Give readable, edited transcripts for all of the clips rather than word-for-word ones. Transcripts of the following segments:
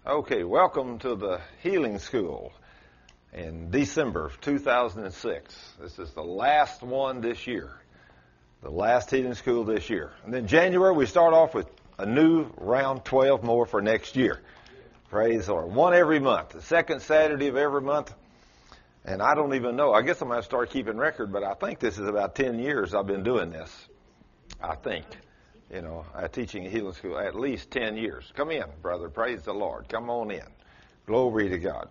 Okay, welcome to the Healing School in December of 2006. This is the last one this year, the last Healing School this year. And then January, we start off with a new round 12 more for next year. Praise the Lord. One every month, the second Saturday of every month. And I don't even know. I guess I'm going to start keeping record, but I think this is about 10 years I've been doing this. I think. Teaching a healing school at least 10 years. Come in, brother. Praise the Lord. Come on in. Glory to God.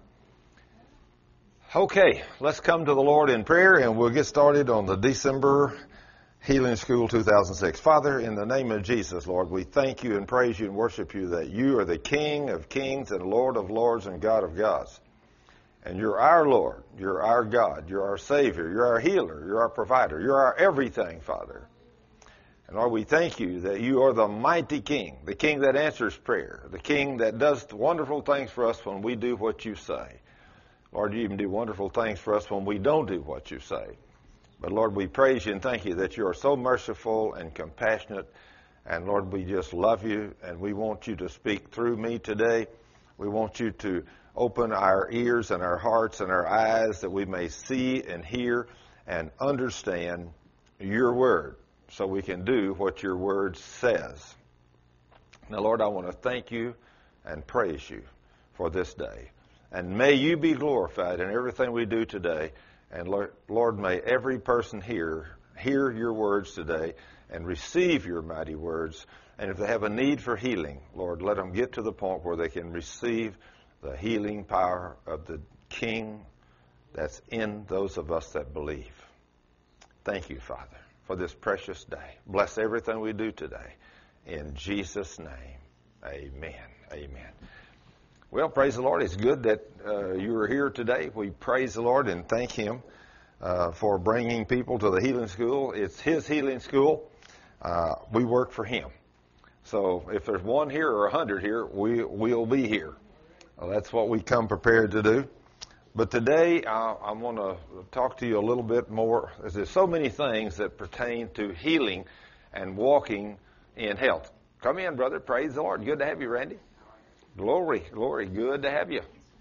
Okay, let's come to the Lord in prayer, and we'll get started on the December Healing School 2006. Father, in the name of Jesus, Lord, we thank you and praise you and worship you that you are the King of kings and Lord of lords and God of gods. And you're our Lord. You're our God. You're our Savior. You're our healer. You're our provider. You're our everything, Father. And Lord, we thank you that you are the mighty King, the King that answers prayer, the King that does wonderful things for us when we do what you say. Lord, you even do wonderful things for us when we don't do what you say. But Lord, we praise you and thank you that you are so merciful and compassionate. And Lord, we just love you, and we want you to speak through me today. We want you to open our ears and our hearts and our eyes that we may see and hear and understand your word, so we can do what your word says. Now, Lord, I want to thank you and praise you for this day. And may you be glorified in everything we do today. And Lord, may every person hear your words today and receive your mighty words. And if they have a need for healing, Lord, let them get to the point where they can receive the healing power of the King that's in those of us that believe. Thank you, Father, for this precious day. Bless everything we do today. In Jesus' name, amen. Amen. Well, praise the Lord. It's good that you are here today. We praise the Lord and thank Him for bringing people to the healing school. It's His healing school. We work for Him. So if there's one here or 100 here, we'll be here. That's what we come prepared to do. But today, I want to talk to you a little bit more. There's so many things that pertain to healing and walking in health. Come in, brother. Praise the Lord. Good to have you, Randy. Glory, glory. Good to have you.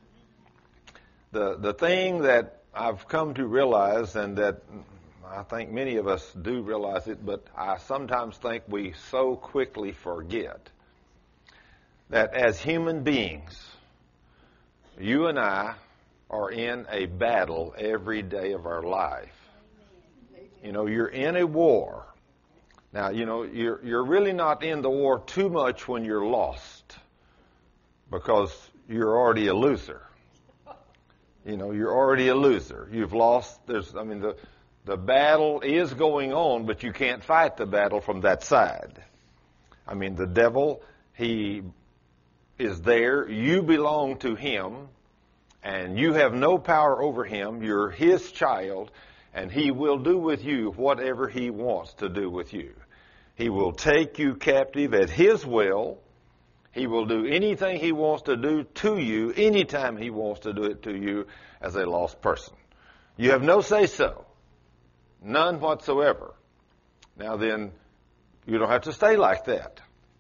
The thing that I've come to realize, and that I think many of us do realize it, but I sometimes think we so quickly forget, that as human beings, you and I are in a battle every day of our life. You're in a war. Now, you're really not in the war too much when you're lost, because you're already a loser. You're already a loser. You've lost. The battle is going on, but you can't fight the battle from that side. The devil, he is there. You belong to him. And you have no power over him. You're his child, and he will do with you whatever he wants to do with you. He will take you captive at his will. He will do anything he wants to do to you, anytime he wants to do it to you as a lost person. You have no say-so. None whatsoever. Now then, you don't have to stay like that.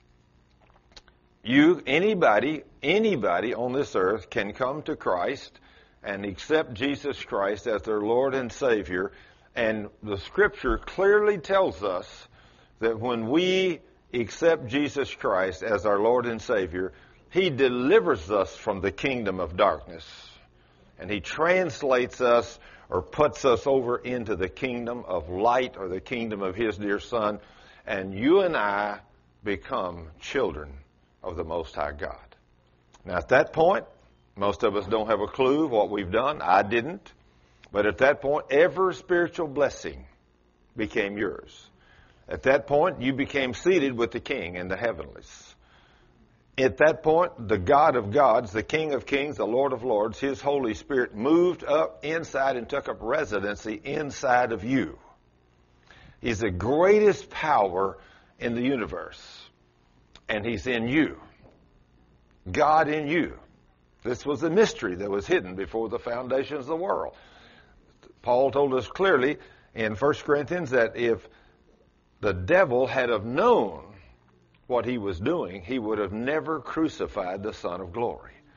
Anybody on this earth can come to Christ and accept Jesus Christ as their Lord and Savior. And the Scripture clearly tells us that when we accept Jesus Christ as our Lord and Savior, He delivers us from the kingdom of darkness. And He translates us or puts us over into the kingdom of light, or the kingdom of His dear Son. And you and I become children of the Most High God. Now, at that point, most of us don't have a clue what we've done. I didn't. But at that point, every spiritual blessing became yours. At that point, you became seated with the King in the heavenlies. At that point, the God of gods, the King of kings, the Lord of lords, His Holy Spirit moved up inside and took up residency inside of you. He's the greatest power in the universe. And He's in you. God in you. This was a mystery that was hidden before the foundations of the world. Paul told us clearly in 1 Corinthians that if the devil had have known what he was doing, he would have never crucified the Son of Glory.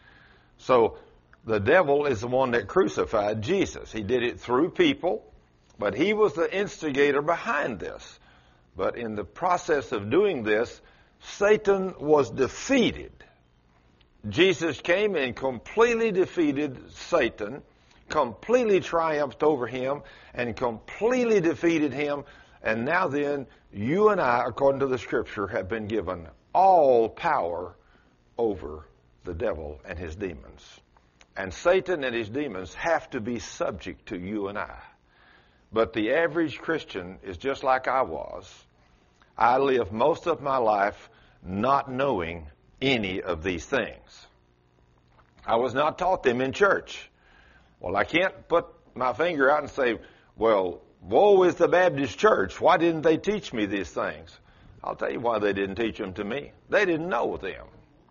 So the devil is the one that crucified Jesus. He did it through people, but he was the instigator behind this. But in the process of doing this, Satan was defeated. Jesus came and completely defeated Satan, completely triumphed over him, and completely defeated him. And now then, you and I, according to the Scripture, have been given all power over the devil and his demons. And Satan and his demons have to be subject to you and I. But the average Christian is just like I was. I lived most of my life not knowing any of these things. I was not taught them in church. Well, I can't put my finger out and say, well, woe is the Baptist church. Why didn't they teach me these things? I'll tell you why they didn't teach them to me. They didn't know them.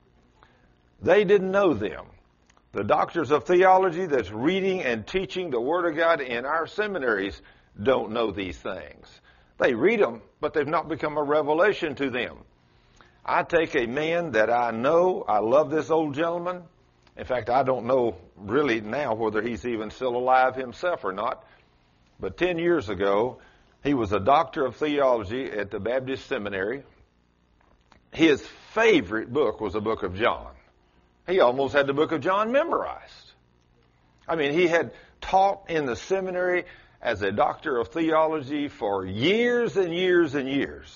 They didn't know them. The doctors of theology that's reading and teaching the Word of God in our seminaries don't know these things. They read them, but they've not become a revelation to them. I take a man that I know. I love this old gentleman. In fact, I don't know really now whether he's even still alive himself or not. But 10 years ago, he was a doctor of theology at the Baptist Seminary. His favorite book was the book of John. He almost had the book of John memorized. I mean, he had taught in the seminary as a doctor of theology for years and years and years.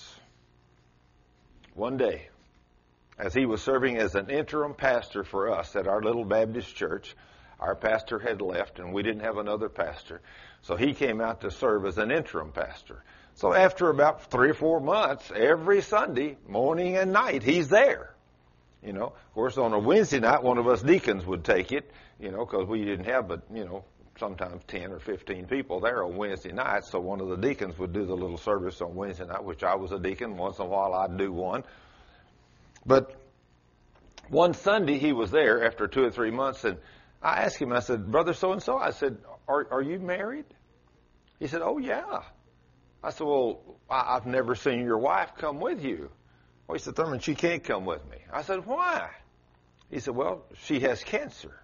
One day, as he was serving as an interim pastor for us at our little Baptist church, our pastor had left and we didn't have another pastor. So he came out to serve as an interim pastor. So after about 3 or 4 months, every Sunday, morning and night, he's there. You know, of course, on a Wednesday night, one of us deacons would take it, you know, because we didn't have but, you know, sometimes 10 or 15 people there on Wednesday night. So one of the deacons would do the little service on Wednesday night, which I was a deacon. Once in a while, I'd do one. But one Sunday, he was there after 2 or 3 months, and I asked him, I said, Brother so-and-so, I said, are you married? He said, oh, yeah. I said, well, I've never seen your wife come with you. Well, he said, Thurman, she can't come with me. I said, why? He said, well, she has cancer.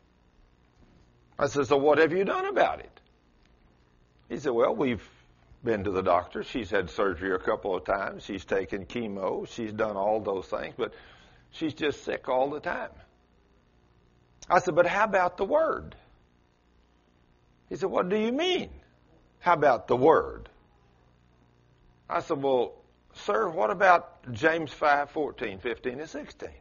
I said, so what have you done about it? He said, well, we've been to the doctor. She's had surgery a couple of times. She's taken chemo. She's done all those things, but she's just sick all the time. I said, but how about the Word? He said, what do you mean? How about the Word? I said, well, sir, what about James 5:14, 15, and 16?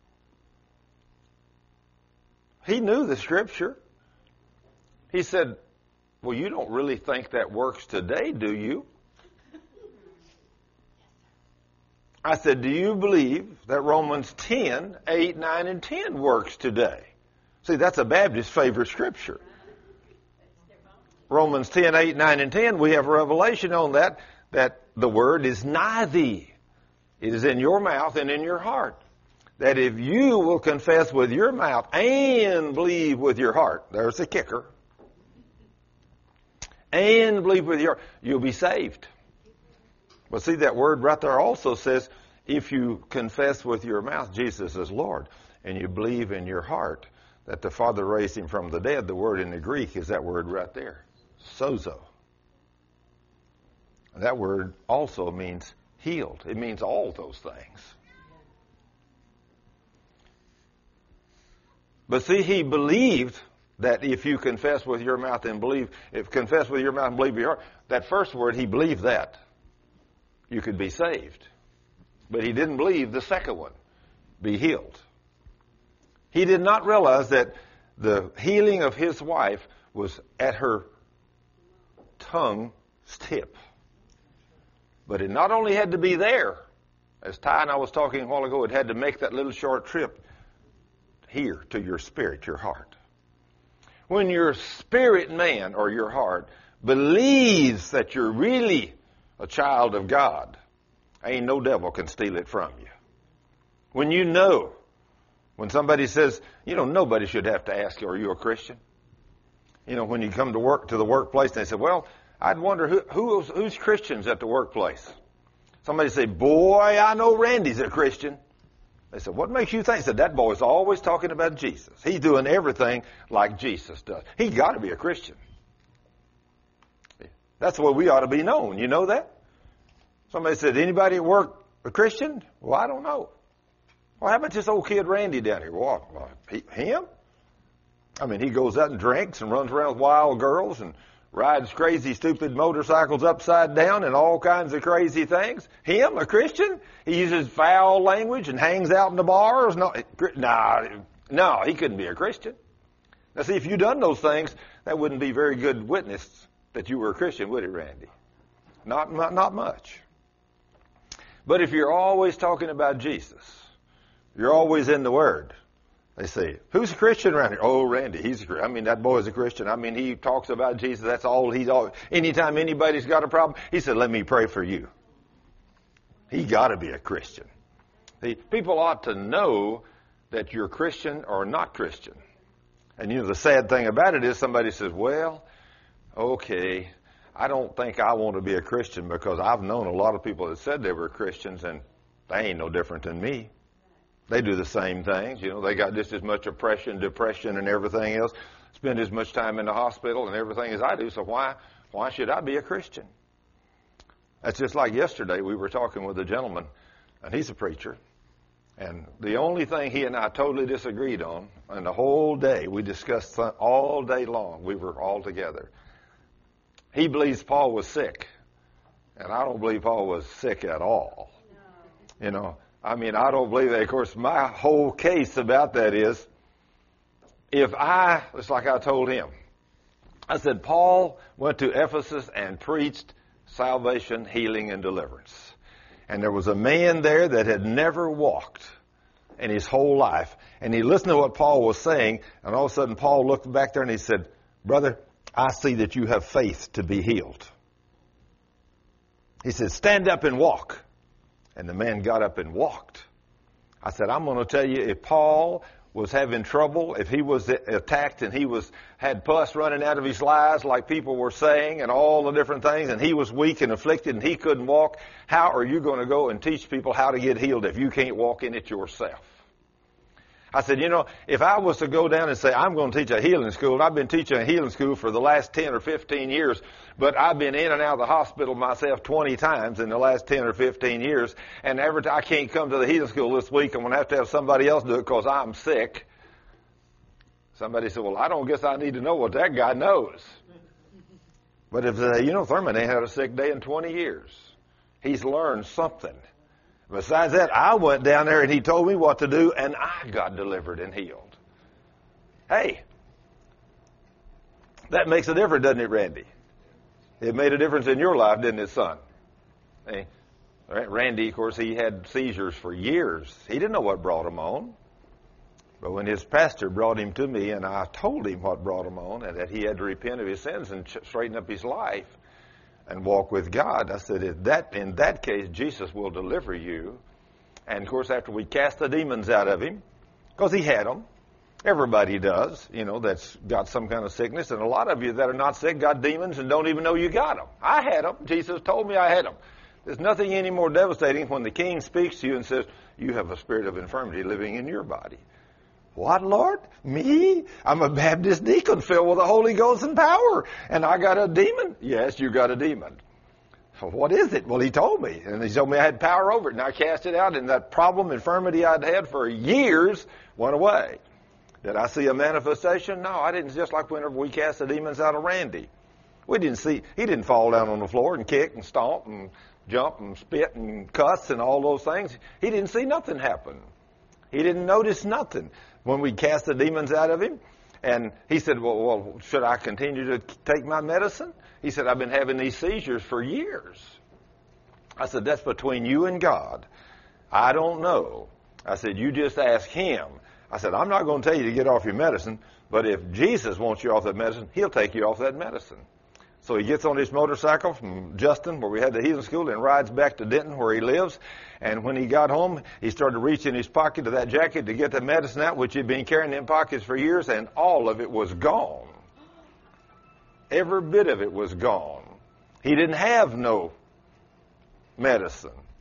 He knew the Scripture. He said, well, you don't really think that works today, do you? I said, do you believe that Romans 10, 8, 9, and 10 works today? See, that's a Baptist favorite Scripture. Romans 10, 8, 9, and 10, we have a revelation on that the Word is nigh thee. It is in your mouth and in your heart. That if you will confess with your mouth and believe with your heart, there's the kicker, and believe with your heart, you'll be saved. But see, that word right there also says, if you confess with your mouth Jesus is Lord, and you believe in your heart that the Father raised him from the dead, the word in the Greek is that word right there, sozo. That word also means healed. It means all those things. But see, he believed that if you confess with your mouth and believe, if confess with your mouth and believe with your heart, that first word, he believed that you could be saved. But he didn't believe the second one, be healed. He did not realize that the healing of his wife was at her tongue's tip. But it not only had to be there, as Ty and I was talking a while ago, it had to make that little short trip here to your spirit, your heart. When your spirit man or your heart believes that you're really a child of God, ain't no devil can steal it from you. When you know, when somebody says, you know, nobody should have to ask you, are you a Christian? You know, when you come to work, to the workplace, and they say, well, I'd wonder who's Christians at the workplace. Somebody say, boy, I know Randy's a Christian. They said, what makes you think? He said, that boy's always talking about Jesus. He's doing everything like Jesus does. He's got to be a Christian. That's the way we ought to be known. You know that? Somebody said, anybody at work a Christian? Well, I don't know. Well, how about this old kid Randy down here? Well, him? I mean, he goes out and drinks and runs around with wild girls and rides crazy, stupid motorcycles upside down and all kinds of crazy things. Him, a Christian? He uses foul language and hangs out in the bars? No, he couldn't be a Christian. Now, see, if you'd done those things, that wouldn't be very good witness that you were a Christian, would it, Randy? Not much. But if you're always talking about Jesus, you're always in the Word. They say, who's a Christian around here? Oh, Randy, he's a Christian. I mean, that boy's a Christian. I mean, he talks about Jesus. That's all anytime anybody's got a problem, he said, let me pray for you. He got to be a Christian. See, people ought to know that you're Christian or not Christian. And the sad thing about it is somebody says, well, okay, I don't think I want to be a Christian because I've known a lot of people that said they were Christians and they ain't no different than me. They do the same things. They got just as much oppression, depression, and everything else. Spend as much time in the hospital and everything as I do. So why should I be a Christian? That's just like yesterday. We were talking with a gentleman, and he's a preacher. And the only thing he and I totally disagreed on, and the whole day, we discussed all day long. We were all together. He believes Paul was sick, and I don't believe Paul was sick at all. No. I don't believe that. Of course, my whole case about that is, it's like I told him. I said, Paul went to Ephesus and preached salvation, healing, and deliverance. And there was a man there that had never walked in his whole life. And he listened to what Paul was saying, and all of a sudden Paul looked back there and he said, brother, I see that you have faith to be healed. He said, stand up and walk. And the man got up and walked. I said, I'm going to tell you, if Paul was having trouble, if he was attacked and he had pus running out of his eyes like people were saying and all the different things, and he was weak and afflicted and he couldn't walk, how are you going to go and teach people how to get healed if you can't walk in it yourself? I said, if I was to go down and say, I'm going to teach a healing school, and I've been teaching a healing school for the last 10 or 15 years, but I've been in and out of the hospital myself 20 times in the last 10 or 15 years, and every time I can't come to the healing school this week, I'm going to have somebody else do it because I'm sick. Somebody said, well, I don't guess I need to know what that guy knows. But if they say, Thurman ain't had a sick day in 20 years. He's learned something. Besides that, I went down there and he told me what to do, and I got delivered and healed. Hey, that makes a difference, doesn't it, Randy? It made a difference in your life, didn't it, son? Hey, Randy, of course, he had seizures for years. He didn't know what brought them on. But when his pastor brought him to me and I told him what brought him on and that he had to repent of his sins and straighten up his life and walk with God, I said, in that case, Jesus will deliver you. And, of course, after we cast the demons out of him, because he had them, everybody does, that's got some kind of sickness. And a lot of you that are not sick got demons and don't even know you got them. I had them. Jesus told me I had them. There's nothing any more devastating when the king speaks to you and says, you have a spirit of infirmity living in your body. What, Lord? Me? I'm a Baptist deacon filled with the Holy Ghost and power. And I got a demon? Yes, you got a demon. What is it? Well, he told me. And he told me I had power over it. And I cast it out. And that problem, infirmity I'd had for years went away. Did I see a manifestation? No, I didn't. Just like whenever we cast the demons out of Randy. He didn't fall down on the floor and kick and stomp and jump and spit and cuss and all those things. He didn't see nothing happen. He didn't notice nothing when we cast the demons out of him. And he said, well, should I continue to take my medicine? He said, I've been having these seizures for years. I said, that's between you and God. I don't know. I said, you just ask him. I said, I'm not going to tell you to get off your medicine, but if Jesus wants you off that medicine, he'll take you off that medicine. So he gets on his motorcycle from Justin, where we had the healing school, and rides back to Denton, where he lives. And when he got home, he started reaching his pocket to that jacket to get the medicine out, which he'd been carrying in pockets for years, and all of it was gone. Every bit of it was gone. He didn't have no medicine.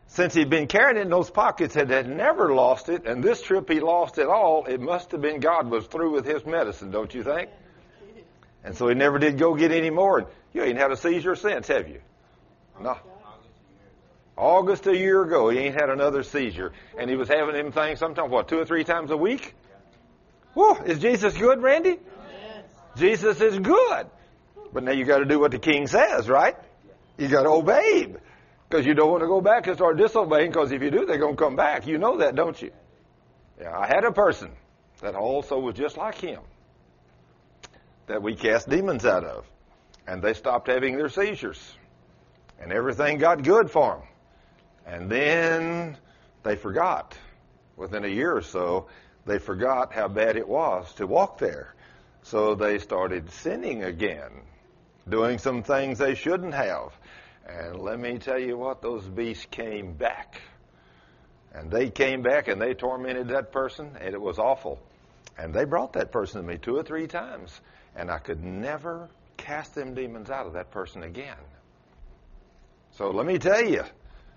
Since he'd been carrying it in those pockets and had never lost it, and this trip he lost it all, it must have been God was through with his medicine, don't you think? And so he never did go get any more. You ain't had a seizure since, have you? No. August a year ago, he ain't had another seizure. And he was having them things sometimes, 2 or 3 times a week? Whoa, is Jesus good, Randy? Yes. Jesus is good. But now you got to do what the king says, right? You got to obey him. Because you don't want to go back and start disobeying, because if you do, they're going to come back. You know that, don't you? Yeah, I had a person that also was just like him that we cast demons out of. And they stopped having their seizures. And everything got good for them. And then they forgot. Within a year or so, they forgot how bad it was to walk there. So they started sinning again, doing some things they shouldn't have. And let me tell you what, those beasts came back. And they came back and they tormented that person, and it was awful. And they brought that person to me 2 or 3 times. And I could never cast them demons out of that person again. So let me tell you,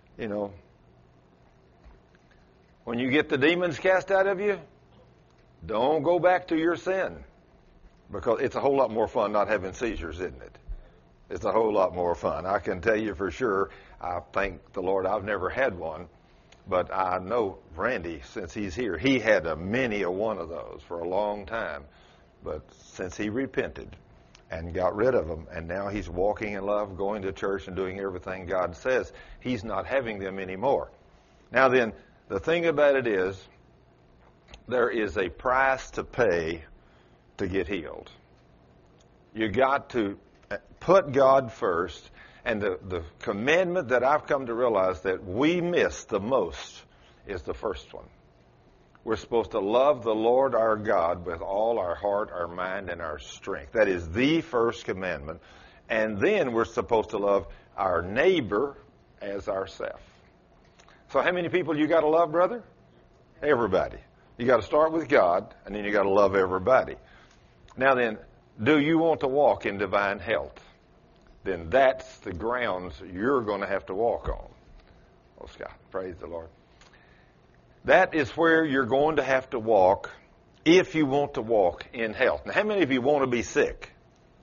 when you get the demons cast out of you, don't go back to your sin. Because it's a whole lot more fun not having seizures, isn't it? It's a whole lot more fun. I can tell you for sure, I thank the Lord I've never had one. But I know Randy, since he's here, he had many a one of those for a long time. But since he repented and got rid of them, and now he's walking in love, going to church and doing everything God says, he's not having them anymore. Now then, the thing about it is, there is a price to pay to get healed. You got to put God first, and the commandment that I've come to realize that we miss the most is the first one. We're supposed to love the Lord our God with all our heart, our mind, and our strength. That is the first commandment. And then we're supposed to love our neighbor as ourselves. So how many people you got to love, brother? Everybody. You got to start with God, and then you got to love everybody. Now then, do you want to walk in divine health? Then that's the grounds you're going to have to walk on. Oh, Scott, praise the Lord. That is where you're going to have to walk if you want to walk in health. Now, how many of you want to be sick?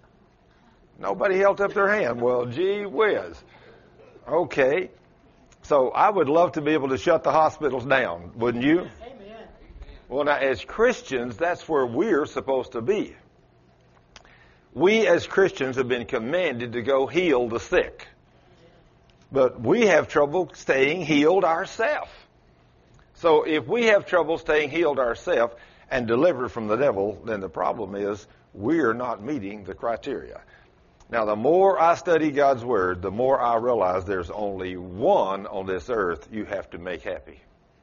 Nobody held up their hand. Well, gee whiz. Okay. So I would love to be able to shut the hospitals down, wouldn't you? Amen. Well, now, as Christians, that's where we're supposed to be. We as Christians have been commanded to go heal the sick. But we have trouble staying healed ourselves. So if we have trouble staying healed ourselves and delivered from the devil, then the problem is we're not meeting the criteria. Now, the more I study God's Word, the more I realize there's only one on this earth you have to make happy.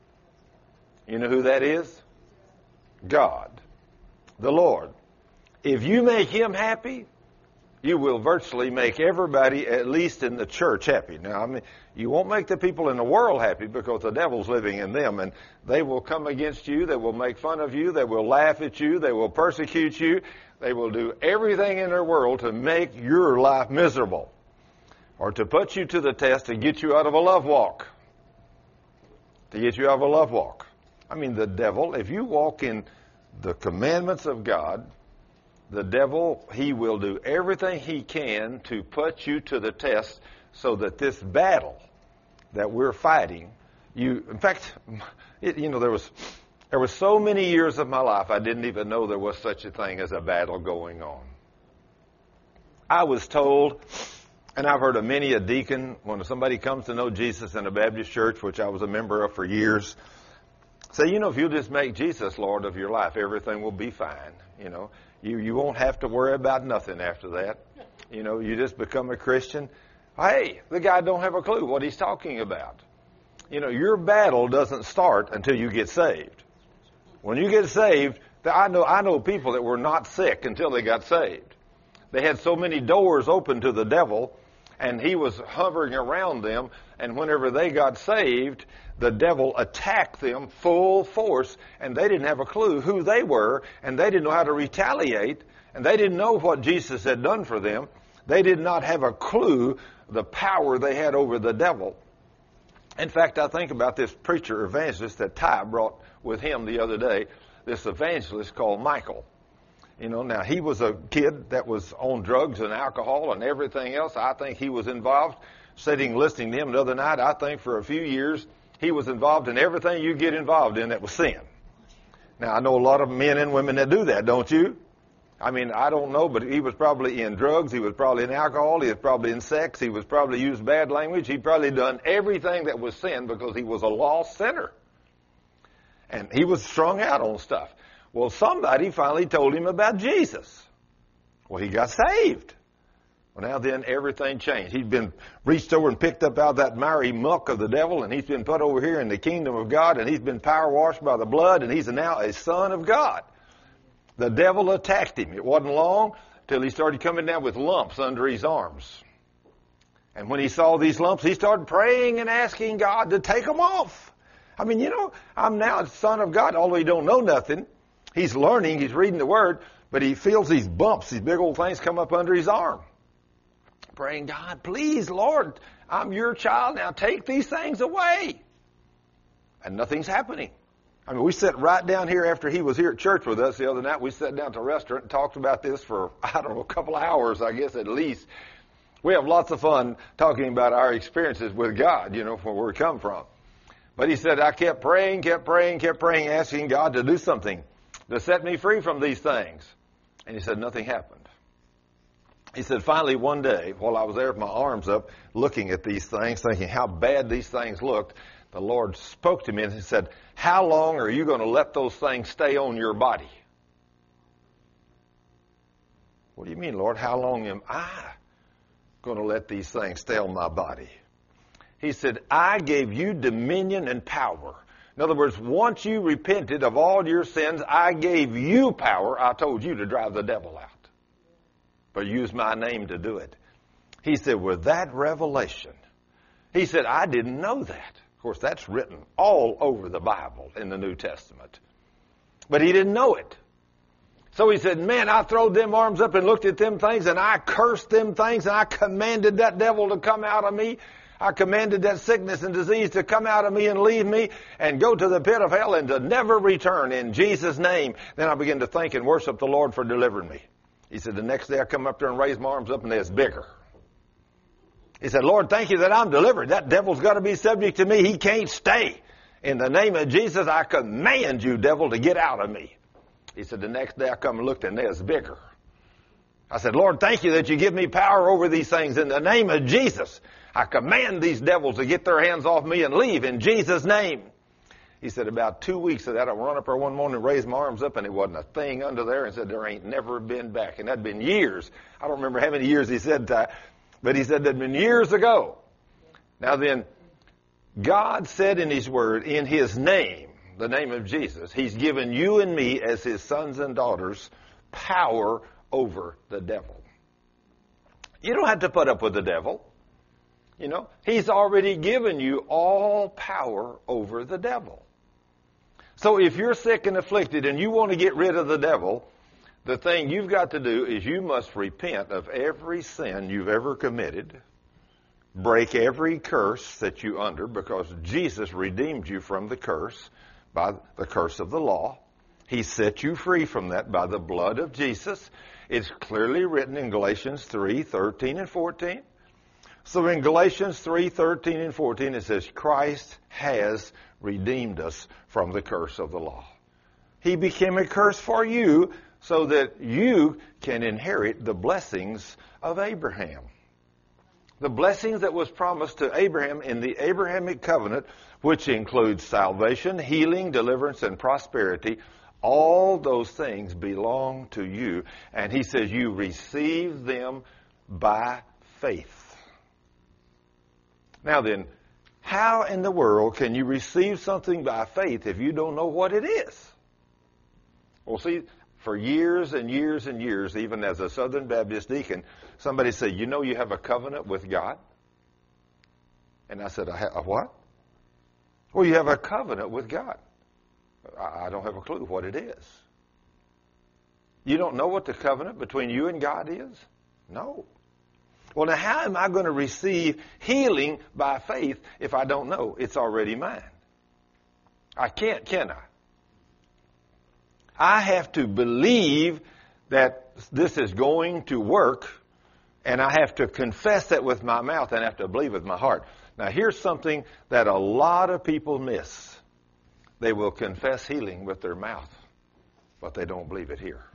You know who that is? God, the Lord. If you make Him happy, you will virtually make everybody, at least in the church, happy. Now, I mean, you won't make the people in the world happy because the devil's living in them, and they will come against you, they will make fun of you, they will laugh at you, they will persecute you, they will do everything in their world to make your life miserable or to put you to the test to get you out of a love walk. To get you out of a love walk. I mean, the devil, if you walk in the commandments of God, the devil, he will do everything he can to put you to the test so that this battle that we're fighting, in fact, there was so many years of my life I didn't even know there was such a thing as a battle going on. I was told, and I've heard of many a deacon, when somebody comes to know Jesus in a Baptist church, which I was a member of for years, say, if you'll just make Jesus Lord of your life, everything will be fine, You won't have to worry about nothing after that. You just become a Christian. Hey, the guy don't have a clue what he's talking about. Your battle doesn't start until you get saved. When you get saved, I know people that were not sick until they got saved. They had so many doors open to the devil, and he was hovering around them, and whenever they got saved, the devil attacked them full force, and they didn't have a clue who they were, and they didn't know how to retaliate, and they didn't know what Jesus had done for them. They did not have a clue the power they had over the devil. In fact, I think about this preacher evangelist that Ty brought with him the other day, this evangelist called Michael. You know, now he was a kid that was on drugs and alcohol and everything else. I think he was involved. Sitting listening to him the other night, I think for a few years he was involved in everything you get involved in that was sin. Now, I know a lot of men and women that do that, don't you? I mean, I don't know, but he was probably in drugs, he was probably in alcohol, he was probably in sex, he was probably used bad language, he probably done everything that was sin because he was a lost sinner. And he was strung out on stuff. Well, somebody finally told him about Jesus. Well, he got saved. Well, now then, everything changed. He'd been reached over and picked up out of that miry muck of the devil, and he's been put over here in the kingdom of God, and he's been power washed by the blood, and he's now a son of God. The devil attacked him. It wasn't long till he started coming down with lumps under his arms. And when he saw these lumps, he started praying and asking God to take them off. I mean, you know, I'm now a son of God, although he don't know nothing. He's learning, he's reading the Word, but he feels these bumps, these big old things come up under his arm. Praying, God, please, Lord, I'm your child, now take these things away. And nothing's happening. I mean, we sat right down here after he was here at church with us the other night. We sat down at a restaurant and talked about this for, I don't know, a couple of hours, I guess, at least. We have lots of fun talking about our experiences with God, you know, from where we come from. But he said, I kept praying, asking God to do something to set me free from these things. And he said, nothing happened. He said, finally, one day, while I was there with my arms up, looking at these things, thinking how bad these things looked, the Lord spoke to me and he said, how long are you going to let those things stay on your body? What do you mean, Lord? How long am I going to let these things stay on my body? He said, I gave you dominion and power. In other words, once you repented of all your sins, I gave you power. I told you to drive the devil out. But use my name to do it. He said, with that revelation, he said, I didn't know that. Of course, that's written all over the Bible in the New Testament. But he didn't know it. So he said, man, I throwed them arms up and looked at them things, and I cursed them things, and I commanded that devil to come out of me. I commanded that sickness and disease to come out of me and leave me and go to the pit of hell and to never return in Jesus' name. Then I began to thank and worship the Lord for delivering me. He said, the next day I come up there and raise my arms up and they're bigger. He said, Lord, thank you that I'm delivered. That devil's got to be subject to me. He can't stay. In the name of Jesus, I command you, devil, to get out of me. He said, the next day I come and looked and they're bigger. I said, Lord, thank you that you give me power over these things. In the name of Jesus, I command these devils to get their hands off me and leave in Jesus' name. He said, about 2 weeks of that, I run up there one morning and raised my arms up, and there wasn't a thing under there, and said, there ain't never been back. And that'd been years. I don't remember how many years he said that, but he said that'd been years ago. Now then, God said in his word, in his name, the name of Jesus, he's given you and me as his sons and daughters power over the devil. You don't have to put up with the devil. You know, he's already given you all power over the devil. So if you're sick and afflicted and you want to get rid of the devil, the thing you've got to do is you must repent of every sin you've ever committed, break every curse that you're under, because Jesus redeemed you from the curse by the curse of the law. He set you free from that by the blood of Jesus. It's clearly written in Galatians 3:13 and 14. So in Galatians 3:13 and 14, it says, Christ has redeemed us from the curse of the law. He became a curse for you so that you can inherit the blessings of Abraham. The blessings that was promised to Abraham in the Abrahamic covenant, which includes salvation, healing, deliverance, and prosperity, all those things belong to you. And he says you receive them by faith. Now then, how in the world can you receive something by faith if you don't know what it is? Well, see, for years and years and years, even as a Southern Baptist deacon, somebody said, you know you have a covenant with God? And I said, a what? Well, you have a covenant with God. I don't have a clue what it is. You don't know what the covenant between you and God is? No. Well, now how am I going to receive healing by faith if I don't know it's already mine? I can't, can I? I have to believe that this is going to work, and I have to confess that with my mouth and I have to believe with my heart. Now, here's something that a lot of people miss. They will confess healing with their mouth, but they don't believe it here.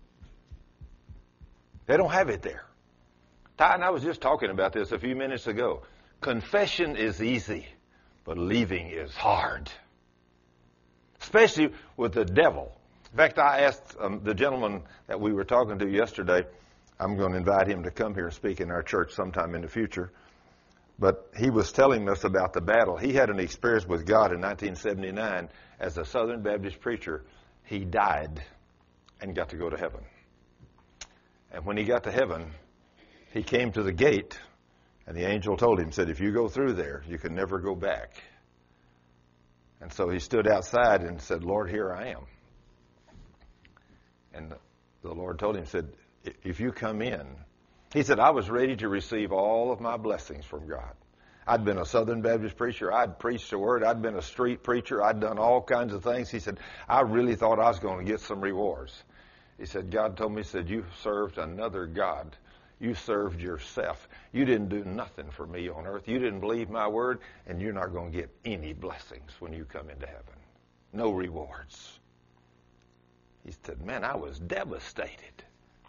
They don't have it there. Ty and I was just talking about this a few minutes ago. Confession is easy, but believing is hard, especially with the devil. In fact, I asked the gentleman that we were talking to yesterday, I'm going to invite him to come here and speak in our church sometime in the future. But he was telling us about the battle. He had an experience with God in 1979 as a Southern Baptist preacher. He died and got to go to heaven. And when he got to heaven, he came to the gate, and the angel told him, said, if you go through there, you can never go back. And so he stood outside and said, Lord, here I am. And the Lord told him, said, if you come in, he said, I was ready to receive all of my blessings from God. I'd been a Southern Baptist preacher. I'd preached the word. I'd been a street preacher. I'd done all kinds of things. He said, I really thought I was going to get some rewards. He said, God told me, he said, you served another God. You served yourself. You didn't do nothing for me on earth. You didn't believe my word, and you're not going to get any blessings when you come into heaven. No rewards. He said, man, I was devastated.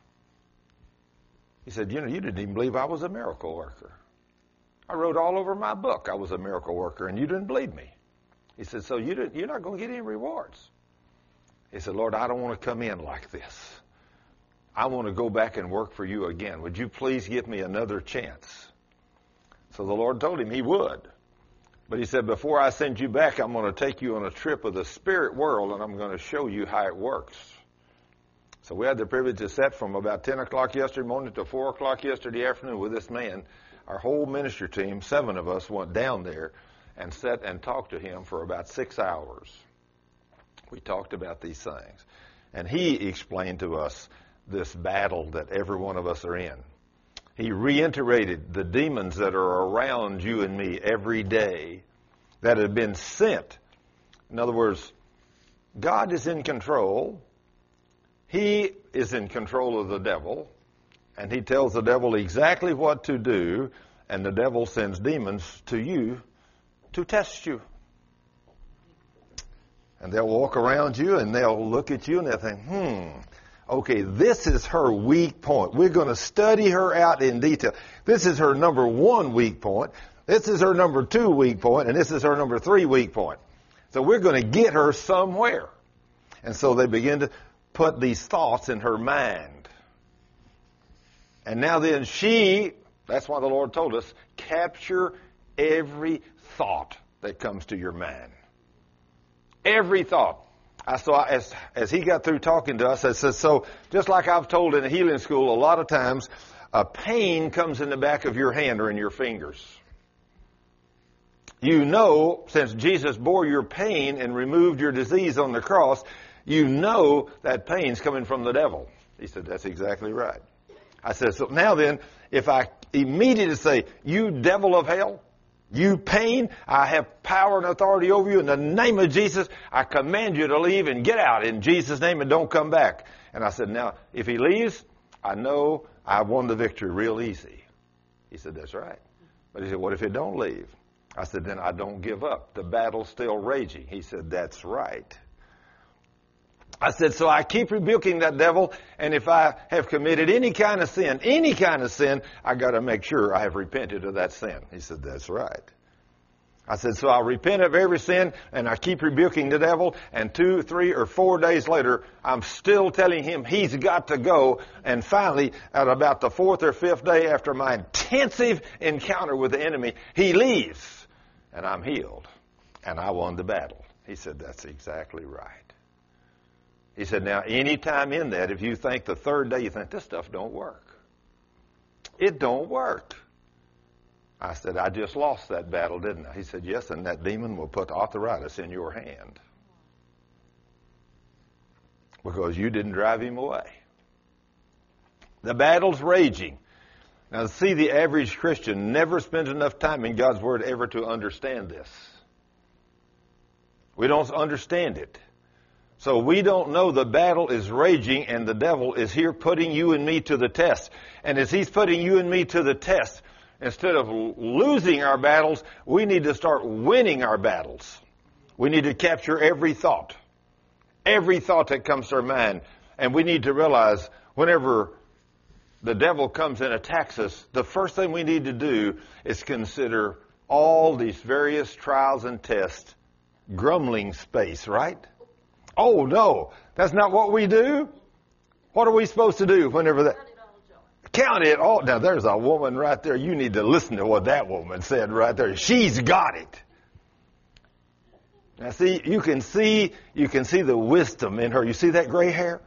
He said, you didn't even believe I was a miracle worker. I wrote all over my book I was a miracle worker, and you didn't believe me. He said, so you're not going to get any rewards. He said, Lord, I don't want to come in like this. I want to go back and work for you again. Would you please give me another chance? So the Lord told him he would. But he said, before I send you back, I'm going to take you on a trip of the spirit world, and I'm going to show you how it works. So we had the privilege to sit from about 10 o'clock yesterday morning to 4 o'clock yesterday afternoon with this man. Our whole ministry team, 7 of us, went down there and sat and talked to him for about 6 hours. We talked about these things. And he explained to us this battle that every one of us are in. He reiterated the demons that are around you and me every day that have been sent. In other words, God is in control. He is in control of the devil, and he tells the devil exactly what to do, and the devil sends demons to you to test you. And they'll walk around you, and they'll look at you, and they'll think, okay, this is her weak point. We're going to study her out in detail. This is her number 1 weak point. This is her number 2 weak point, and this is her number 3 weak point. So we're going to get her somewhere. And so they begin to put these thoughts in her mind. And now then that's why the Lord told us, capture every thought that comes to your mind. Every thought. As he got through talking to us, I said, so just like I've told in a healing school, a lot of times a pain comes in the back of your hand or in your fingers. You know, since Jesus bore your pain and removed your disease on the cross, you know that pain's coming from the devil. He said, that's exactly right. I said, so now then, if I immediately say, you devil of hell, you pain, I have power and authority over you. In the name of Jesus, I command you to leave and get out in Jesus' name and don't come back. And I said, now, if he leaves, I know I won the victory real easy. He said, that's right. But he said, what if it don't leave? I said, then I don't give up. The battle's still raging. He said, that's right. I said, so I keep rebuking that devil, and if I have committed any kind of sin, I got to make sure I have repented of that sin. He said, that's right. I said, so I'll repent of every sin, and I keep rebuking the devil, and 2, 3, or 4 days later, I'm still telling him he's got to go, and finally, at about the 4th or 5th day after my intensive encounter with the enemy, he leaves, and I'm healed, and I won the battle. He said, that's exactly right. He said, now, any time in that, if you think the 3rd day, you think, this stuff don't work. It don't work. I said, I just lost that battle, didn't I? He said, yes, and that demon will put arthritis in your hand. Because you didn't drive him away. The battle's raging. Now, see, the average Christian never spends enough time in God's Word ever to understand this. We don't understand it. So we don't know the battle is raging and the devil is here putting you and me to the test. And as he's putting you and me to the test, instead of losing our battles, we need to start winning our battles. We need to capture every thought that comes to our mind. And we need to realize whenever the devil comes and attacks us, the first thing we need to do is consider all these various trials and tests grumbling space, right? Oh, no, that's not what we do. What are we supposed to do whenever that? Count it all. Now, there's a woman right there. You need to listen to what that woman said right there. She's got it. Now, see, you can see the wisdom in her. You see that gray hair?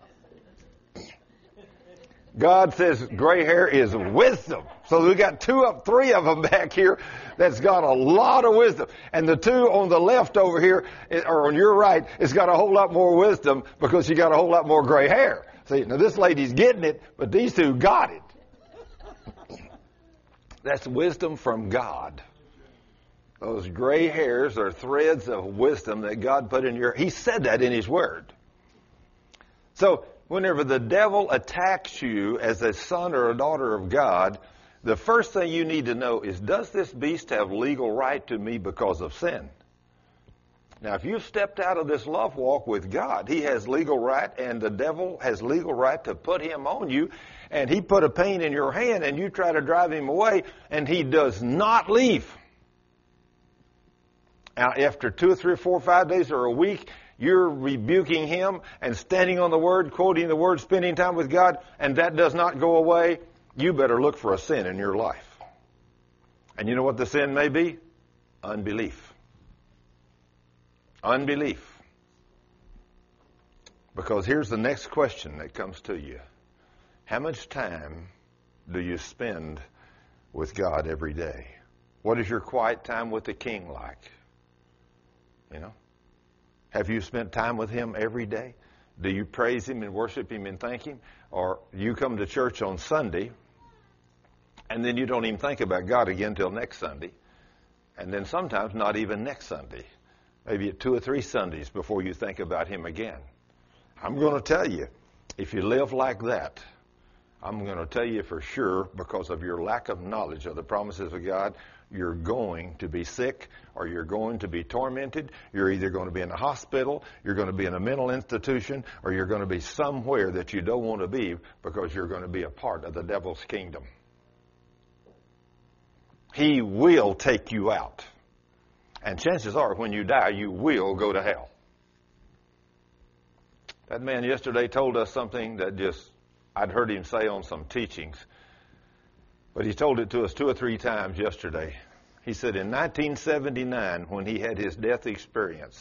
God says gray hair is wisdom. So we got three of them back here that's got a lot of wisdom. And the two on the left over here, or on your right, has got a whole lot more wisdom because she got a whole lot more gray hair. See, now this lady's getting it, but these two got it. That's wisdom from God. Those gray hairs are threads of wisdom that God put in He said that in His Word. So, whenever the devil attacks you as a son or a daughter of God, the first thing you need to know is, does this beast have legal right to me because of sin? Now, if you've stepped out of this love walk with God, he has legal right, and the devil has legal right to put him on you, and he put a pain in your hand, and you try to drive him away, and he does not leave. Now, after 2 or 3 or 4 or 5 days or a week, you're rebuking him and standing on the Word, quoting the Word, spending time with God, and that does not go away. You better look for a sin in your life. And you know what the sin may be? Unbelief. Unbelief. Because here's the next question that comes to you. How much time do you spend with God every day? What is your quiet time with the King like? You know? Have you spent time with Him every day? Do you praise Him and worship Him and thank Him? Or you come to church on Sunday, and then you don't even think about God again until next Sunday. And then sometimes not even next Sunday. Maybe 2 or 3 Sundays before you think about Him again. I'm going to tell you, if you live like that, I'm going to tell you for sure, because of your lack of knowledge of the promises of God, you're going to be sick, or you're going to be tormented. You're either going to be in a hospital, you're going to be in a mental institution, or you're going to be somewhere that you don't want to be, because you're going to be a part of the devil's kingdom. He will take you out. And chances are, when you die, you will go to hell. That man yesterday told us something that I'd heard him say on some teachings. But he told it to us 2 or 3 times yesterday. He said in 1979, when he had his death experience,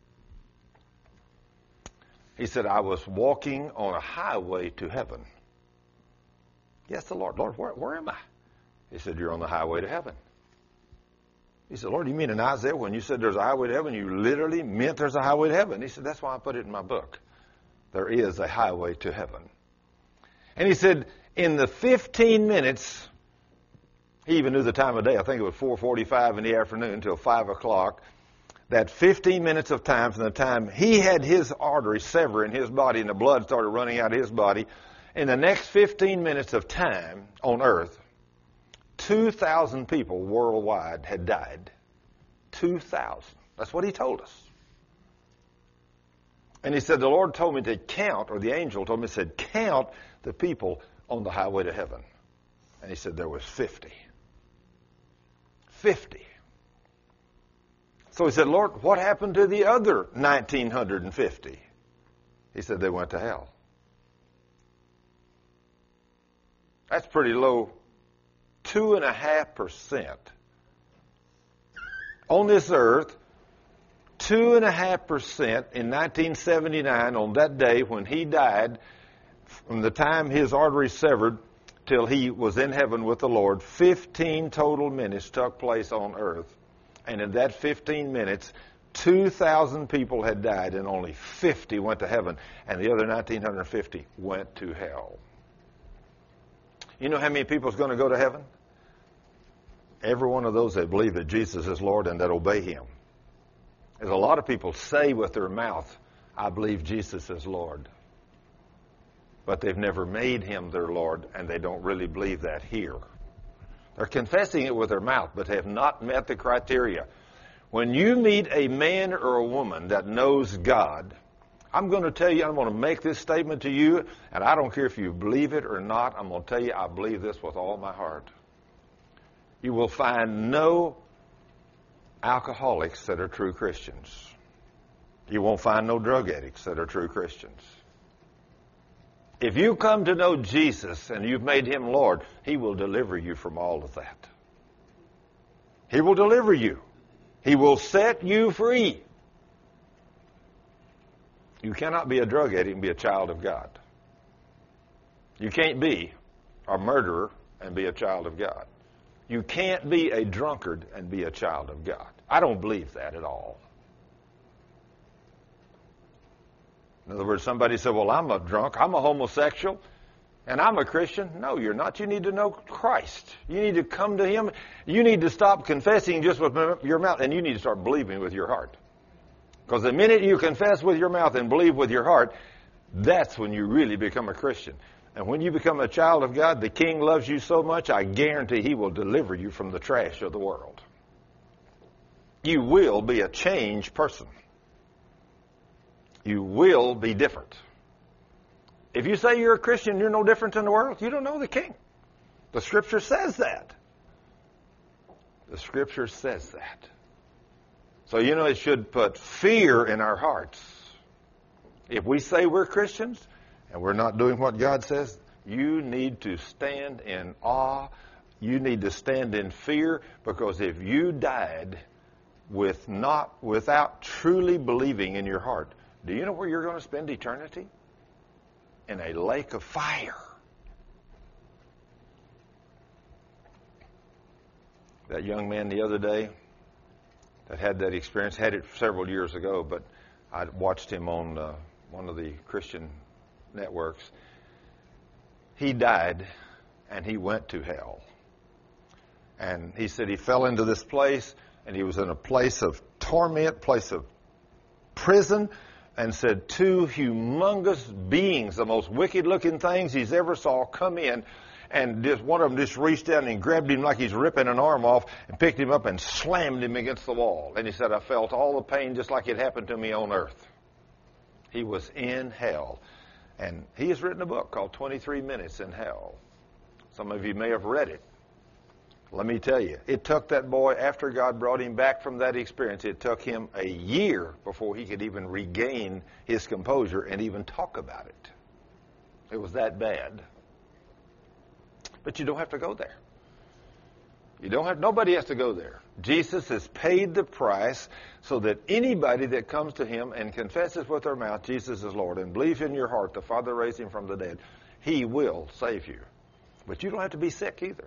he said, I was walking on a highway to heaven. Yes, the Lord. Lord, where am I? He said, you're on the highway to heaven. He said, Lord, you mean in Isaiah when you said there's a highway to heaven, you literally meant there's a highway to heaven? He said, that's why I put it in my book. There is a highway to heaven. And he said, in the 15 minutes, he even knew the time of day. I think it was 4:45 in the afternoon until 5 o'clock. That 15 minutes of time from the time he had his artery sever in his body and the blood started running out of his body, in the next 15 minutes of time on earth, 2,000 people worldwide had died. 2,000. That's what he told us. And he said, the Lord told me to count, or the angel told me, said, count the people on the highway to heaven. And he said there was 50. 50. So he said, Lord, what happened to the other 1,950? He said they went to hell. That's pretty low. 2.5%. On this earth, 2.5% in 1979, on that day when he died, from the time his artery severed till he was in heaven with the Lord, 15 total minutes took place on earth. And in that 15 minutes, 2,000 people had died and only 50 went to heaven. And the other 1,950 went to hell. You know how many people is going to go to heaven? Every one of those that believe that Jesus is Lord and that obey him. There's a lot of people say with their mouth, I believe Jesus is Lord. But they've never made him their Lord, and they don't really believe that here. They're confessing it with their mouth, but have not met the criteria. When you meet a man or a woman that knows God, I'm going to tell you, I'm going to make this statement to you, and I don't care if you believe it or not, I'm going to tell you I believe this with all my heart. You will find no alcoholics that are true Christians. You won't find no drug addicts that are true Christians. If you come to know Jesus and you've made him Lord, he will deliver you from all of that. He will deliver you. He will set you free. You cannot be a drug addict and be a child of God. You can't be a murderer and be a child of God. You can't be a drunkard and be a child of God. I don't believe that at all. In other words, somebody said, well, I'm a drunk, I'm a homosexual, and I'm a Christian. No, you're not. You need to know Christ. You need to come to him. You need to stop confessing just with your mouth, and you need to start believing with your heart. Because the minute you confess with your mouth and believe with your heart, that's when you really become a Christian. And when you become a child of God, the King loves you so much, I guarantee he will deliver you from the trash of the world. You will be a changed person. You will be different. If you say you're a Christian, you're no different than the world, you don't know the King. The Scripture says that. The Scripture says that. So, it should put fear in our hearts. If we say we're Christians and we're not doing what God says, you need to stand in awe. You need to stand in fear, because if you died without truly believing in your heart, do you know where you're going to spend eternity? In a lake of fire. That young man the other day that had that experience, had it several years ago, but I watched him on one of the Christian networks. He died and he went to hell. And he said he fell into this place, and he was in a place of torment, place of prison, and said two humongous beings, the most wicked-looking things he's ever saw, come in, and just one of them just reached down and grabbed him like he's ripping an arm off and picked him up and slammed him against the wall. And he said, I felt all the pain just like it happened to me on earth. He was in hell. And he has written a book called 23 Minutes in Hell. Some of you may have read it. Let me tell you, it took that boy, after God brought him back from that experience, it took him a year before he could even regain his composure and even talk about it. It was that bad. But you don't have to go there. Nobody has to go there. Jesus has paid the price so that anybody that comes to him and confesses with their mouth Jesus is Lord and believes in your heart the Father raised him from the dead, he will save you. But you don't have to be sick either.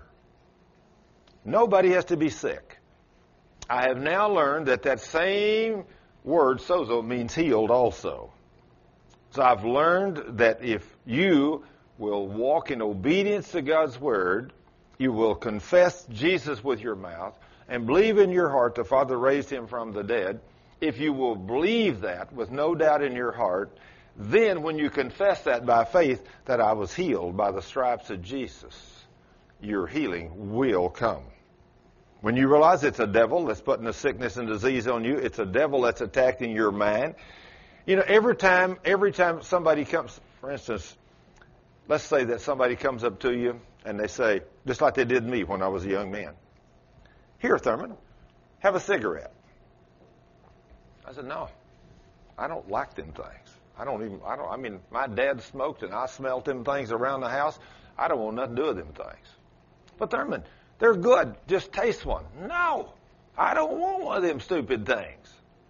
Nobody has to be sick. I have now learned that same word, sozo, means healed also. So I've learned that if you will walk in obedience to God's word, you will confess Jesus with your mouth and believe in your heart the Father raised him from the dead. If you will believe that with no doubt in your heart, then when you confess that by faith, that I was healed by the stripes of Jesus, your healing will come. When you realize it's a devil that's putting a sickness and disease on you, it's a devil that's attacking your mind. Every time somebody comes, for instance, let's say that somebody comes up to you and they say, just like they did me when I was a young man, here, Thurman, have a cigarette. I said, no, I don't like them things. My dad smoked and I smelled them things around the house. I don't want nothing to do with them things. But Thurman, they're good. Just taste one. No, I don't want one of them stupid things.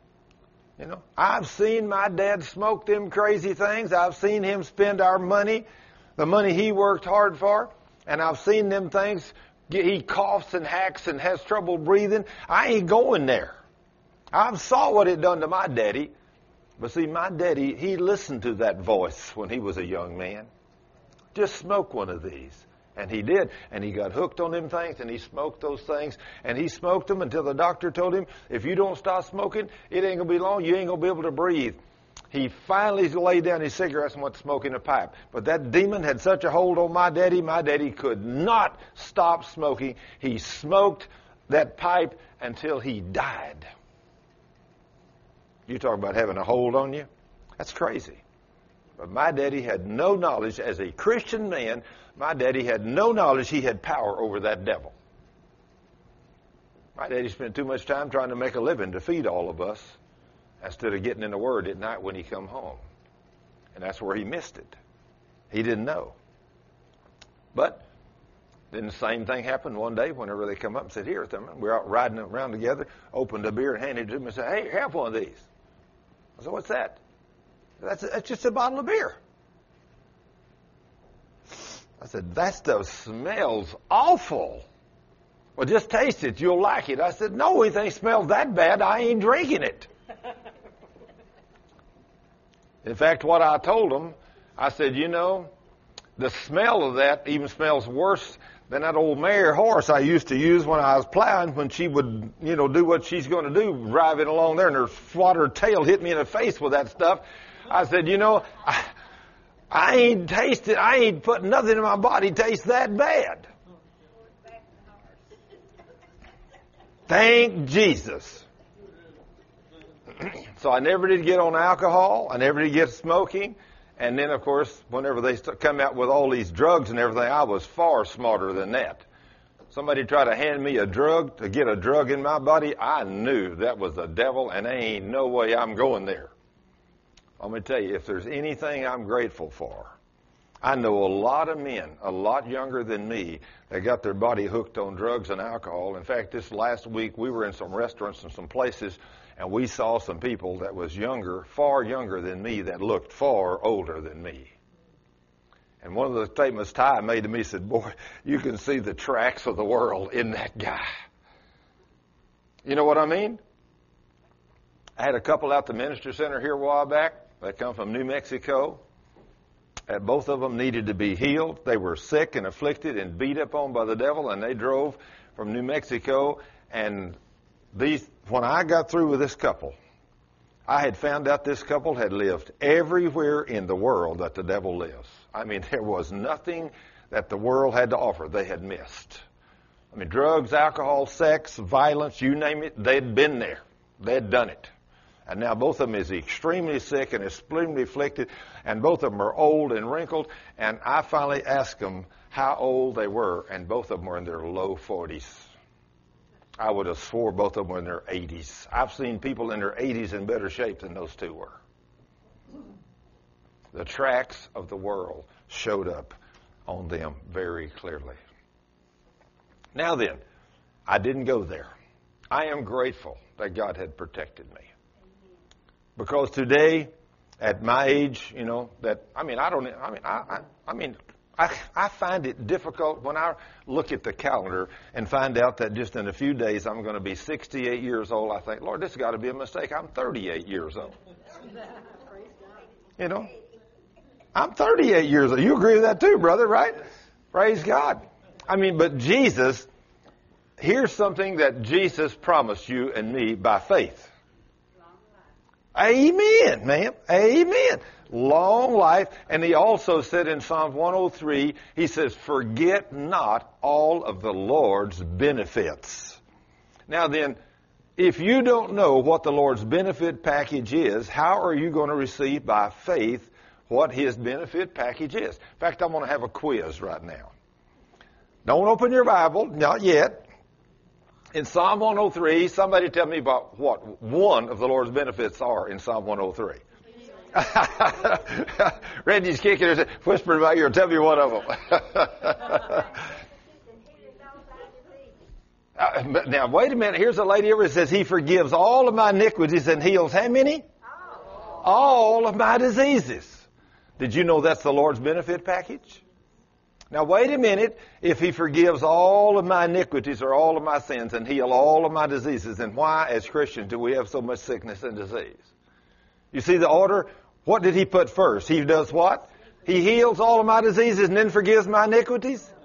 I've seen my dad smoke them crazy things. I've seen him spend our money, the money he worked hard for, and I've seen them things. He coughs and hacks and has trouble breathing. I ain't going there. I've saw what it done to my daddy. But see, my daddy, he listened to that voice when he was a young man. Just smoke one of these. And he did. And he got hooked on them things, and he smoked those things. And he smoked them until the doctor told him, if you don't stop smoking, it ain't going to be long. You ain't going to be able to breathe. He finally laid down his cigarettes and went to smoking a pipe. But that demon had such a hold on my daddy could not stop smoking. He smoked that pipe until he died. You talk about having a hold on you? That's crazy. But my daddy had no knowledge. As a Christian man, my daddy had no knowledge he had power over that devil. My daddy spent too much time trying to make a living to feed all of us instead of getting in the Word at night when he come home. And that's where he missed it. He didn't know. But then the same thing happened one day whenever they come up and said, here, we're out riding around together, opened a beer and handed it to him and said, hey, have one of these. I said, what's that? That's just a bottle of beer. I said, that stuff smells awful. Well, just taste it. You'll like it. I said, no, anything smells that bad, I ain't drinking it. In fact, what I told him, I said, you know, the smell of that even smells worse than that old mare horse I used to use when I was plowing, when she would, do what she's going to do, driving along there, and her swatter tail hit me in the face with that stuff. I said, I ain't putting nothing in my body tastes that bad. Thank Jesus. So I never did get on alcohol. I never did get smoking. And then, of course, whenever they come out with all these drugs and everything, I was far smarter than that. Somebody tried to hand me a drug to get a drug in my body. I knew that was the devil, and there ain't no way I'm going there. I'm going to tell you, if there's anything I'm grateful for, I know a lot of men, a lot younger than me, that got their body hooked on drugs and alcohol. In fact, this last week, we were in some restaurants and some places, and we saw some people that was younger, far younger than me, that looked far older than me. And one of the statements Ty made to me said, boy, you can see the tracks of the world in that guy. You know what I mean? I had a couple out the ministry center here a while back. They come from New Mexico. And both of them needed to be healed. They were sick and afflicted and beat up on by the devil, and they drove from New Mexico. And when I got through with this couple, I had found out this couple had lived everywhere in the world that the devil lives. I mean, there was nothing that the world had to offer they had missed. I mean, drugs, alcohol, sex, violence, you name it, they'd been there. They'd done it. And now both of them is extremely sick and extremely afflicted, and both of them are old and wrinkled. And I finally asked them how old they were, and both of them were in their low 40s. I would have swore both of them were in their 80s. I've seen people in their 80s in better shape than those two were. The tracks of the world showed up on them very clearly. Now then, I didn't go there. I am grateful that God had protected me. Because today, at my age, I find it difficult when I look at the calendar and find out that just in a few days I'm going to be 68 years old. I think, Lord, this has got to be a mistake. I'm 38 years old. I'm 38 years old. You agree with that too, brother, right? Praise God. But Jesus, here's something that Jesus promised you and me by faith. Amen, man. Amen. Long life. And he also said in Psalm 103, he says, forget not all of the Lord's benefits. Now then, if you don't know what the Lord's benefit package is, how are you going to receive by faith what his benefit package is? In fact, I'm going to have a quiz right now. Don't open your Bible, not yet. In Psalm 103, somebody tell me about what one of the Lord's benefits are in Psalm 103. Randy's kicking her, whispering about you, tell me one of them. Now, wait a minute. Here's a lady over that says, he forgives all of my iniquities and heals how many? All of my diseases. Did you know that's the Lord's benefit package? Now, wait a minute. If he forgives all of my iniquities or all of my sins and heal all of my diseases, then why, as Christians, do we have so much sickness and disease? You see the order? What did he put first? He does what? He heals all of my diseases and then forgives my iniquities?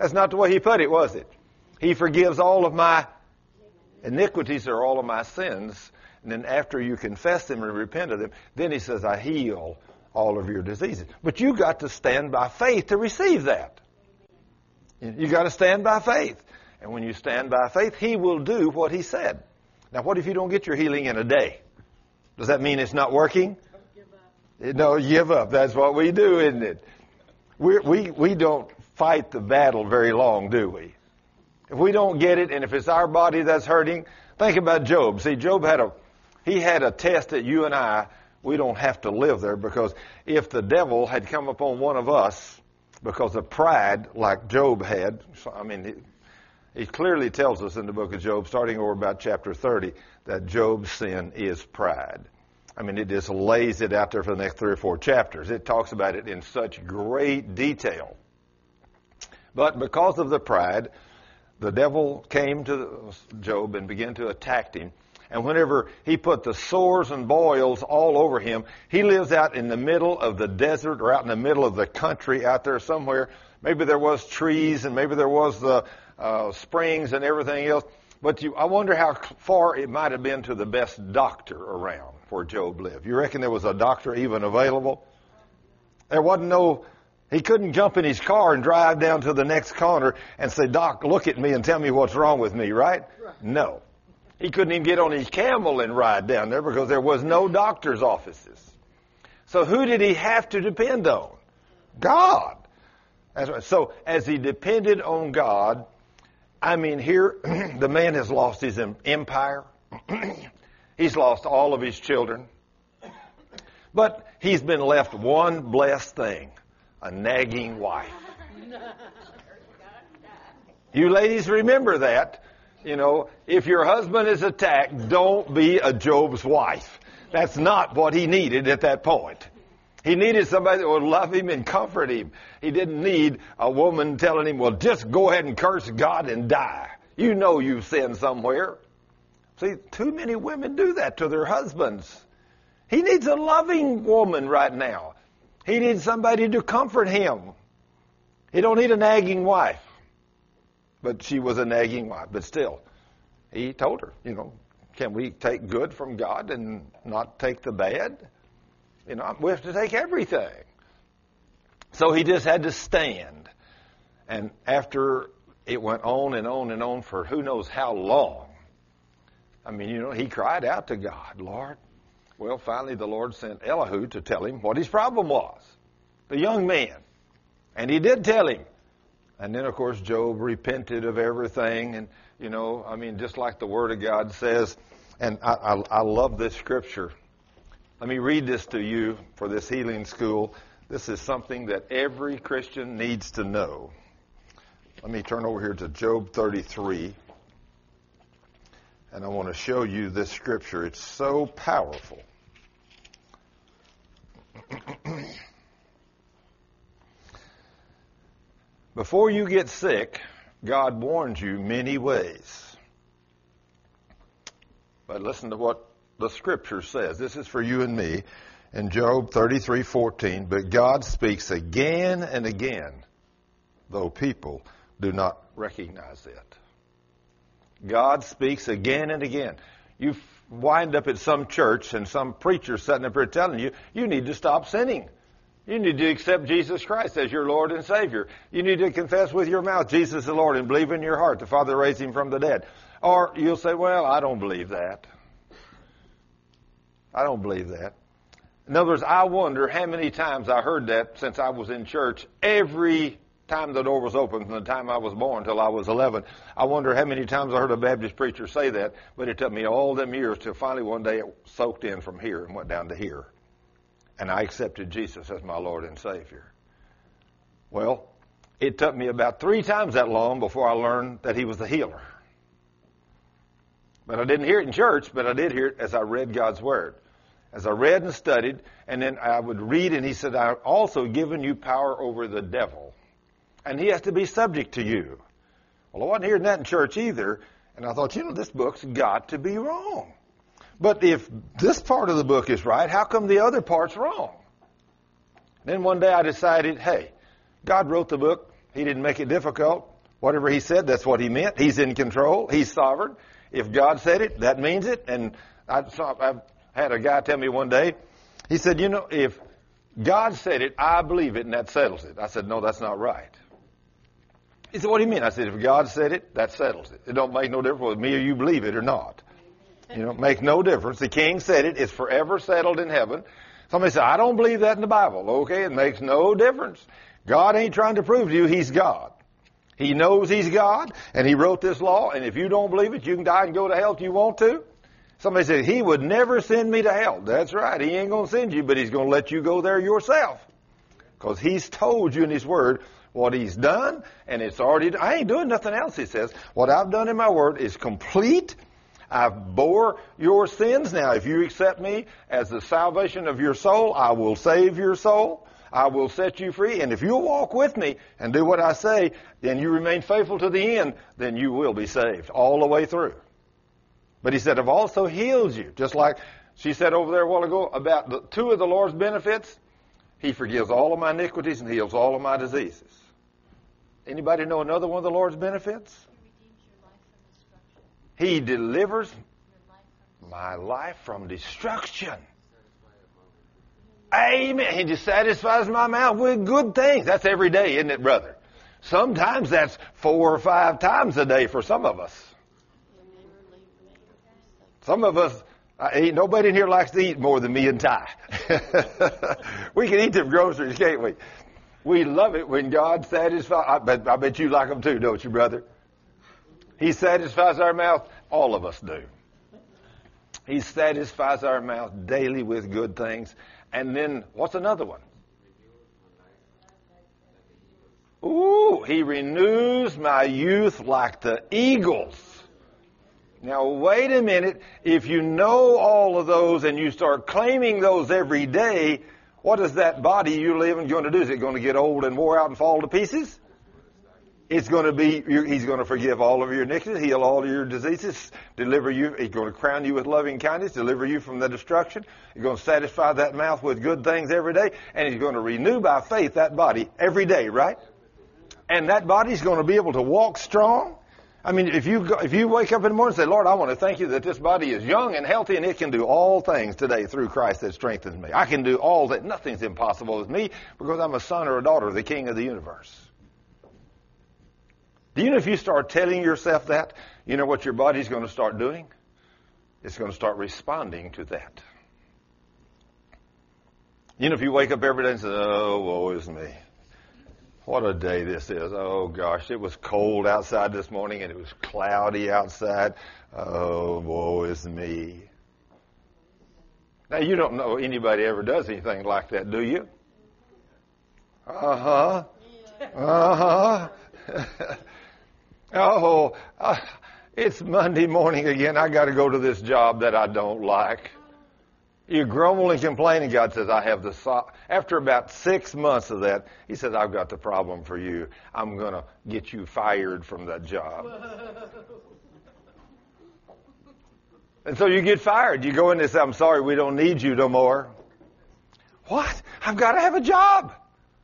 That's not the way he put it, was it? He forgives all of my iniquities or all of my sins. And then after you confess them and repent of them, then he says, I heal all of your diseases. But you got to stand by faith to receive that. You got to stand by faith. And when you stand by faith, he will do what he said. Now, what if you don't get your healing in a day? Does that mean it's not working? No, give up. That's what we do, isn't it? We don't fight the battle very long, do we? If we don't get it, and if it's our body that's hurting, think about Job. See, Job had a test that you and we don't have to live there, because if the devil had come upon one of us because of pride like Job had, I mean, he clearly tells us in the book of Job, starting over about chapter 30, that Job's sin is pride. I mean, it just lays it out there for the next 3 or 4 chapters. It talks about it in such great detail. But because of the pride, the devil came to Job and began to attack him. And whenever he put the sores and boils all over him, he lives out in the middle of the desert or out in the middle of the country out there somewhere. Maybe there was trees and maybe there was the springs and everything else. But I wonder how far it might have been to the best doctor around where Job lived. You reckon there was a doctor even available? There wasn't he couldn't jump in his car and drive down to the next corner and say, Doc, look at me and tell me what's wrong with me, right? No. He couldn't even get on his camel and ride down there because there was no doctor's offices. So who did he have to depend on? God. That's right. So as he depended on God, I mean, here the man has lost his empire. He's lost all of his children. But he's been left one blessed thing, a nagging wife. You ladies remember that. You know, if your husband is attacked, don't be a Job's wife. That's not what he needed at that point. He needed somebody that would love him and comfort him. He didn't need a woman telling him, well, just go ahead and curse God and die. You know you've sinned somewhere. See, too many women do that to their husbands. He needs a loving woman right now. He needs somebody to comfort him. He don't need a nagging wife. But she was a nagging wife. But still, he told her, can we take good from God and not take the bad? We have to take everything. So he just had to stand. And after it went on and on and on for who knows how long, I mean, he cried out to God, Lord. Well, finally the Lord sent Elihu to tell him what his problem was, the young man. And he did tell him. And then, of course, Job repented of everything. And, just like the Word of God says, and I love this scripture. Let me read this to you for this healing school. This is something that every Christian needs to know. Let me turn over here to Job 33. And I want to show you this scripture. It's so powerful. Before you get sick, God warns you many ways. But listen to what the scripture says. This is for you and me in Job 33:14. But God speaks again and again, though people do not recognize it. God speaks again and again. You wind up at some church and some preacher sitting up there telling you, you need to stop sinning. You need to accept Jesus Christ as your Lord and Savior. You need to confess with your mouth Jesus is the Lord and believe in your heart the Father raised him from the dead. Or you'll say, well, I don't believe that. I don't believe that. In other words, I wonder how many times I heard that since I was in church. Every time the door was open from the time I was born until I was 11. I wonder how many times I heard a Baptist preacher say that, but it took me all them years till finally one day it soaked in from here and went down to here. And I accepted Jesus as my Lord and Savior. Well, it took me about 3 times that long before I learned that he was the healer. But I didn't hear it in church, but I did hear it as I read God's Word. As I read and studied, and then I would read, and he said, I've also given you power over the devil. And he has to be subject to you. Well, I wasn't hearing that in church either. And I thought, this book's got to be wrong. But if this part of the book is right, how come the other part's wrong? Then one day I decided, hey, God wrote the book. He didn't make it difficult. Whatever he said, that's what he meant. He's in control. He's sovereign. If God said it, that means it. And I've had a guy tell me one day, he said, you know, if God said it, I believe it, and that settles it. I said, no, that's not right. He said, what do you mean? I said, if God said it, that settles it. It don't make no difference whether me or you believe it or not. You know, make no difference. The King said it. It's forever settled in heaven. Somebody said, I don't believe that in the Bible. Okay, it makes no difference. God ain't trying to prove to you He's God. He knows He's God, and He wrote this law, and if you don't believe it, you can die and go to hell if you want to. Somebody said, He would never send me to hell. That's right. He ain't going to send you, but He's going to let you go there yourself. Because He's told you in His Word what He's done, and it's already done. I ain't doing nothing else, He says. What I've done in my Word is complete. I've bore your sins. Now, if you accept me as the salvation of your soul, I will save your soul. I will set you free. And if you'll walk with me and do what I say, then you remain faithful to the end, then you will be saved all the way through. But He said, I've also healed you. Just like she said over there a while ago about two of the Lord's benefits. He forgives all of my iniquities and heals all of my diseases. Anybody know another one of the Lord's benefits? He delivers my life from destruction. Amen. He just satisfies my mouth with good things. That's every day, isn't it, brother? Sometimes that's 4 or 5 times a day for some of us. Some of us, nobody in here likes to eat more than me and Ty. We can eat them groceries, can't we? We love it when God satisfies. I bet you like them too, don't you, brother? He satisfies our mouth. All of us do. He satisfies our mouth daily with good things. And then, what's another one? Ooh, He renews my youth like the eagles. Now, wait a minute. If you know all of those and you start claiming those every day, what is that body you live in going to do? Is it going to get old and wore out and fall to pieces? It's going to be, He's going to forgive all of your iniquities, heal all of your diseases, deliver you. He's going to crown you with loving kindness, deliver you from the destruction. He's going to satisfy that mouth with good things every day, and He's going to renew by faith that body every day, right? And that body's going to be able to walk strong. I mean, if you wake up in the morning and say, Lord, I want to thank you that this body is young and healthy and it can do all things today through Christ that strengthens me. I can do all that. Nothing's impossible with me because I'm a son or a daughter of the King of the universe. Do you know if you start telling yourself that, you know what your body's going to start doing? It's going to start responding to that. You know, if you wake up every day and say, oh, woe is me. What a day this is. Oh, gosh, it was cold outside this morning and it was cloudy outside. Oh, woe is me. Now, you don't know anybody ever does anything like that, do you? Uh-huh. Uh-huh. Oh, it's Monday morning again. I got to go to this job that I don't like. You grumble and complain, and God says, I have the... After about 6 months of that, He says, I've got the problem for you. I'm going to get you fired from that job. And so you get fired. You go in and say, I'm sorry, we don't need you no more. What? I've got to have a job.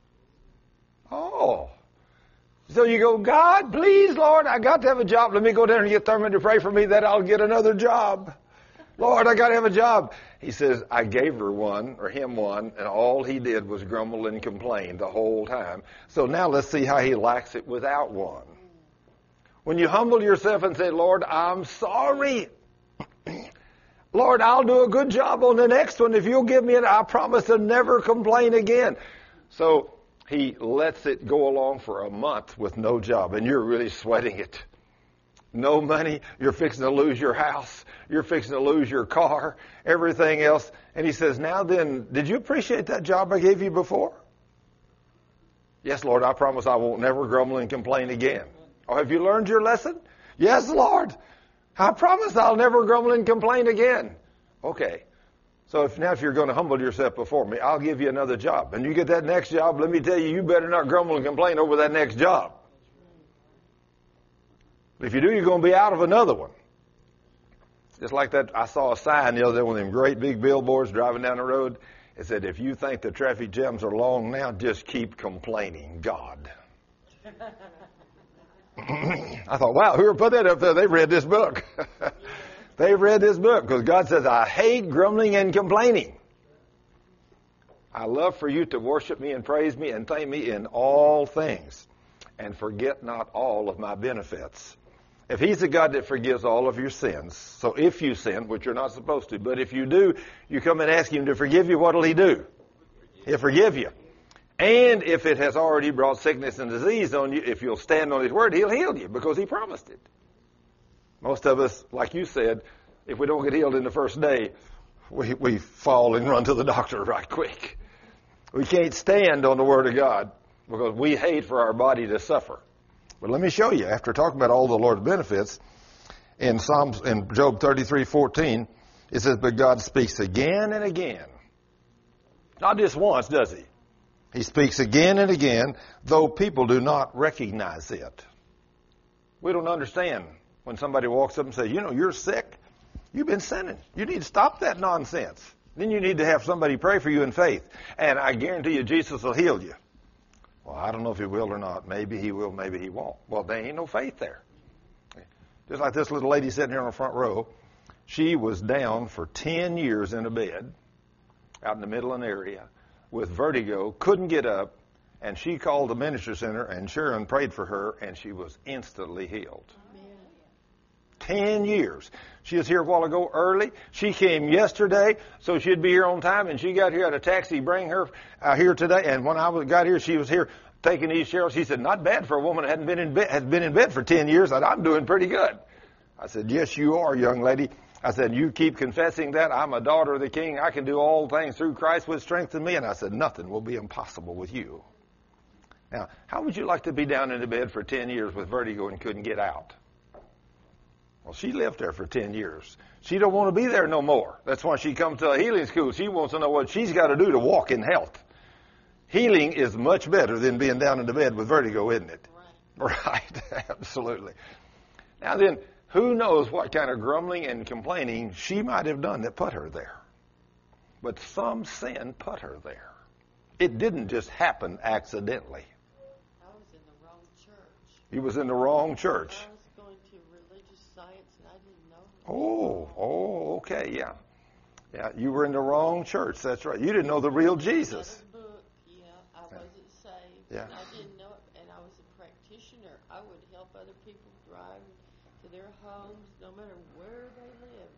Oh. So you go, God, please, Lord, I got to have a job. Let me go down and get Thurman to pray for me that I'll get another job. Lord, I got to have a job. He says, I gave her one, or him one, and all he did was grumble and complain the whole time. So now let's see how he likes it without one. When you humble yourself and say, Lord, I'm sorry. Lord, I'll do a good job on the next one. If you'll give me it, I promise to never complain again. So he lets it go along for a month with no job, and you're really sweating it. No money, you're fixing to lose your house, you're fixing to lose your car, everything else. And he says, now then, did you appreciate that job I gave you before? Yes, Lord, I promise I won't never grumble and complain again. Oh, have you learned your lesson? Yes, Lord, I promise I'll never grumble and complain again. Okay. So if you're going to humble yourself before me, I'll give you another job. And you get that next job, let me tell you, you better not grumble and complain over that next job. If you do, you're going to be out of another one. Just like that, I saw a sign the other day, one of them great big billboards driving down the road. It said, if you think the traffic jams are long now, just keep complaining, God. I thought, wow, whoever put that up there, they read this book. They read this book because God says, I hate grumbling and complaining. I love for you to worship me and praise me and thank me in all things and forget not all of my benefits. If he's a God that forgives all of your sins, so if you sin, which you're not supposed to, but if you do, you come and ask him to forgive you, what'll he do? He'll forgive you. And if it has already brought sickness and disease on you, if you'll stand on his word, he'll heal you because he promised it. Most of us, like you said, if we don't get healed in the first day, we fall and run to the doctor right quick. We can't stand on the word of God because we hate for our body to suffer. But let me show you, after talking about all the Lord's benefits, in Job 33:14, it says, but God speaks again and again. Not just once, does he? He speaks again and again, though people do not recognize it. We don't understand when somebody walks up and says, you're sick. You've been sinning. You need to stop that nonsense. Then you need to have somebody pray for you in faith. And I guarantee you Jesus will heal you. Well, I don't know if he will or not. Maybe he will, maybe he won't. Well, there ain't no faith there. Just like this little lady sitting here on the front row. She was down for 10 years in a bed out in the Midland area with vertigo, couldn't get up, and she called the ministry center, and Sharon prayed for her, and she was instantly healed. 10 years. She was here a while ago early. She came yesterday, so she'd be here on time, and she got here at a taxi, bring her here today. And when I got here, she was here taking these Cheryl. She said, not bad for a woman that has been in bed for 10 years. And I'm doing pretty good. I said, yes, you are, young lady. I said, you keep confessing that. I'm a daughter of the King. I can do all things through Christ which strengthens me. And I said, nothing will be impossible with you. Now, how would you like to be down in the bed for 10 years with vertigo and couldn't get out? Well, she lived there for 10 years. She don't want to be there no more. That's why she comes to a healing school. She wants to know what she's got to do to walk in health. Healing is much better than being down in the bed with vertigo, isn't it? Right. Absolutely. Now then, who knows what kind of grumbling and complaining she might have done that put her there. But some sin put her there. It didn't just happen accidentally. I was in the wrong church. You was in the wrong church. I was going to religious science and I didn't know. Okay, yeah. Yeah, you were in the wrong church. That's right. You didn't know the real Jesus. Book, I wasn't saved. Yeah. And I didn't know it, and I was a practitioner. I would help other people drive to their homes, no matter where they lived.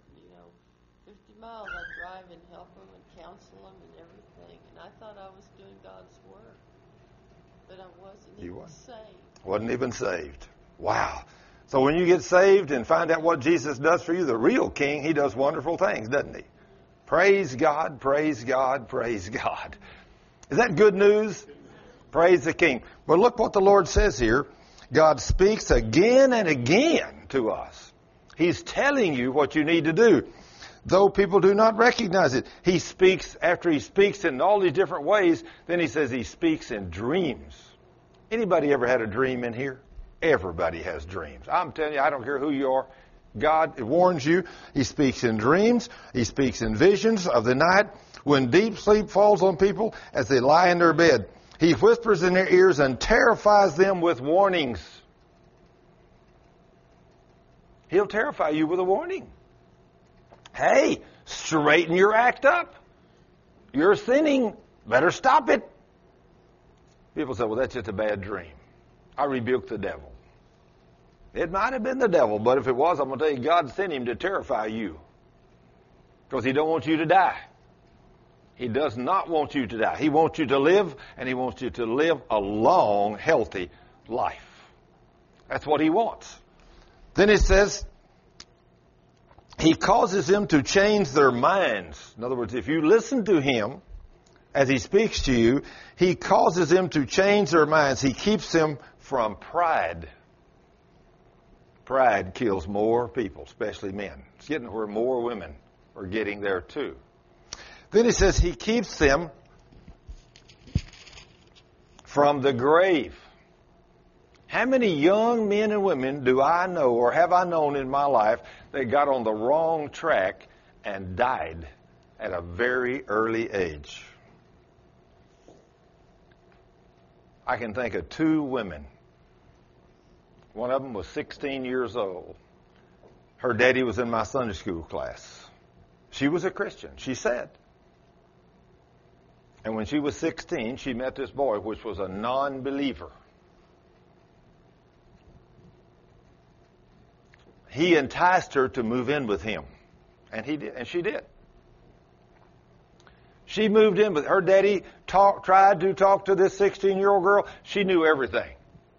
50 miles I'd drive and help them and counsel them and everything. And I thought I was doing God's work, but I wasn't even saved. Wasn't even saved. Wow. So when you get saved and find out what Jesus does for you, the real King, he does wonderful things, doesn't he? Praise God, praise God, praise God. Is that good news? Praise the King. But look what the Lord says here. God speaks again and again to us. He's telling you what you need to do. Though people do not recognize it. He speaks, after he speaks in all these different ways, then he says he speaks in dreams. Anybody ever had a dream in here? Everybody has dreams. I'm telling you, I don't care who you are. God warns you. He speaks in dreams. He speaks in visions of the night when deep sleep falls on people as they lie in their bed. He whispers in their ears and terrifies them with warnings. He'll terrify you with a warning. Hey, straighten your act up. You're sinning. Better stop it. People say, well, that's just a bad dream. I rebuke the devil. It might have been the devil, but if it was, I'm going to tell you, God sent him to terrify you. Because he don't want you to die. He does not want you to die. He wants you to live, and he wants you to live a long, healthy life. That's what he wants. Then it says, he causes them to change their minds. In other words, if you listen to him as he speaks to you, he causes them to change their minds. He keeps them from pride. Pride kills more people, especially men. It's getting where more women are getting there too. Then he says he keeps them from the grave. How many young men and women do I know or have I known in my life that got on the wrong track and died at a very early age? I can think of 2 women. One of them was 16 years old. Her daddy was in my Sunday school class. She was a Christian, she said. And when she was 16, she met this boy, which was a non-believer. He enticed her to move in with him. And he did, and she did. She moved in, but her daddy tried to talk to this 16-year-old girl. She knew everything.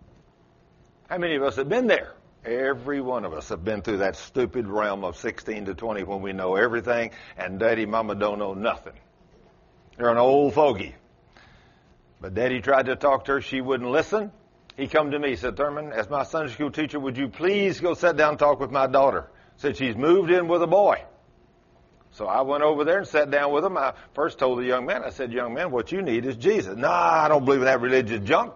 How many of us have been there? Every one of us have been through that stupid realm of 16 to 20 when we know everything and daddy, mama don't know nothing. They're an old fogey. But daddy tried to talk to her. She wouldn't listen. He come to me, said, Thurman, as my Sunday school teacher, would you please go sit down and talk with my daughter? Said she's moved in with a boy. So I went over there and sat down with him. I first told the young man, I said, young man, what you need is Jesus. Nah, I don't believe in that religious junk.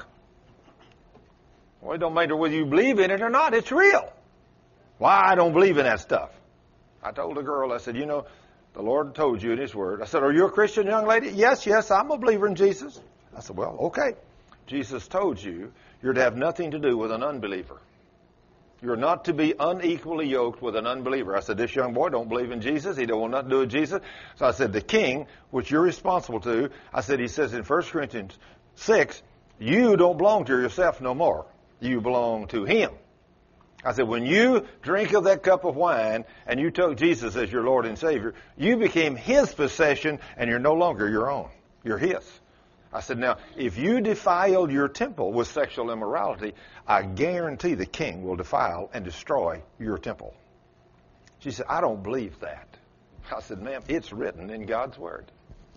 Well, it don't matter whether you believe in it or not. It's real. Why? I don't believe in that stuff. I told the girl, I said, you know, the Lord told you in His Word. I said, are you a Christian, young lady? Yes, I'm a believer in Jesus. I said, well, okay. Jesus told you you're to have nothing to do with an unbeliever. You're not to be unequally yoked with an unbeliever. I said, this young boy don't believe in Jesus. He don't want nothing to do with Jesus. So I said, the king, which you're responsible to, I said, he says in 1 Corinthians 6, you don't belong to yourself no more. You belong to Him. I said, when you drink of that cup of wine and you took Jesus as your Lord and Savior, you became His possession and you're no longer your own. You're His. I said, now, if you defiled your temple with sexual immorality, I guarantee the king will defile and destroy your temple. She said, I don't believe that. I said, ma'am, it's written in God's Word.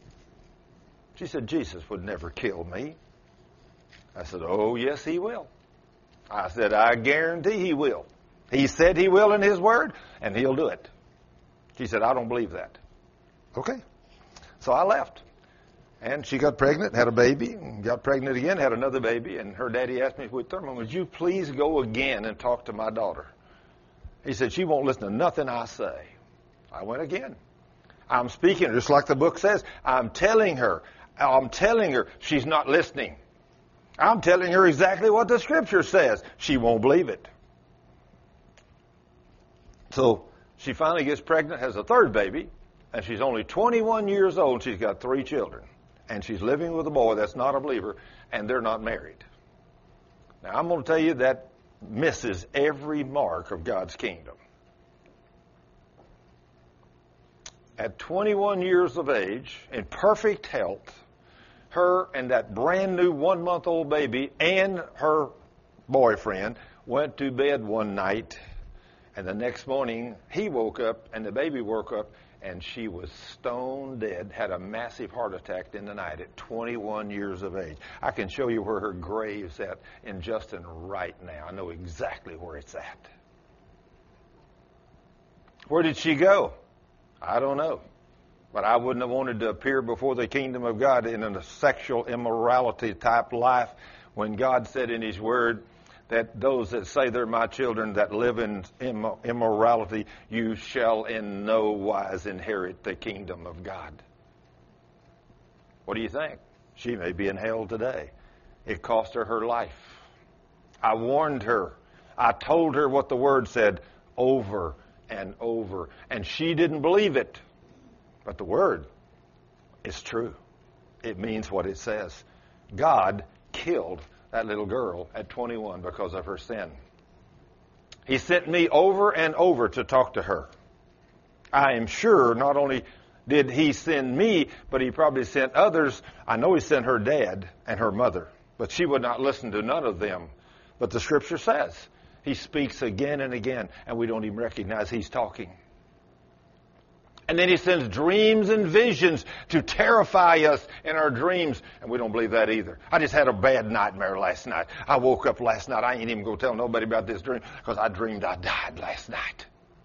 She said, Jesus would never kill me. I said, oh, yes, He will. I said, I guarantee He will. He said He will in His Word, and He'll do it. She said, I don't believe that. Okay. So I left. And she got pregnant, had a baby, and got pregnant again, had another baby, and her daddy asked me, Thurman, would you please go again and talk to my daughter? He said, she won't listen to nothing I say. I went again. I'm speaking, just like the book says. I'm telling her, she's not listening. I'm telling her exactly what the Scripture says. She won't believe it. So she finally gets pregnant, has a third baby, and she's only 21 years old. She's got 3 children. And she's living with a boy that's not a believer, and they're not married. Now, I'm going to tell you that misses every mark of God's kingdom. At 21 years of age, in perfect health, her and that brand new 1-month-old baby and her boyfriend went to bed one night, and the next morning he woke up and the baby woke up and she was stone dead, had a massive heart attack in the night at 21 years of age. I can show you where her grave's at in Justin right now. I know exactly where it's at. Where did she go? I don't know. But I wouldn't have wanted to appear before the kingdom of God in a sexual immorality type life when God said in His Word that those that say they're my children that live in immorality, you shall in no wise inherit the kingdom of God. What do you think? She may be in hell today. It cost her life. I warned her. I told her what the Word said over and over, and she didn't believe it. But the Word is true. It means what it says. God killed that little girl at 21 because of her sin. He sent me over and over to talk to her. I am sure not only did He send me, but He probably sent others. I know He sent her dad and her mother, but she would not listen to none of them. But the Scripture says He speaks again and again, and we don't even recognize He's talking. And then He sends dreams and visions to terrify us in our dreams. And we don't believe that either. I just had a bad nightmare last night. I woke up last night. I ain't even going to tell nobody about this dream because I dreamed I died last night.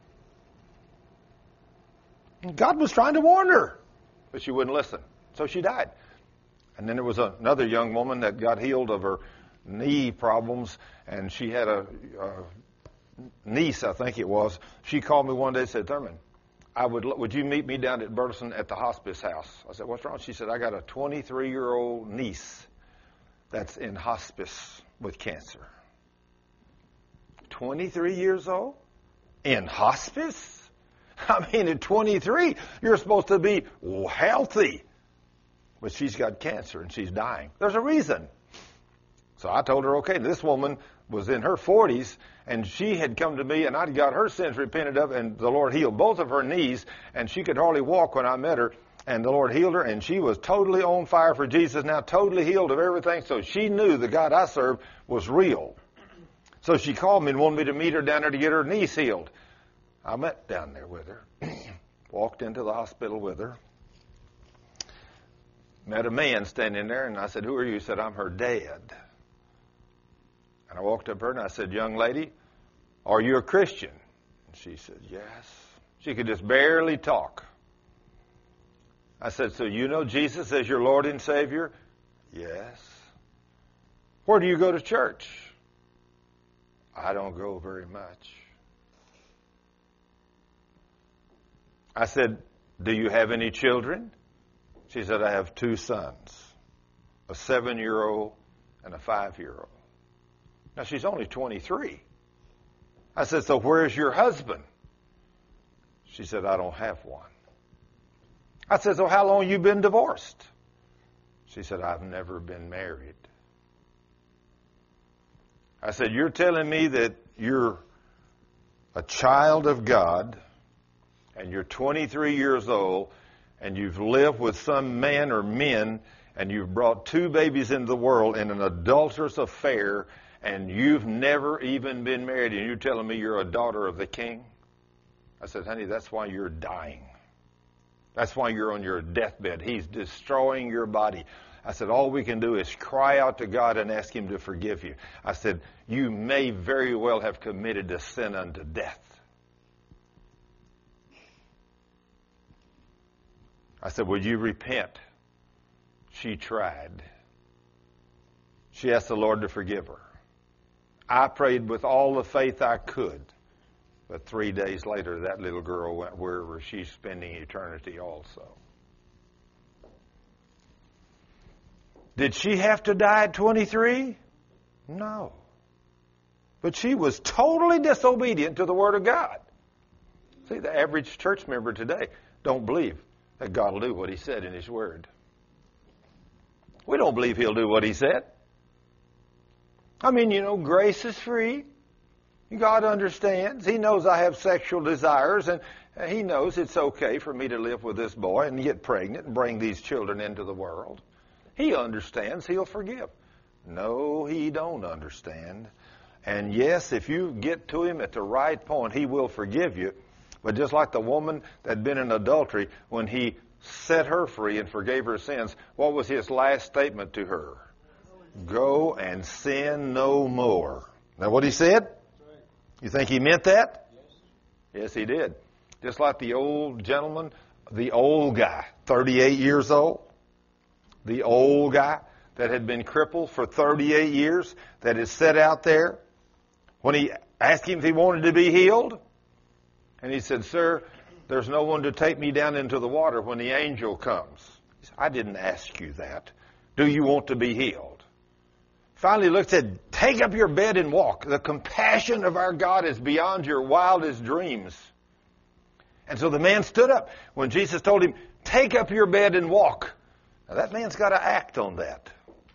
And God was trying to warn her, but she wouldn't listen. So she died. And then there was another young woman that got healed of her knee problems. And she had a niece, I think it was. She called me one day and said, Thurman, would you meet me down at Burleson at the hospice house? I said, what's wrong? She said, I got a 23-year-old niece that's in hospice with cancer. 23 years old? In hospice? I mean, at 23, you're supposed to be healthy. But she's got cancer and she's dying. There's a reason. So I told her, okay, this woman was in her 40s, and she had come to me, and I'd got her sins repented of, and the Lord healed both of her knees, and she could hardly walk when I met her, and the Lord healed her, and she was totally on fire for Jesus, now totally healed of everything, so she knew the God I served was real. So she called me and wanted me to meet her down there to get her knees healed. I met down there with her, walked into the hospital with her, met a man standing there, and I said, who are you? He said, I'm her dad. And I walked up to her and I said, young lady, are you a Christian? And she said, yes. She could just barely talk. I said, so you know Jesus as your Lord and Savior? Yes. Where do you go to church? I don't go very much. I said, do you have any children? She said, I have 2 sons, a 7-year-old and a 5-year-old. Now, she's only 23. I said, so where's your husband? She said, I don't have one. I said, so how long you been divorced? She said, I've never been married. I said, you're telling me that you're a child of God and you're 23 years old and you've lived with some man or men and you've brought 2 babies into the world in an adulterous affair and you've never even been married, and you're telling me you're a daughter of the King? I said, honey, that's why you're dying. That's why you're on your deathbed. He's destroying your body. I said, all we can do is cry out to God and ask Him to forgive you. I said, you may very well have committed a sin unto death. I said, will you repent? She tried. She asked the Lord to forgive her. I prayed with all the faith I could. But 3 days later, that little girl went wherever she's spending eternity also. Did she have to die at 23? No. But she was totally disobedient to the Word of God. See, the average church member today don't believe that God will do what He said in His Word. We don't believe He'll do what He said. I mean, you know, grace is free. God understands. He knows I have sexual desires, and He knows it's okay for me to live with this boy and get pregnant and bring these children into the world. He understands. He'll forgive. No, He don't understand. And yes, if you get to Him at the right point, He will forgive you. But just like the woman that had been in adultery, when He set her free and forgave her sins, what was His last statement to her? Go and sin no more. Now what He said? You think He meant that? Yes, He did. Just like the old gentleman, the old guy, 38 years old. The old guy that had been crippled for 38 years, that is set out there. When He asked him if he wanted to be healed, and he said, sir, there's no one to take me down into the water when the angel comes. He said, I didn't ask you that. Do you want to be healed? Finally looked and said, take up your bed and walk. The compassion of our God is beyond your wildest dreams. And so the man stood up when Jesus told him, take up your bed and walk. Now that man's got to act on that.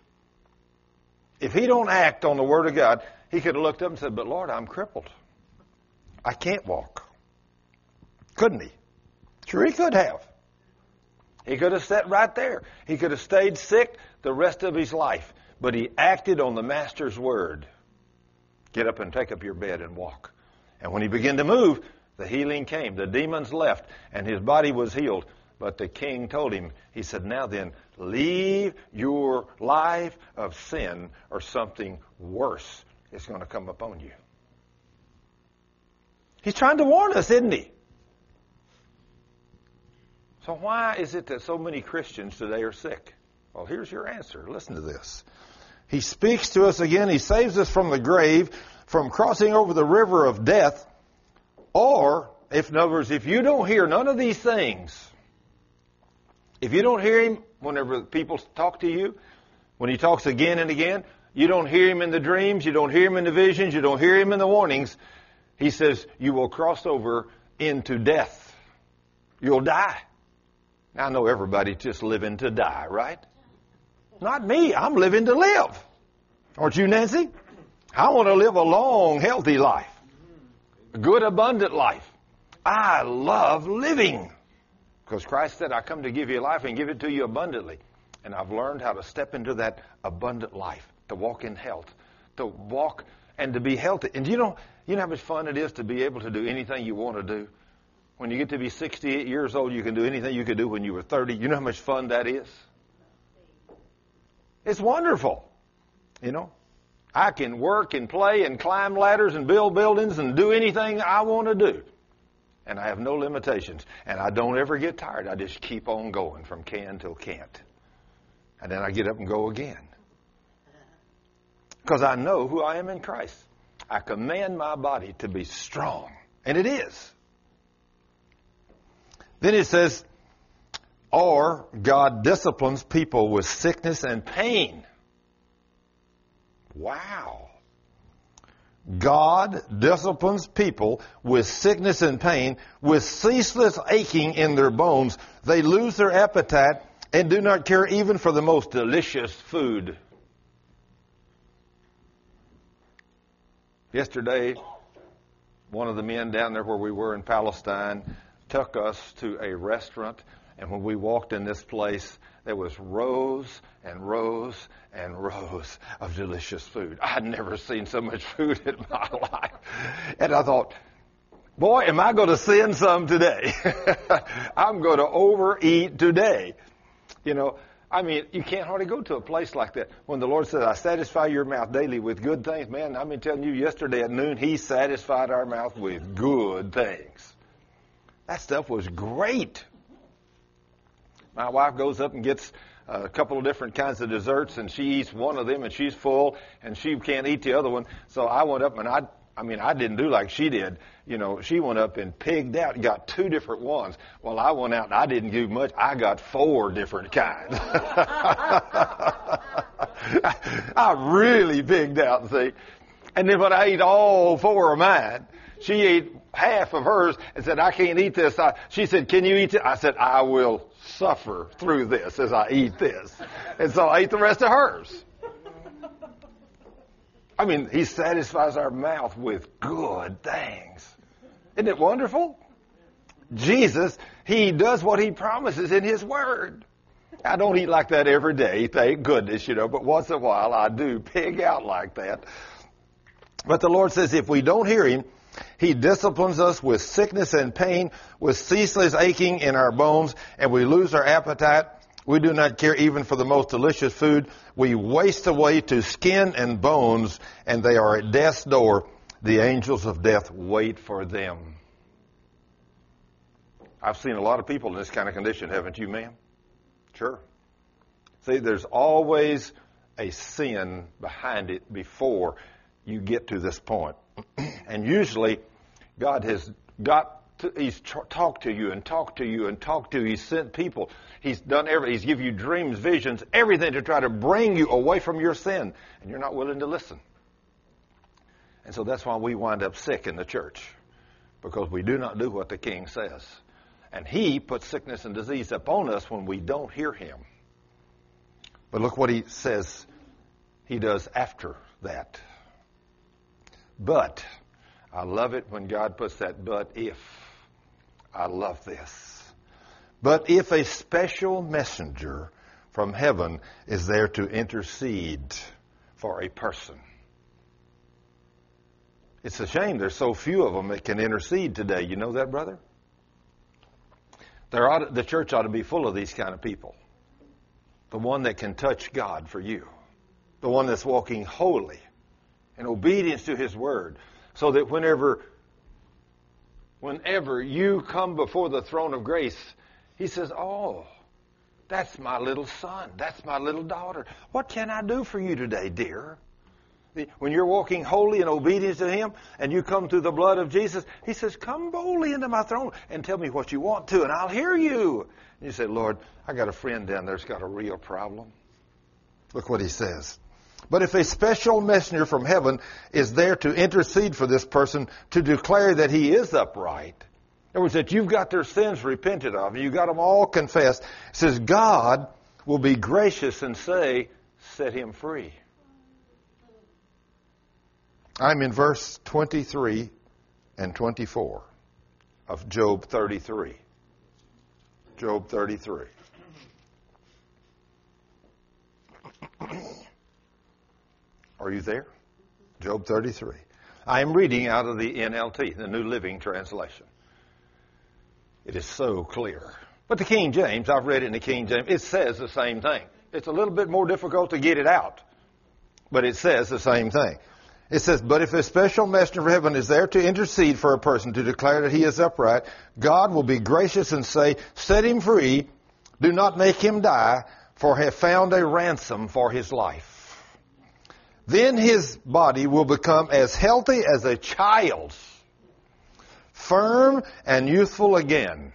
If he don't act on the Word of God, he could have looked up and said, but Lord, I'm crippled. I can't walk. Couldn't he? Sure he could have. He could have sat right there. He could have stayed sick the rest of his life. But he acted on the Master's word. Get up and take up your bed and walk. And when he began to move, the healing came. The demons left, and his body was healed. But the king told him, he said, now then, leave your life of sin or something worse is going to come upon you. He's trying to warn us, isn't he? So why is it that so many Christians today are sick? Well, here's your answer. Listen to this. He speaks to us again. He saves us from the grave, from crossing over the river of death. Or, in other words, if you don't hear none of these things, if you don't hear Him whenever people talk to you, when He talks again and again, You don't hear him in the dreams. You don't hear him in the visions. You don't hear him in the warnings. He says you will cross over into death. You'll die. Now, I know everybody's just living to die, right? Not me. I'm living to live. Aren't you, Nancy? I want to live a long, healthy life. A good, abundant life. I love living. Because Christ said, I come to give you life and give it to you abundantly. And I've learned how to step into that abundant life, to walk in health, to walk and to be healthy. And you know how much fun it is to be able to do anything you want to do? When you get to be 68 years old, you can do anything you could do when you were 30. You know how much fun that is? It's wonderful. You know, I can work and play and climb ladders and build buildings and do anything I want to do. And I have no limitations. And I don't ever get tired. I just keep on going from can till can't. And then I get up and go again. Because I know who I am in Christ. I command my body to be strong. And it is. Then it says, or God disciplines people with sickness and pain. Wow. God disciplines people with sickness and pain, with ceaseless aching in their bones. They lose their appetite and do not care even for the most delicious food. Yesterday, one of the men down there where we were in Palestine took us to a restaurant, and when we walked in this place, there was rows and rows and rows of delicious food. I had never seen so much food in my life. And I thought, boy, am I going to sin some today? I'm going to overeat today. You know, I mean, you can't hardly go to a place like that. When the Lord says, I satisfy your mouth daily with good things, man, I've been telling you, yesterday at noon, He satisfied our mouth with good things. That stuff was great. My wife goes up and gets a couple of different kinds of desserts, and she eats one of them, and she's full, and she can't eat the other one. So I went up, and I didn't do like she did. You know, she went up and pigged out and got 2 different ones. Well, I went out, and I didn't do much. I got 4 different kinds. I really pigged out, see. And then when I ate all 4 of mine, she ate half of hers and said, I can't eat this. She said, can you eat it? I said, I will suffer through this as I eat this. And so I ate the rest of hers. I mean, He satisfies our mouth with good things. Isn't it wonderful? Jesus, He does what He promises in His Word. I don't eat like that every day, thank goodness, you know, but once in a while I do pig out like that. But the Lord says if we don't hear Him, He disciplines us with sickness and pain, with ceaseless aching in our bones, and we lose our appetite. We do not care even for the most delicious food. We waste away to skin and bones, and they are at death's door. The angels of death wait for them. I've seen a lot of people in this kind of condition, haven't you, ma'am? Sure. See, there's always a sin behind it before you get to this point. And usually, God has He's talked to you and talked to you and talked to you. He's sent people. He's done everything. He's given you dreams, visions, everything to try to bring you away from your sin. And you're not willing to listen. And so that's why we wind up sick in the church. Because we do not do what the King says. And He puts sickness and disease upon us when we don't hear Him. But look what He says He does after that. But, I love it when God puts that but if. I love this. But if a special messenger from heaven is there to intercede for a person. It's a shame there's so few of them that can intercede today. You know that, brother? The church ought to be full of these kind of people. The one that can touch God for you. The one that's walking holy in obedience to His Word. So that whenever you come before the throne of grace, He says, oh, that's my little son. That's my little daughter. What can I do for you today, dear? When you're walking holy in obedience to Him and you come through the blood of Jesus, He says, come boldly into my throne and tell me what you want to and I'll hear you. And you say, Lord, I got a friend down there that's got a real problem. Look what He says. But if a special messenger from heaven is there to intercede for this person, to declare that he is upright, in other words, that you've got their sins repented of, and you've got them all confessed, it says God will be gracious and say, set him free. I'm in verse 23 and 24 of Job 33. Job 33. Are you there? Job 33. I am reading out of the NLT, the New Living Translation. It is so clear. But the King James, I've read it in the King James, it says the same thing. It's a little bit more difficult to get it out, but it says the same thing. It says, but if a special messenger of heaven is there to intercede for a person, to declare that he is upright, God will be gracious and say, set him free, do not make him die, for I have found a ransom for his life. Then his body will become as healthy as a child's, firm and youthful again.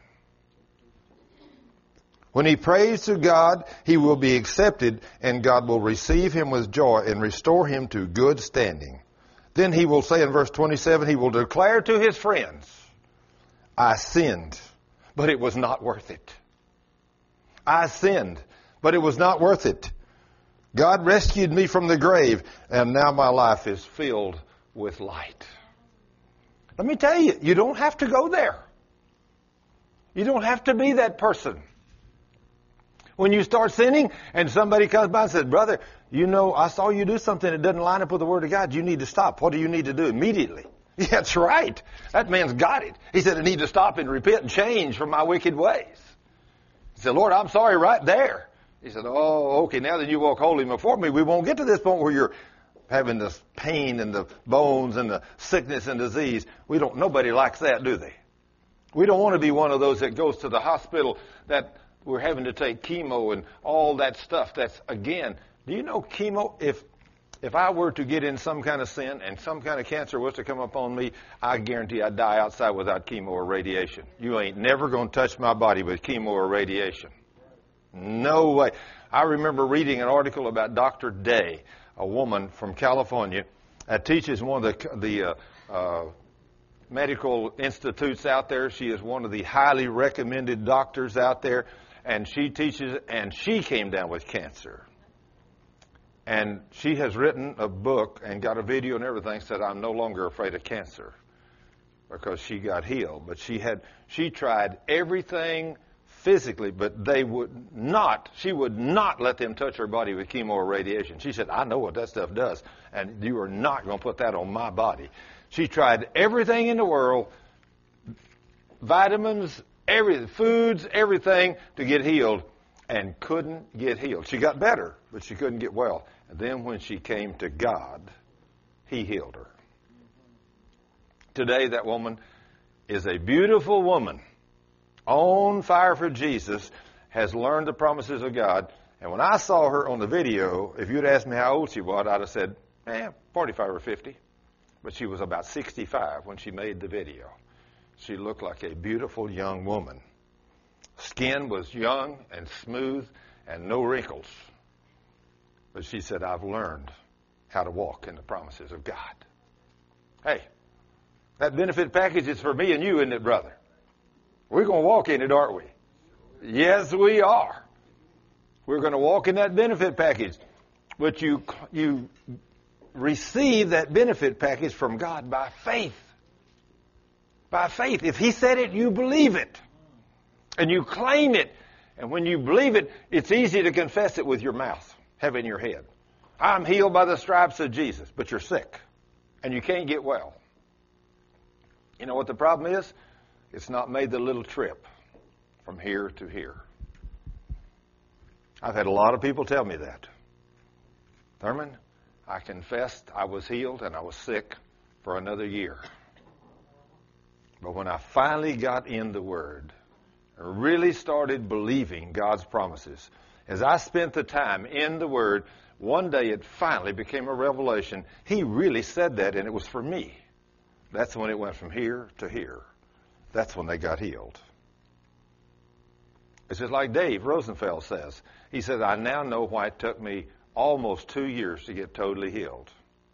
When he prays to God, he will be accepted, and God will receive him with joy and restore him to good standing. Then he will say in verse 27, he will declare to his friends, I sinned, but it was not worth it. I sinned, but it was not worth it. God rescued me from the grave, and now my life is filled with light. Let me tell you, you don't have to go there. You don't have to be that person. When you start sinning and somebody comes by and says, brother, you know, I saw you do something that doesn't line up with the Word of God. You need to stop. What do you need to do immediately? Yeah, that's right. That man's got it. He said, I need to stop and repent and change from my wicked ways. He said, Lord, I'm sorry right there. He said, oh, okay, now that you walk holy before me, we won't get to this point where you're having this pain in the bones and the sickness and disease. Nobody likes that, do they? We don't want to be one of those that goes to the hospital that we're having to take chemo and all that stuff. That's, again, do you know chemo, if I were to get in some kind of sin and some kind of cancer was to come upon me, I guarantee I'd die outside without chemo or radiation. You ain't never going to touch my body with chemo or radiation. No way. I remember reading an article about Dr. Day, a woman from California that teaches one of the medical institutes out there. She is one of the highly recommended doctors out there, and she teaches, and she came down with cancer. And she has written a book and got a video and everything, said, I'm no longer afraid of cancer, because she got healed. But she tried everything physically, but she would not let them touch her body with chemo or radiation. She said, I know what that stuff does, and you are not going to put that on my body. She tried everything in the world, vitamins, foods, everything to get healed, and couldn't get healed. She got better, but she couldn't get well. And then when she came to God, He healed her. Today, that woman is a beautiful woman, on fire for Jesus, has learned the promises of God. And when I saw her on the video, if you'd asked me how old she was, I'd have said, 45 or 50. But she was about 65 when she made the video. She looked like a beautiful young woman. Skin was young and smooth and no wrinkles. But she said, I've learned how to walk in the promises of God. Hey, that benefit package is for me and you, isn't it, brother? We're going to walk in it, aren't we? Yes, we are. We're going to walk in that benefit package. But you receive that benefit package from God by faith. By faith. If He said it, you believe it. And you claim it. And when you believe it, it's easy to confess it with your mouth, have it in your head. I'm healed by the stripes of Jesus. But you're sick. And you can't get well. You know what the problem is? It's not made the little trip from here to here. I've had a lot of people tell me that. Thurman, I confessed I was healed and I was sick for another year. But when I finally got in the Word, I really started believing God's promises. As I spent the time in the Word, one day it finally became a revelation. He really said that, and it was for me. That's when it went from here to here. That's when they got healed. It's just like Dave Rosenfeld says. He says, I now know why it took me almost 2 years to get totally healed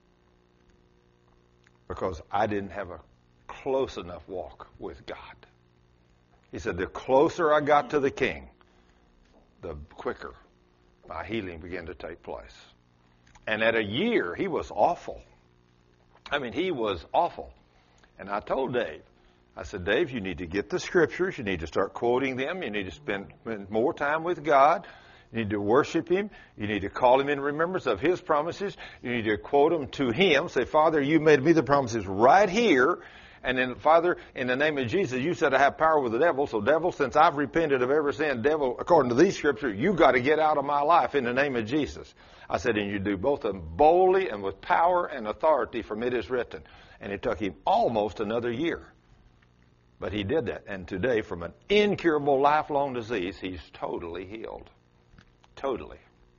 because I didn't have a close enough walk with God. He said, the closer I got to the King, the quicker my healing began to take place. And at a year, he was awful. I mean, he was awful. And I told Dave, I said, Dave, you need to get the scriptures. You need to start quoting them. You need to spend more time with God. You need to worship him. You need to call him in remembrance of his promises. You need to quote them to him. Say, Father, you made me the promises right here. And then, Father, in the name of Jesus, you said I have power with the devil. So, devil, since I've repented of every sin, devil, according to these scriptures, you got to get out of my life in the name of Jesus. I said, and you do both of them boldly and with power and authority, from it is written. And it took him almost another year. But he did that. And today, from an incurable lifelong disease, he's totally healed. Totally.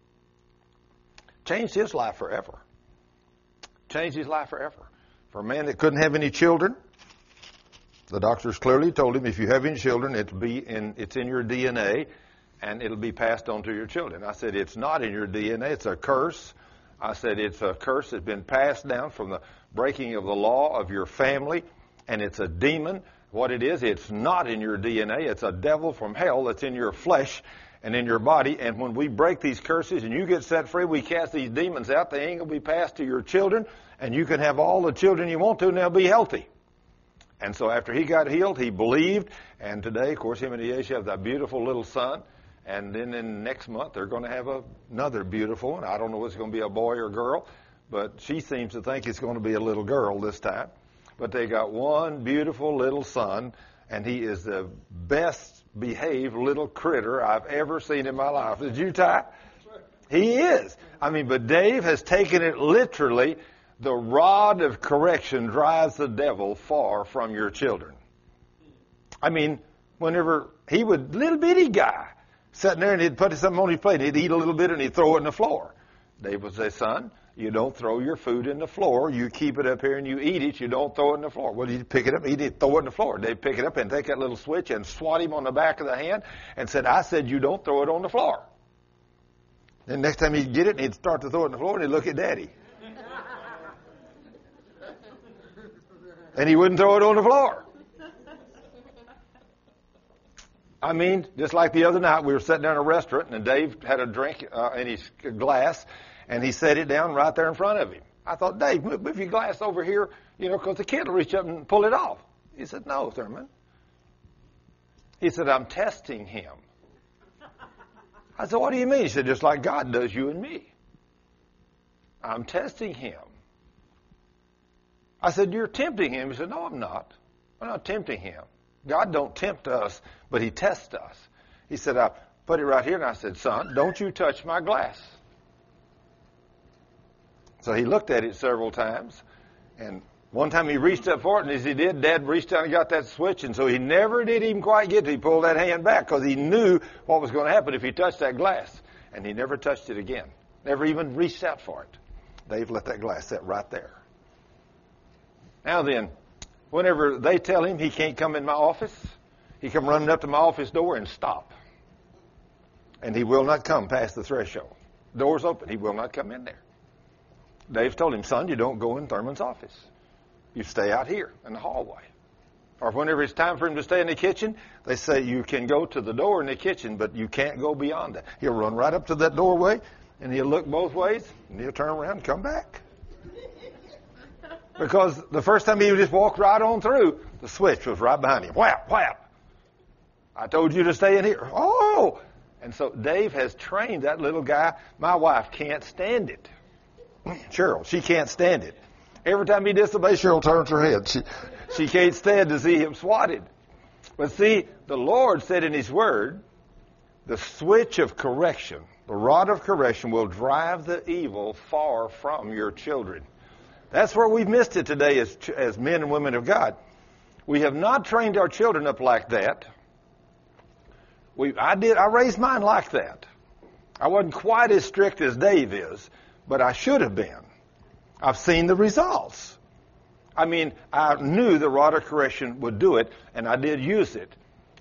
Changed his life forever. Changed his life forever. For a man that couldn't have any children, the doctors clearly told him, if you have any children, it's in your DNA, and it'll be passed on to your children. I said, it's not in your DNA. It's a curse. I said, it's a curse that's been passed down from the breaking of the law of your family, and it's a demon. What it is, it's not in your DNA. It's a devil from hell that's in your flesh and in your body. And when we break these curses and you get set free, we cast these demons out. They ain't going to be passed to your children, and you can have all the children you want to, and they'll be healthy. And so after he got healed, he believed. And today, of course, him and Aisha have that beautiful little son. And then in next month, they're going to have another beautiful one. I don't know if it's going to be a boy or girl, but she seems to think it's going to be a little girl this time. But they got one beautiful little son, and he is the best behaved little critter I've ever seen in my life. Did you, Ty? He is. I mean, but Dave has taken it literally. The rod of correction drives the devil far from your children. I mean, whenever he would, little bitty guy, sitting there and he'd put something on his plate, he'd eat a little bit and he'd throw it in the floor. Dave would say, son, you don't throw your food in the floor. You keep it up here and you eat it. You don't throw it in the floor. Well, he'd pick it up. He'd throw it in the floor. They'd pick it up and take that little switch and swat him on the back of the hand and said, I said you don't throw it on the floor. Then next time he'd get it, and he'd start to throw it on the floor and he'd look at Daddy. And he wouldn't throw it on the floor. I mean, just like the other night, we were sitting down in a restaurant, and Dave had a drink in his glass, and he set it down right there in front of him. I thought, Dave, move your glass over here, because the kid will reach up and pull it off. He said, no, Thurman. He said, I'm testing him. I said, what do you mean? He said, just like God does you and me. I'm testing him. I said, you're tempting him. He said, no, I'm not. I'm not tempting him. God don't tempt us, but he tests us. He said, I put it right here, and I said, son, don't you touch my glass. So he looked at it several times, and one time he reached up for it, and as he did, Dad reached down and got that switch, and so he never did even quite get to it. He pulled that hand back because he knew what was going to happen if he touched that glass, and he never touched it again. Never even reached out for it. Dave let that glass sit right there. Now then, whenever they tell him he can't come in my office, he come running up to my office door and stop. And he will not come past the threshold. Door's open. He will not come in there. Dave told him, son, you don't go in Thurman's office. You stay out here in the hallway. Or whenever it's time for him to stay in the kitchen, they say you can go to the door in the kitchen, but you can't go beyond that. He'll run right up to that doorway, and he'll look both ways, and he'll turn around and come back. Because the first time he just walked right on through, the switch was right behind him. Whap, whap. I told you to stay in here. Oh! And so Dave has trained that little guy. My wife can't stand it. Cheryl, she can't stand it. Every time he disobeys, Cheryl turns her head. She can't stand to see him swatted. But see, the Lord said in his word, the switch of correction, the rod of correction will drive the evil far from your children. That's where we've missed it today as men and women of God. We have not trained our children up like that. I raised mine like that. I wasn't quite as strict as Dave is, but I should have been. I've seen the results. I mean, I knew the rod of correction would do it, and I did use it.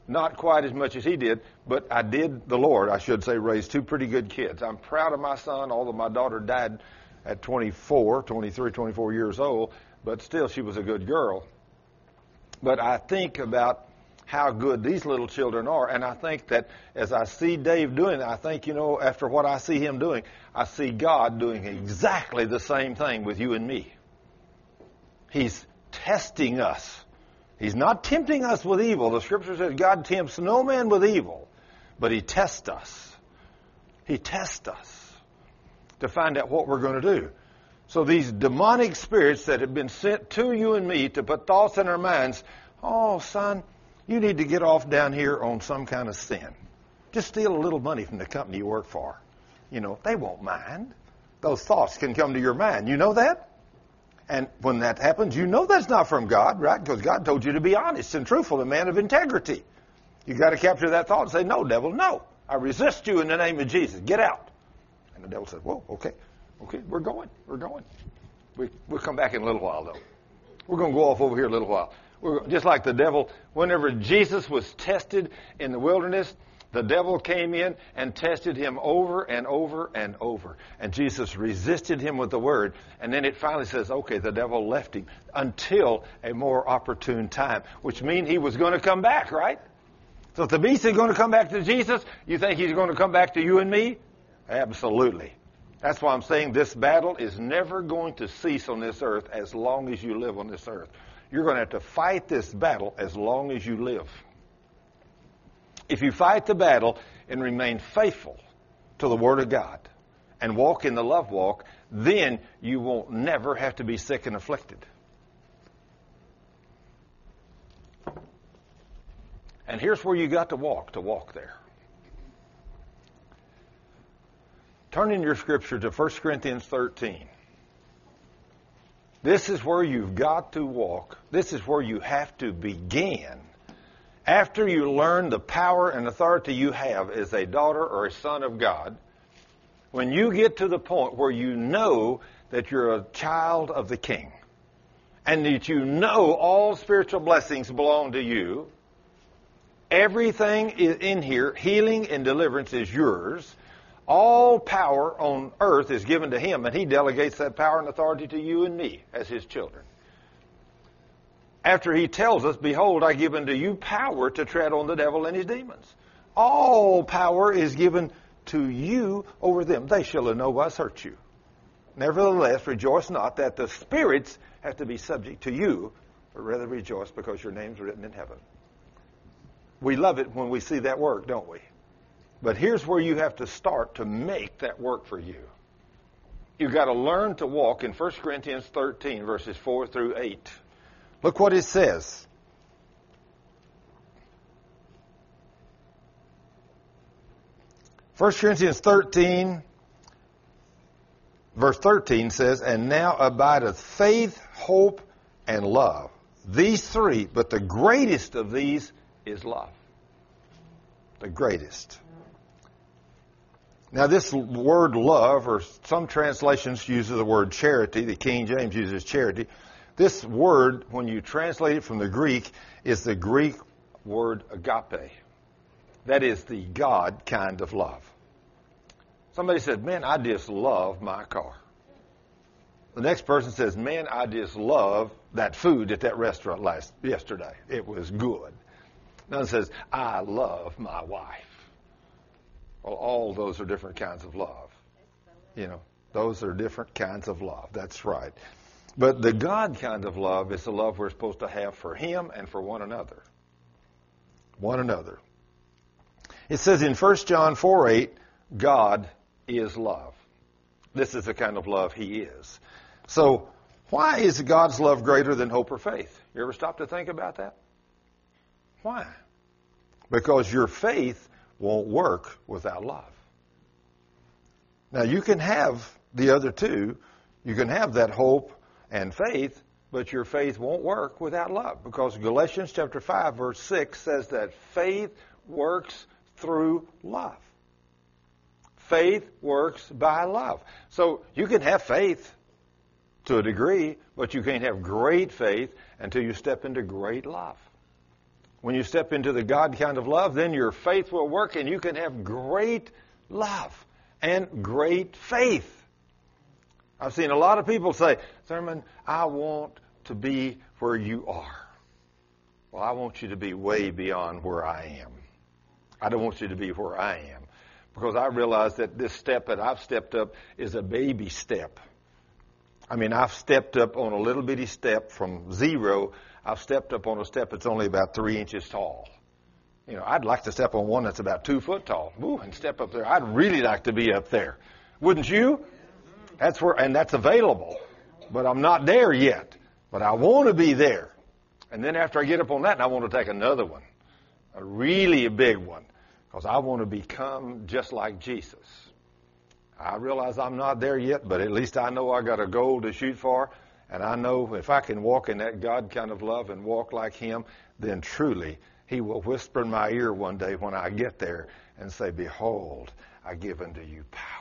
Not quite as much as he did, but I did, the Lord, I should say, raise two pretty good kids. I'm proud of my son, although my daughter died at 24 years old, but still she was a good girl. But I think about how good these little children are, and I think that as I see Dave doing it, I think, after what I see him doing, I see God doing exactly the same thing with you and me. He's testing us. He's not tempting us with evil. The Scripture says God tempts no man with evil, but He tests us. He tests us to find out what we're going to do. So these demonic spirits that have been sent to you and me to put thoughts in our minds, oh, son, you need to get off down here on some kind of sin. Just steal a little money from the company you work for. They won't mind. Those thoughts can come to your mind. You know that? And when that happens, that's not from God, right? Because God told you to be honest and truthful, a man of integrity. You got to capture that thought and say, no, devil, no. I resist you in the name of Jesus. Get out. And the devil says, whoa, okay, we're going. We'll come back in a little while, though. We're going to go off over here a little while. Just like the devil, whenever Jesus was tested in the wilderness, the devil came in and tested him over and over and over. And Jesus resisted him with the word. And then it finally says, okay, the devil left him until a more opportune time, which means he was going to come back, right? So if the beast is going to come back to Jesus, you think he's going to come back to you and me? Absolutely. That's why I'm saying this battle is never going to cease on this earth as long as you live on this earth. You're going to have to fight this battle as long as you live. If you fight the battle and remain faithful to the Word of God and walk in the love walk, then you won't never have to be sick and afflicted. And here's where you got to walk there. Turn in your scripture to 1 Corinthians 13. This is where you've got to walk. This is where you have to begin. After you learn the power and authority you have as a daughter or a son of God, when you get to the point where you know that you're a child of the King, and that you know all spiritual blessings belong to you, everything is in here, healing and deliverance is yours, all power on earth is given to Him, and He delegates that power and authority to you and me as His children. After He tells us, behold, I give unto you power to tread on the devil and his demons. All power is given to you over them. They shall in no wise hurt you. Nevertheless, rejoice not that the spirits have to be subject to you, but rather rejoice because your name's written in heaven. We love it when we see that work, don't we? But here's where you have to start to make that work for you. You've got to learn to walk in 1 Corinthians 13, verses 4 through 8. Look what it says. First Corinthians 13, verse 13 says, and now abideth faith, hope, and love. These three, but the greatest of these is love. The greatest. Now this word love, or some translations use the word charity, the King James uses charity. This word, when you translate it from the Greek, is the Greek word agape. That is the God kind of love. Somebody said, man, I just love my car. The next person says, man, I just love that food at that restaurant yesterday. It was good. Another says, I love my wife. Well, all those are different kinds of love. Those are different kinds of love. That's right. But the God kind of love is the love we're supposed to have for Him and for one another. One another. It says in 1 John 4:8, God is love. This is the kind of love He is. So, why is God's love greater than hope or faith? You ever stop to think about that? Why? Because your faith won't work without love. Now, you can have the other two. You can have that hope and faith, but your faith won't work without love. Because Galatians chapter 5, verse 6 says that faith works through love. Faith works by love. So you can have faith to a degree, but you can't have great faith until you step into great love. When you step into the God kind of love, then your faith will work and you can have great love and great faith. I've seen a lot of people say, Thurman, I want to be where you are. Well, I want you to be way beyond where I am. I don't want you to be where I am. Because I realize that this step that I've stepped up is a baby step. I mean, I've stepped up on a little bitty step from 0. I've stepped up on a step that's only about 3 inches tall. You know, I'd like to step on one that's about 2 foot tall. Ooh, and step up there. I'd really like to be up there. Wouldn't you? That's where, and that's available. But I'm not there yet. But I want to be there. And then after I get up on that, I want to take another one. A really big one. Because I want to become just like Jesus. I realize I'm not there yet, but at least I know I got a goal to shoot for. And I know if I can walk in that God kind of love and walk like Him, then truly He will whisper in my ear one day when I get there and say, behold, I give unto you power.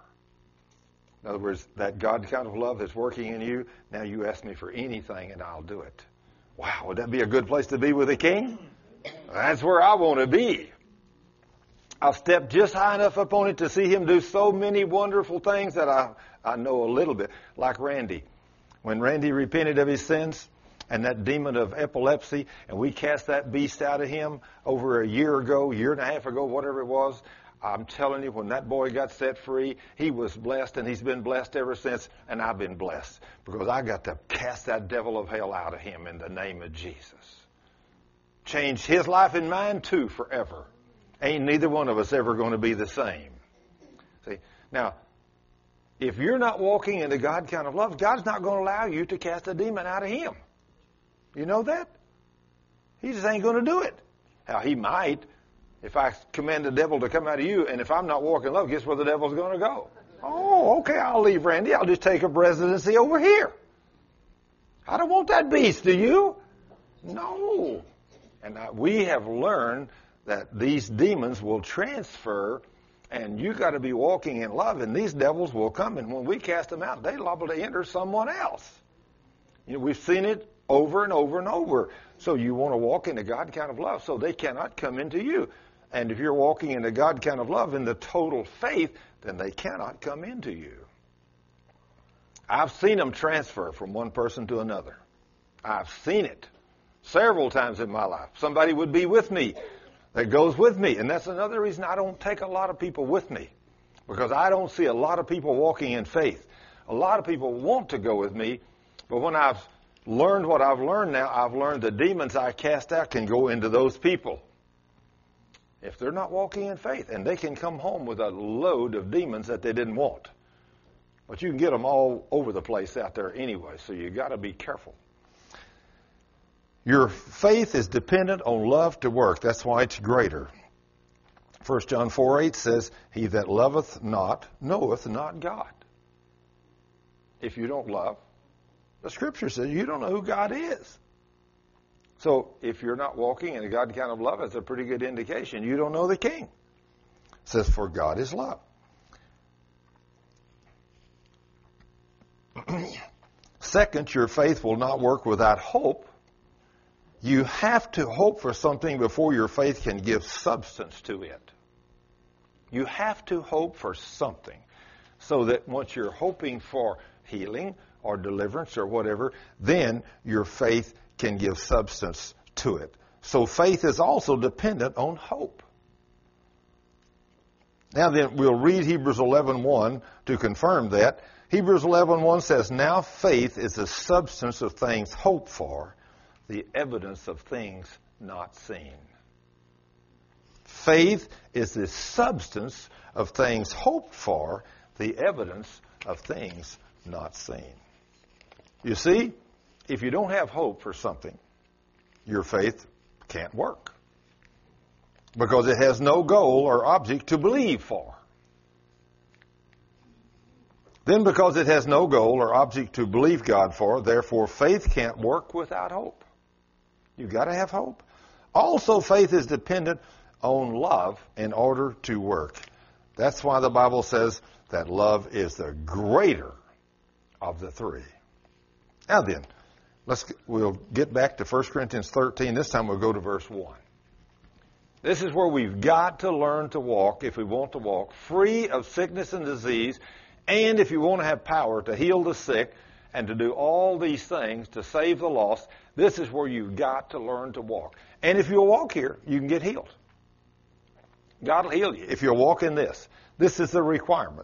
In other words, that God kind of love that's working in you, now you ask me for anything and I'll do it. Wow, would that be a good place to be with a king? That's where I want to be. I'll step just high enough up on it to see Him do so many wonderful things that I know a little bit. Like Randy. When Randy repented of his sins and that demon of epilepsy, and we cast that beast out of him over a year ago, year and a half ago, whatever it was, I'm telling you, when that boy got set free, he was blessed, and he's been blessed ever since, and I've been blessed because I got to cast that devil of hell out of him in the name of Jesus. Changed his life and mine, too, forever. Ain't neither one of us ever going to be the same. See, now, if you're not walking in the God kind of love, God's not going to allow you to cast a demon out of him. You know that? He just ain't going to do it. Now, He might. If I command the devil to come out of you, and if I'm not walking in love, guess where the devil's going to go? Oh, okay, I'll leave Randy. I'll just take up residency over here. I don't want that beast, do you? No. And we have learned that these demons will transfer, and you got to be walking in love, and these devils will come, and when we cast them out, they're liable to enter someone else. You know, we've seen it over and over and over. So you want to walk in the God kind of love so they cannot come into you. And if you're walking in the God kind of love in the total faith, then they cannot come into you. I've seen them transfer from one person to another. I've seen it several times in my life. Somebody would be with me that goes with me. And that's another reason I don't take a lot of people with me, because I don't see a lot of people walking in faith. A lot of people want to go with me, but when I've learned what I've learned now, I've learned the demons I cast out can go into those people if they're not walking in faith. And they can come home with a load of demons that they didn't want. But you can get them all over the place out there anyway, so you got to be careful. Your faith is dependent on love to work. That's why it's greater. 1 John 4:8 says, he that loveth not knoweth not God. If you don't love, the Scripture says you don't know who God is. So if you're not walking in a God kind of love, it's a pretty good indication you don't know the King. It says, for God is love. Second, your faith will not work without hope. You have to hope for something before your faith can give substance to it. You have to hope for something so that once you're hoping for healing or deliverance or whatever, then your faith can give substance to it. So faith is also dependent on hope. Now then, we'll read Hebrews 11:1 to confirm that. Hebrews 11:1 says, now faith is the substance of things hoped for, the evidence of things not seen. Faith is the substance of things hoped for, the evidence of things not seen. You see, if you don't have hope for something, your faith can't work, because it has no goal or object to believe for. Then because it has no goal or object to believe God for, therefore faith can't work without hope. You've got to have hope. Also, faith is dependent on love in order to work. That's why the Bible says that love is the greater of the three. Now then, We'll get back to 1 Corinthians 13. This time we'll go to verse 1. This is where we've got to learn to walk, if we want to walk, free of sickness and disease, and if you want to have power to heal the sick and to do all these things to save the lost. This is where you've got to learn to walk. And if you'll walk here, you can get healed. God will heal you if you'll walk in this. This is the requirement.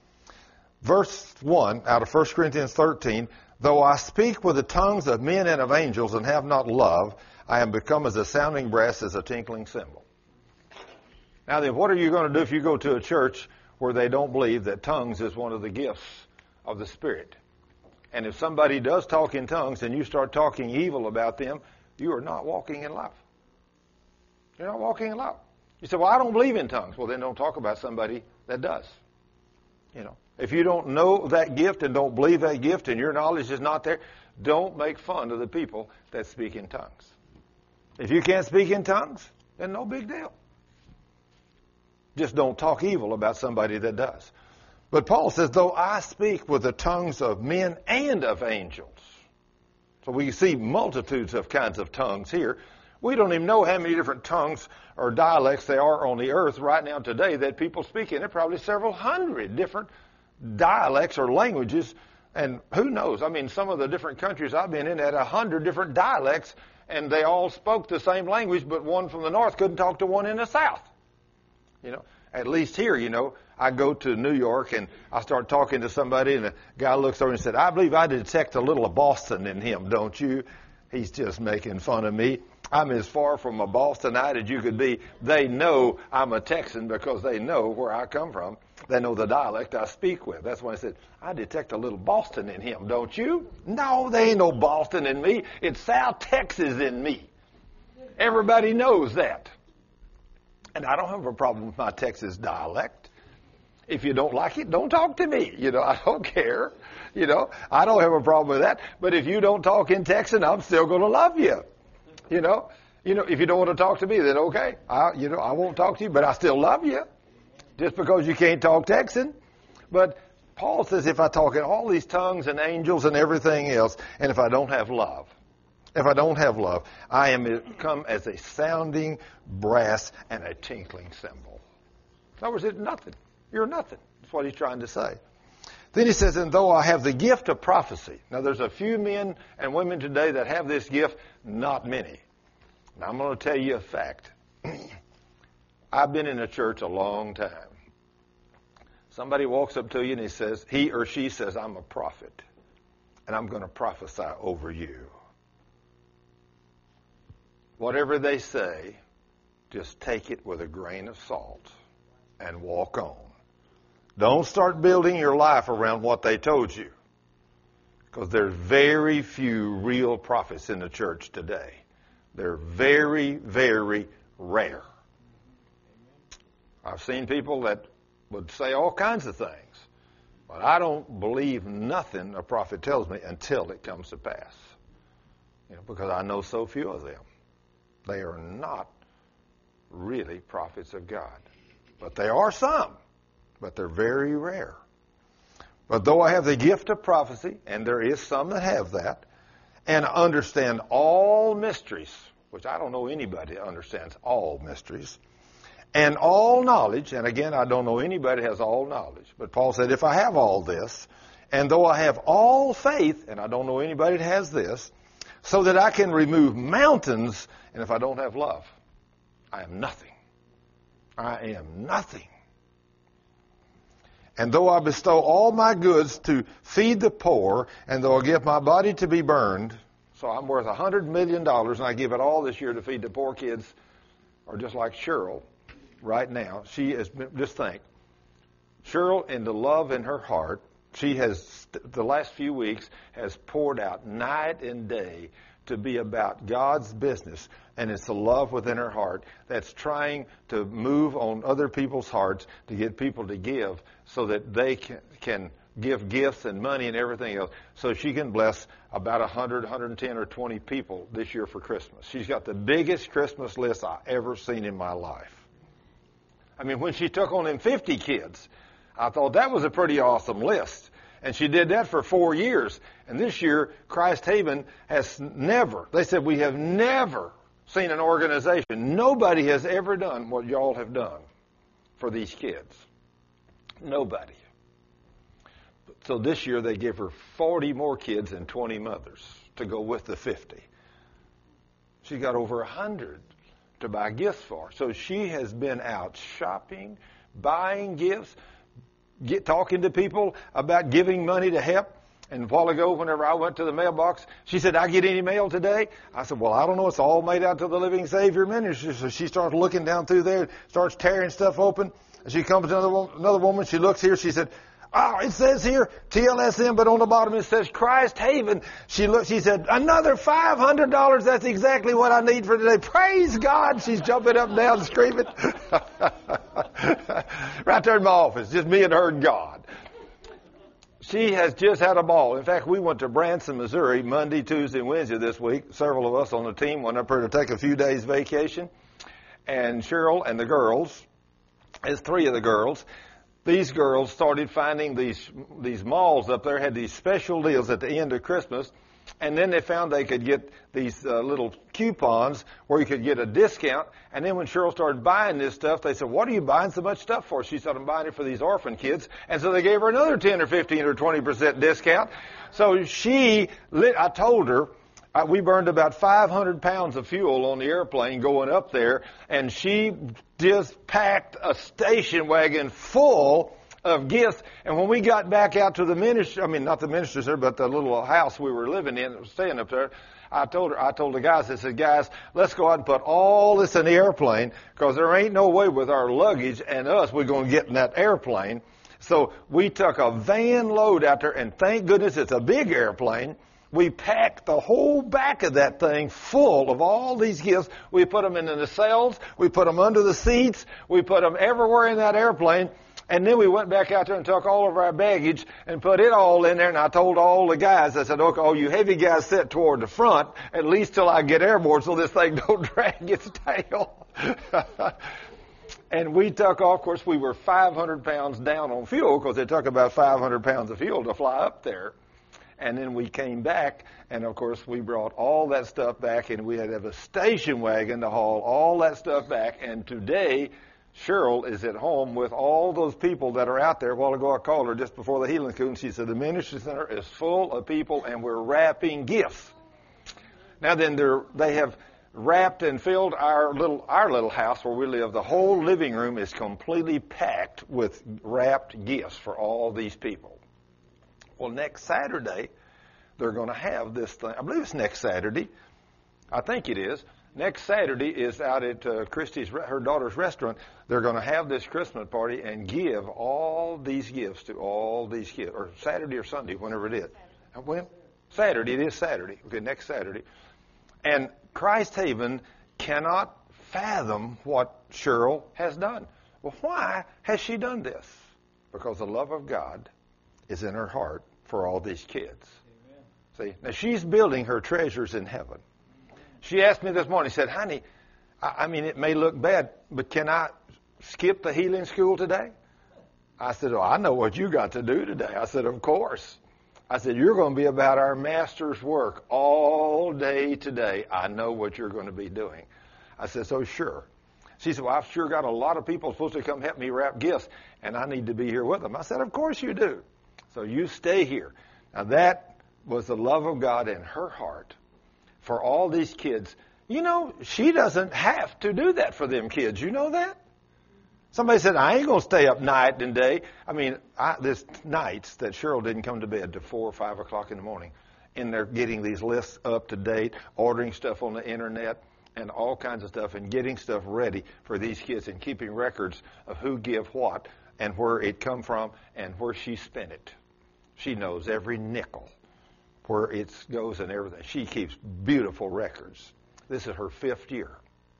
Verse 1 out of 1 Corinthians 13, though I speak with the tongues of men and of angels and have not love, I am become as a sounding brass, as a tinkling cymbal. Now then, what are you going to do if you go to a church where they don't believe that tongues is one of the gifts of the Spirit? And if somebody does talk in tongues and you start talking evil about them, you are not walking in love. You're not walking in love. You say, well, I don't believe in tongues. Well, then don't talk about somebody that does. You know, if you don't know that gift and don't believe that gift and your knowledge is not there, don't make fun of the people that speak in tongues. If you can't speak in tongues, then no big deal. Just don't talk evil about somebody that does. But Paul says, though I speak with the tongues of men and of angels. So we see multitudes of kinds of tongues here. We don't even know how many different tongues or dialects there are on the earth right now today that people speak in. There are probably several hundred different dialects or languages. And who knows? I mean, some of the different countries I've been in had 100 different dialects, and they all spoke the same language, but one from the north couldn't talk to one in the south. You know, at least here, you know, I go to New York and I start talking to somebody, and the guy looks over and said, I believe I detect a little of Boston in him, don't you? He's just making fun of me. I'm as far from a Bostonite as you could be. They know I'm a Texan because they know where I come from. They know the dialect I speak with. That's why I said, I detect a little Boston in him, don't you? No, there ain't no Boston in me. It's South Texas in me. Everybody knows that. And I don't have a problem with my Texas dialect. If you don't like it, don't talk to me. You know, I don't care. You know, I don't have a problem with that. But if you don't talk in Texan, I'm still going to love you. You know, if you don't want to talk to me, then okay. I won't talk to you, but I still love you. Just because you can't talk Texan. But Paul says if I talk in all these tongues and angels and everything else, and if I don't have love, I am come as a sounding brass and a tinkling cymbal. In other words, it's nothing. You're nothing. That's what he's trying to say. Then he says, and though I have the gift of prophecy. Now, there's a few men and women today that have this gift, not many. Now, I'm going to tell you a fact. I've been in a church a long time. Somebody walks up to you and he or she says, I'm a prophet, and I'm going to prophesy over you. Whatever they say, just take it with a grain of salt and walk on. Don't start building your life around what they told you, because there's very few real prophets in the church today. They're very, very rare. I've seen people that would say all kinds of things, but I don't believe nothing a prophet tells me until it comes to pass. You know, because I know so few of them. They are not really prophets of God. But there are some, but they're very rare. But though I have the gift of prophecy, and there is some that have that, and understand all mysteries, which I don't know anybody that understands all mysteries, and all knowledge, and again, I don't know anybody that has all knowledge, but Paul said, if I have all this, and though I have all faith, and I don't know anybody that has this, so that I can remove mountains, and if I don't have love, I am nothing. I am nothing. And though I bestow all my goods to feed the poor, and though I give my body to be burned, so I'm worth $100 million, and I give it all this year to feed the poor kids, or just like Cheryl right now. She is, just think, Cheryl, in the love in her heart, she has, the last few weeks, has poured out night and day to be about God's business, and it's the love within her heart that's trying to move on other people's hearts to get people to give so that they can give gifts and money and everything else so she can bless about 100, 110, or 20 people this year for Christmas. She's got the biggest Christmas list I've ever seen in my life. I mean, when she took on them 50 kids, I thought that was a pretty awesome list. And she did that for 4 years. And this year, Christ Haven has never, they said, we have never seen an organization. Nobody has ever done what y'all have done for these kids. Nobody. So this year they gave her 40 more kids and 20 mothers to go with the 50. She got over 100 to buy gifts for. So she has been out shopping, buying gifts, talking to people about giving money to help. And a while ago, whenever I went to the mailbox, she said, I get any mail today? I said, well, I don't know. It's all made out to the Living Savior Ministry. So she starts looking down through there, starts tearing stuff open. And she comes to another woman. She looks here. She said, oh, it says here TLSM, but on the bottom it says Christ Haven. She said, another $500. That's exactly what I need for today. Praise God. She's jumping up and down screaming. Right there in my office, just me and her and God. She has just had a ball. In fact, we went to Branson, Missouri, Monday, Tuesday, and Wednesday this week. Several of us on the team went up there to take a few days vacation. And Cheryl and the girls, as 3 of the girls, these girls started finding these malls up there, had these special deals at the end of Christmas. And then they found they could get these little coupons where you could get a discount. And then when Cheryl started buying this stuff, they said, what are you buying so much stuff for? She said, I'm buying it for these orphan kids. And so they gave her another 10 or 15 or 20% discount. So I told her, we burned about 500 pounds of fuel on the airplane going up there. And she just packed a station wagon full of gifts. And when we got back out to the ministry, I mean, not the ministry center, but the little house we were living in, staying up there, I told the guys, I said, guys, let's go out and put all this in the airplane, because there ain't no way with our luggage and us we're going to get in that airplane. So we took a van load out there, and thank goodness it's a big airplane. We packed the whole back of that thing full of all these gifts. We put them in the nacelles. We put them under the seats. We put them everywhere in that airplane. And then we went back out there and took all of our baggage and put it all in there. And I told all the guys, I said, okay, all you heavy guys sit toward the front, at least till I get airborne so this thing don't drag its tail. And we took off. Of course, we were 500 pounds down on fuel, because it took about 500 pounds of fuel to fly up there. And then we came back, and of course we brought all that stuff back, and we had to have a station wagon to haul all that stuff back. And today, Cheryl is at home with all those people that are out there. A while ago, I called her just before the healing school, and she said, the ministry center is full of people, and we're wrapping gifts. Now then, they have wrapped and filled our little house where we live. The whole living room is completely packed with wrapped gifts for all these people. Well, next Saturday, they're going to have this thing. I believe it's next Saturday. I think it is. Next Saturday is out at Christy's, her daughter's restaurant. They're going to have this Christmas party and give all these gifts to all these kids. Or Saturday or Sunday, whenever it is. When? Saturday. It is Saturday. Okay, next Saturday. And Christ Haven cannot fathom what Cheryl has done. Well, why has she done this? Because the love of God is in her heart for all these kids. Amen. See, now she's building her treasures in heaven. She asked me this morning, she said, honey, I mean, it may look bad, but can I skip the healing school today? I said, oh, I know what you got to do today. I said, of course. I said, you're going to be about our master's work all day today. I know what you're going to be doing. I said, so sure. She said, well, I've sure got a lot of people supposed to come help me wrap gifts, and I need to be here with them. I said, of course you do. So you stay here. Now that was the love of God in her heart for all these kids. You know, she doesn't have to do that for them kids. You know that? Somebody said, I ain't going to stay up night and day. I mean, there's nights that Cheryl didn't come to bed till 4 or 5 o'clock in the morning. And they're getting these lists up to date, ordering stuff on the internet and all kinds of stuff, and getting stuff ready for these kids and keeping records of who give what and where it come from and where she spent it. She knows every nickel, where it goes and everything. She keeps beautiful records. This is her 5th year.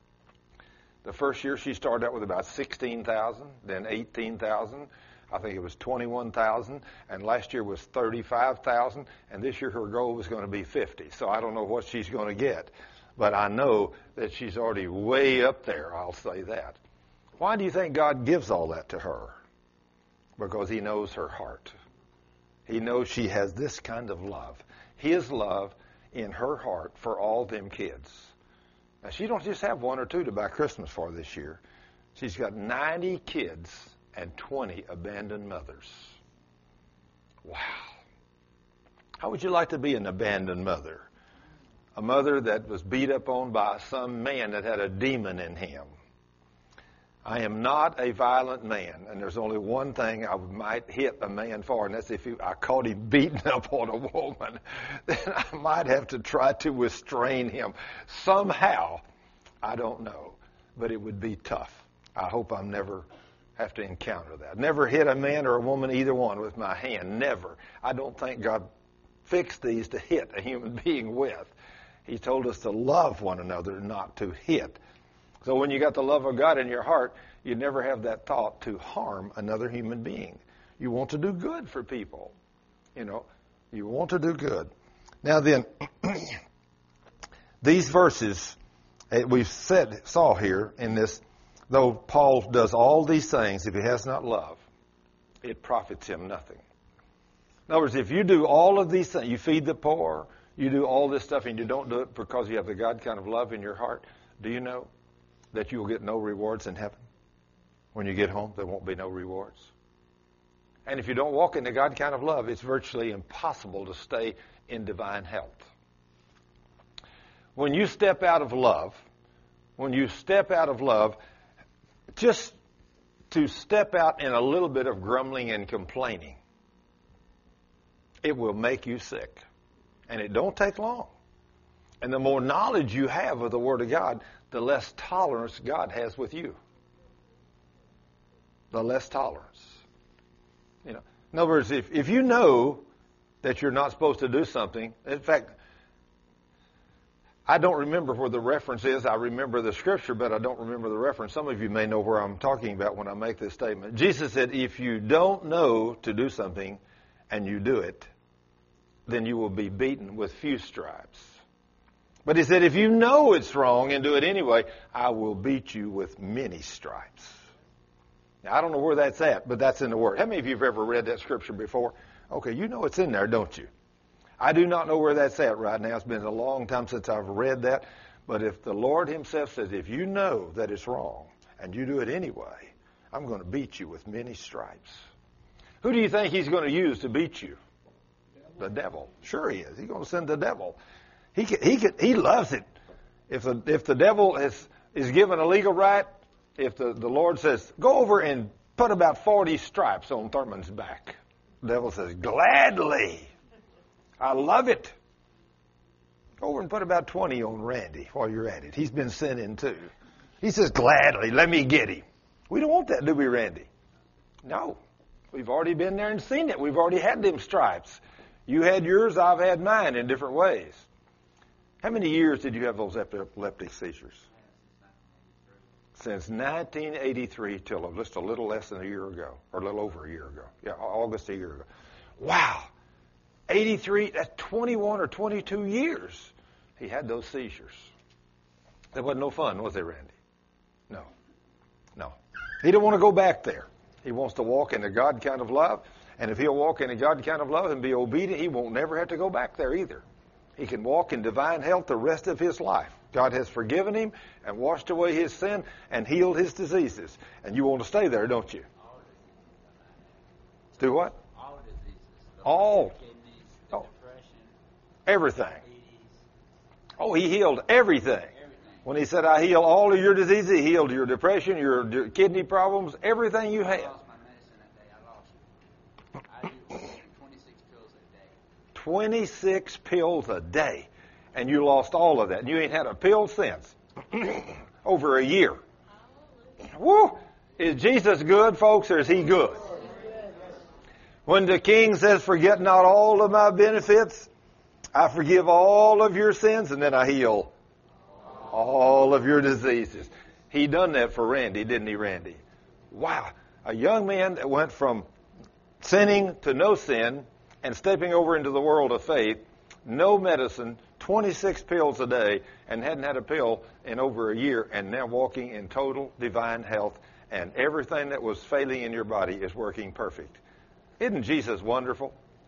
The first year she started out with about 16,000, then 18,000. I think it was 21,000, and last year was 35,000, and this year her goal was going to be 50. So I don't know what she's going to get, but I know that she's already way up there, I'll say that. Why do you think God gives all that to her? Because he knows her heart. He knows she has this kind of love. His love in her heart for all them kids. Now, she don't just have 1 or 2 to buy Christmas for this year. She's got 90 kids and 20 abandoned mothers. Wow. How would you like to be an abandoned mother? A mother that was beat up on by some man that had a demon in him. I am not a violent man, and there's only one thing I might hit a man for, and that's if I caught him beating up on a woman. Then I might have to try to restrain him somehow. I don't know, but it would be tough. I hope I never have to encounter that. Never hit a man or a woman, either one, with my hand. Never. I don't think God fixed these to hit a human being with. He told us to love one another, not to hit. So when you got the love of God in your heart, you never have that thought to harm another human being. You want to do good for people. You know, you want to do good. Now then, these verses we saw here in this, though Paul does all these things, if he has not love, it profits him nothing. In other words, if you do all of these things, you feed the poor, you do all this stuff, and you don't do it because you have the God kind of love in your heart, do you know that you will get no rewards in heaven? When you get home, there won't be no rewards. And if you don't walk in the God kind of love, it's virtually impossible to stay in divine health. When you step out of love, just to step out in a little bit of grumbling and complaining, it will make you sick. And it don't take long. And the more knowledge you have of the Word of God, the less tolerance God has with you. The less tolerance. You know, in other words, if you know that you're not supposed to do something, in fact, I don't remember where the reference is. I remember the scripture, but I don't remember the reference. Some of you may know where I'm talking about when I make this statement. Jesus said, if you don't know to do something and you do it, then you will be beaten with few stripes. But he said, if you know it's wrong and do it anyway, I will beat you with many stripes. Now, I don't know where that's at, but that's in the Word. How many of you have ever read that scripture before? Okay, you know it's in there, don't you? I do not know where that's at right now. It's been a long time since I've read that. But if the Lord himself says, if you know that it's wrong and you do it anyway, I'm going to beat you with many stripes. Who do you think he's going to use to beat you? The devil. Sure he is. He's going to send the devil. He loves it. If the devil is given a legal right, if the Lord says, go over and put about 40 stripes on Thurman's back, the devil says, gladly. I love it. Go over and put about 20 on Randy while you're at it. He's been sinning too. He says, gladly, let me get him. We don't want that, do we, Randy? No. We've already been there and seen it. We've already had them stripes. You had yours, I've had mine in different ways. How many years did you have those epileptic seizures? Since 1983 till just a little less than a year ago, or a little over a year ago. Yeah, August a year ago. Wow. 83, that's 21 or 22 years he had those seizures. That wasn't no fun, was it, Randy? No. He didn't want to go back there. He wants to walk in the God kind of love. And if he'll walk in the God kind of love and be obedient, he won't never have to go back there either. He can walk in divine health the rest of his life. God has forgiven him and washed away his sin and healed his diseases. And you want to stay there, don't you? Do what? All diseases. All. Kidneys, depression. Everything. Oh, he healed everything. When he said, I heal all of your diseases, he healed your depression, your kidney problems, everything you have. I lost my medicine that day. I do 26 pills a day. 26 pills a day. And you lost all of that. And you ain't had a pill since. Over a year. Woo! Is Jesus good, folks, or is he good? When the king says, forget not all of my benefits, I forgive all of your sins, and then I heal all of your diseases. He done that for Randy, didn't he, Randy? Wow. A young man that went from sinning to no sin and stepping over into the world of faith, no medicine, 26 pills a day, and hadn't had a pill in over a year, and now walking in total divine health, and everything that was failing in your body is working perfect. Isn't Jesus wonderful?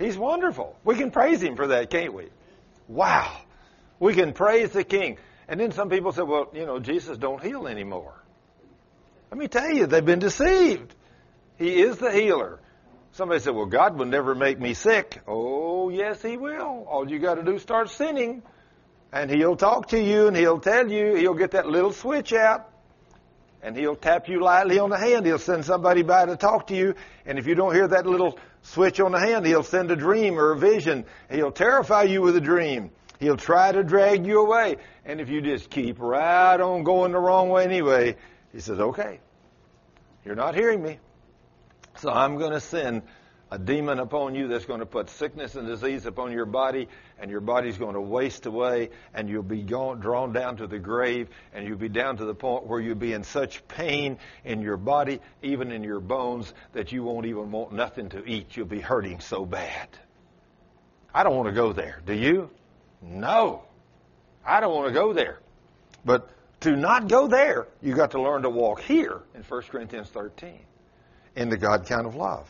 He's wonderful. We can praise Him for that, can't we? Wow. We can praise the King. And then some people say, well, Jesus don't heal anymore. Let me tell you, they've been deceived. He is the healer. Somebody said, well, God will never make me sick. Oh, yes, He will. All you got to do is start sinning. And He'll talk to you and He'll tell you. He'll get that little switch out. And He'll tap you lightly on the hand. He'll send somebody by to talk to you. And if you don't hear that little switch on the hand, He'll send a dream or a vision. He'll terrify you with a dream. He'll try to drag you away. And if you just keep right on going the wrong way anyway, He says, okay, you're not hearing me. So I'm going to send a demon upon you that's going to put sickness and disease upon your body, and your body's going to waste away, and you'll be drawn down to the grave, and you'll be down to the point where you'll be in such pain in your body, even in your bones, that you won't even want nothing to eat. You'll be hurting so bad. I don't want to go there. Do you? No. I don't want to go there. But to not go there, you got to learn to walk here in 1 Corinthians 13 in the God kind of love.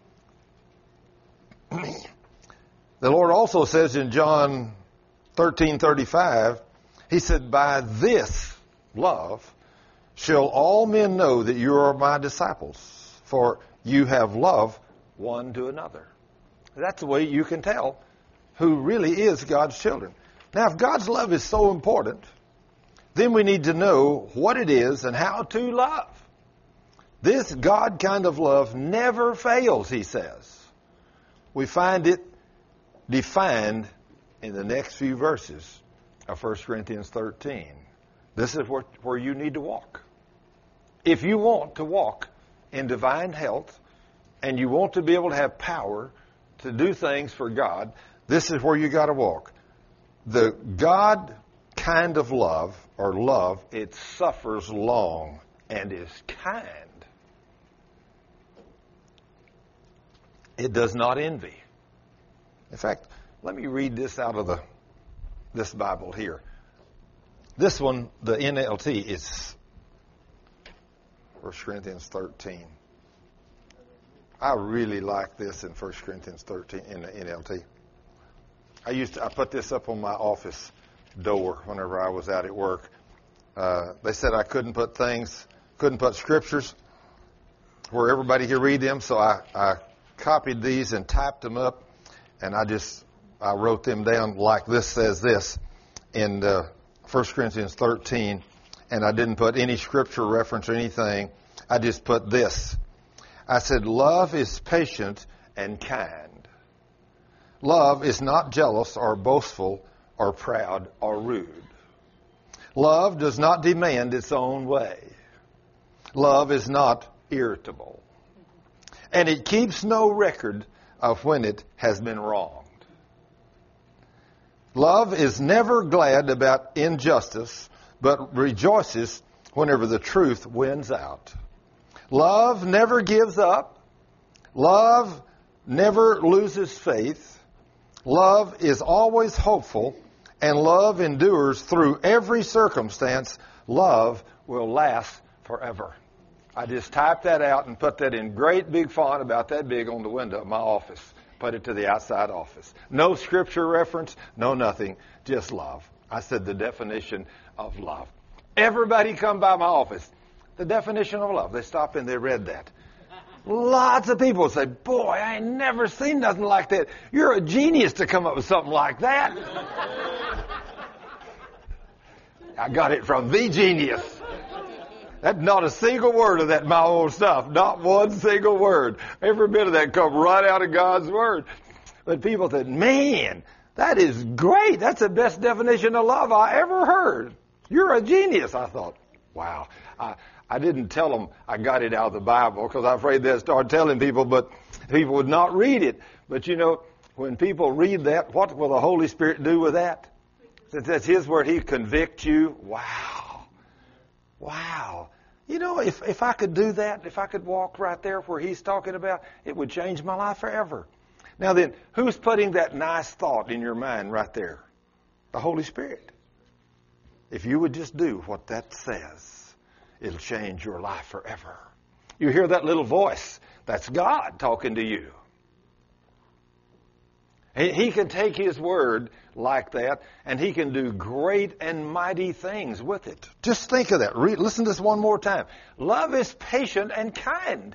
The Lord also says in John 13:35, He said, by this love shall all men know that you are my disciples, for you have love one to another. That's the way you can tell who really is God's children. Now, if God's love is so important, then we need to know what it is and how to love. This God kind of love never fails, He says. We find it defined in the next few verses of 1 Corinthians 13. This is where you need to walk. If you want to walk in divine health and you want to be able to have power to do things for God, this is where you got to walk. The God kind of love, or love, it suffers long and is kind. It does not envy. In fact, let me read this out of this Bible here. This one, the NLT, is 1 Corinthians 13. I really like this in 1 Corinthians 13 in the NLT. I put this up on my office door whenever I was out at work. They said I couldn't put scriptures where everybody could read them, so I copied these and typed them up, and I wrote them down like this says this in 1 Corinthians 13, and I didn't put any scripture reference or anything. I just put this. I said, love is patient and kind. Love is not jealous or boastful or proud or rude. Love does not demand its own way. Love is not irritable. And it keeps no record of when it has been wronged. Love is never glad about injustice, but rejoices whenever the truth wins out. Love never gives up. Love never loses faith. Love is always hopeful, and love endures through every circumstance. Love will last forever. I just typed that out and put that in great big font about that big on the window of my office. Put it to the outside office. No scripture reference, no nothing, just love. I said the definition of love. Everybody come by my office. The definition of love. They stop and they read that. Lots of people say, boy, I ain't never seen nothing like that. You're a genius to come up with something like that. I got it from the genius. That's not a single word of that my own stuff. Not one single word. Every bit of that come right out of God's Word. But people said, man, that is great. That's the best definition of love I ever heard. You're a genius. I thought, wow. I didn't tell them I got it out of the Bible because I'm afraid they'd start telling people, but people would not read it. But when people read that, what will the Holy Spirit do with that? Since that's His Word, He convict you. Wow. Wow. If I could do that, if I could walk right there where He's talking about, it would change my life forever. Now then, who's putting that nice thought in your mind right there? The Holy Spirit. If you would just do what that says, it'll change your life forever. You hear that little voice? That's God talking to you. He can take his word like that, and he can do great and mighty things with it. Just think of that. Listen to this one more time. Love is patient and kind.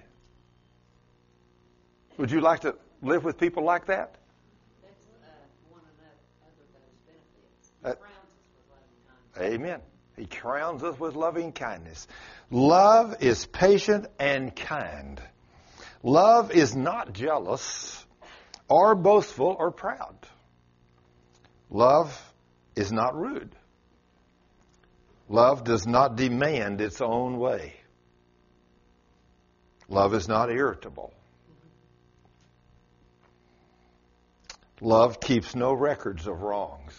Would you like to live with people like that? That's one of those benefits. He crowns us with loving kindness. Amen. He crowns us with loving kindness. Love is patient and kind. Love is not jealous or boastful or proud. Love is not rude. Love does not demand its own way. Love is not irritable. Love keeps no records of wrongs.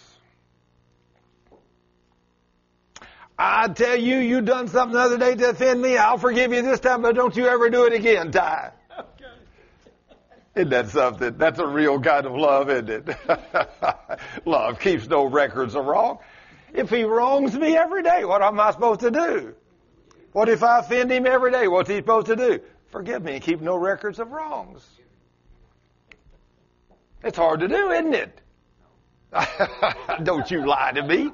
I tell you, you done something the other day to offend me. I'll forgive you this time, but don't you ever do it again, Ty. Isn't that something? That's a real kind of love, isn't it? Love keeps no records of wrong. If he wrongs me every day, what am I supposed to do? What if I offend him every day? What's he supposed to do? Forgive me and keep no records of wrongs. It's hard to do, isn't it? Don't you lie to me.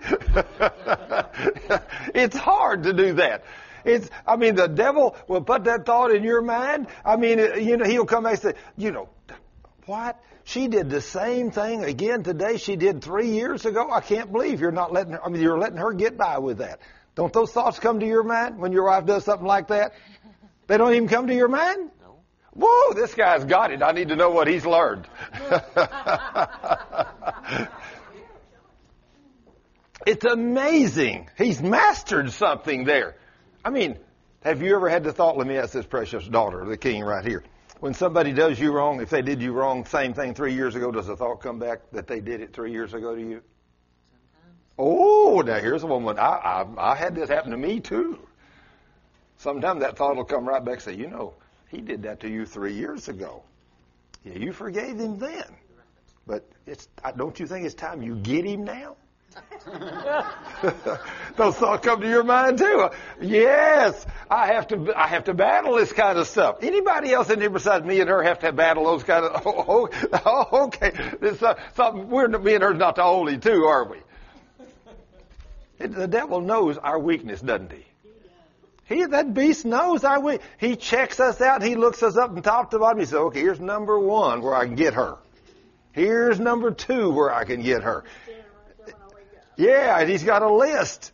It's hard to do that. The devil will put that thought in your mind. He'll come back and say, what? She did the same thing again today she did 3 years ago. I can't believe you're not letting her, you're letting her get by with that. Don't those thoughts come to your mind when your wife does something like that? They don't even come to your mind? No. Whoa, this guy's got it. I need to know what he's learned. It's amazing. He's mastered something there. Have you ever had the thought, let me ask this precious daughter of the king right here. When somebody does you wrong, if they did you wrong, same thing 3 years ago, does the thought come back that they did it 3 years ago to you? Sometimes. Oh, now here's a woman. I had this happen to me too. Sometimes that thought will come right back and say, he did that to you 3 years ago. Yeah, you forgave him then. But don't you think it's time you get him now? Those thoughts come to your mind too. Yes, I have to battle this kind of stuff. Anybody else in here besides me and her have to battle those kind of? Okay. Me and her's not the only two, are we? The devil knows our weakness, doesn't he? That beast knows our weakness. He checks us out. He looks us up from top to bottom. He says, "Okay, here's number 1 where I can get her. Here's number 2 where I can get her." Yeah, and he's got a list.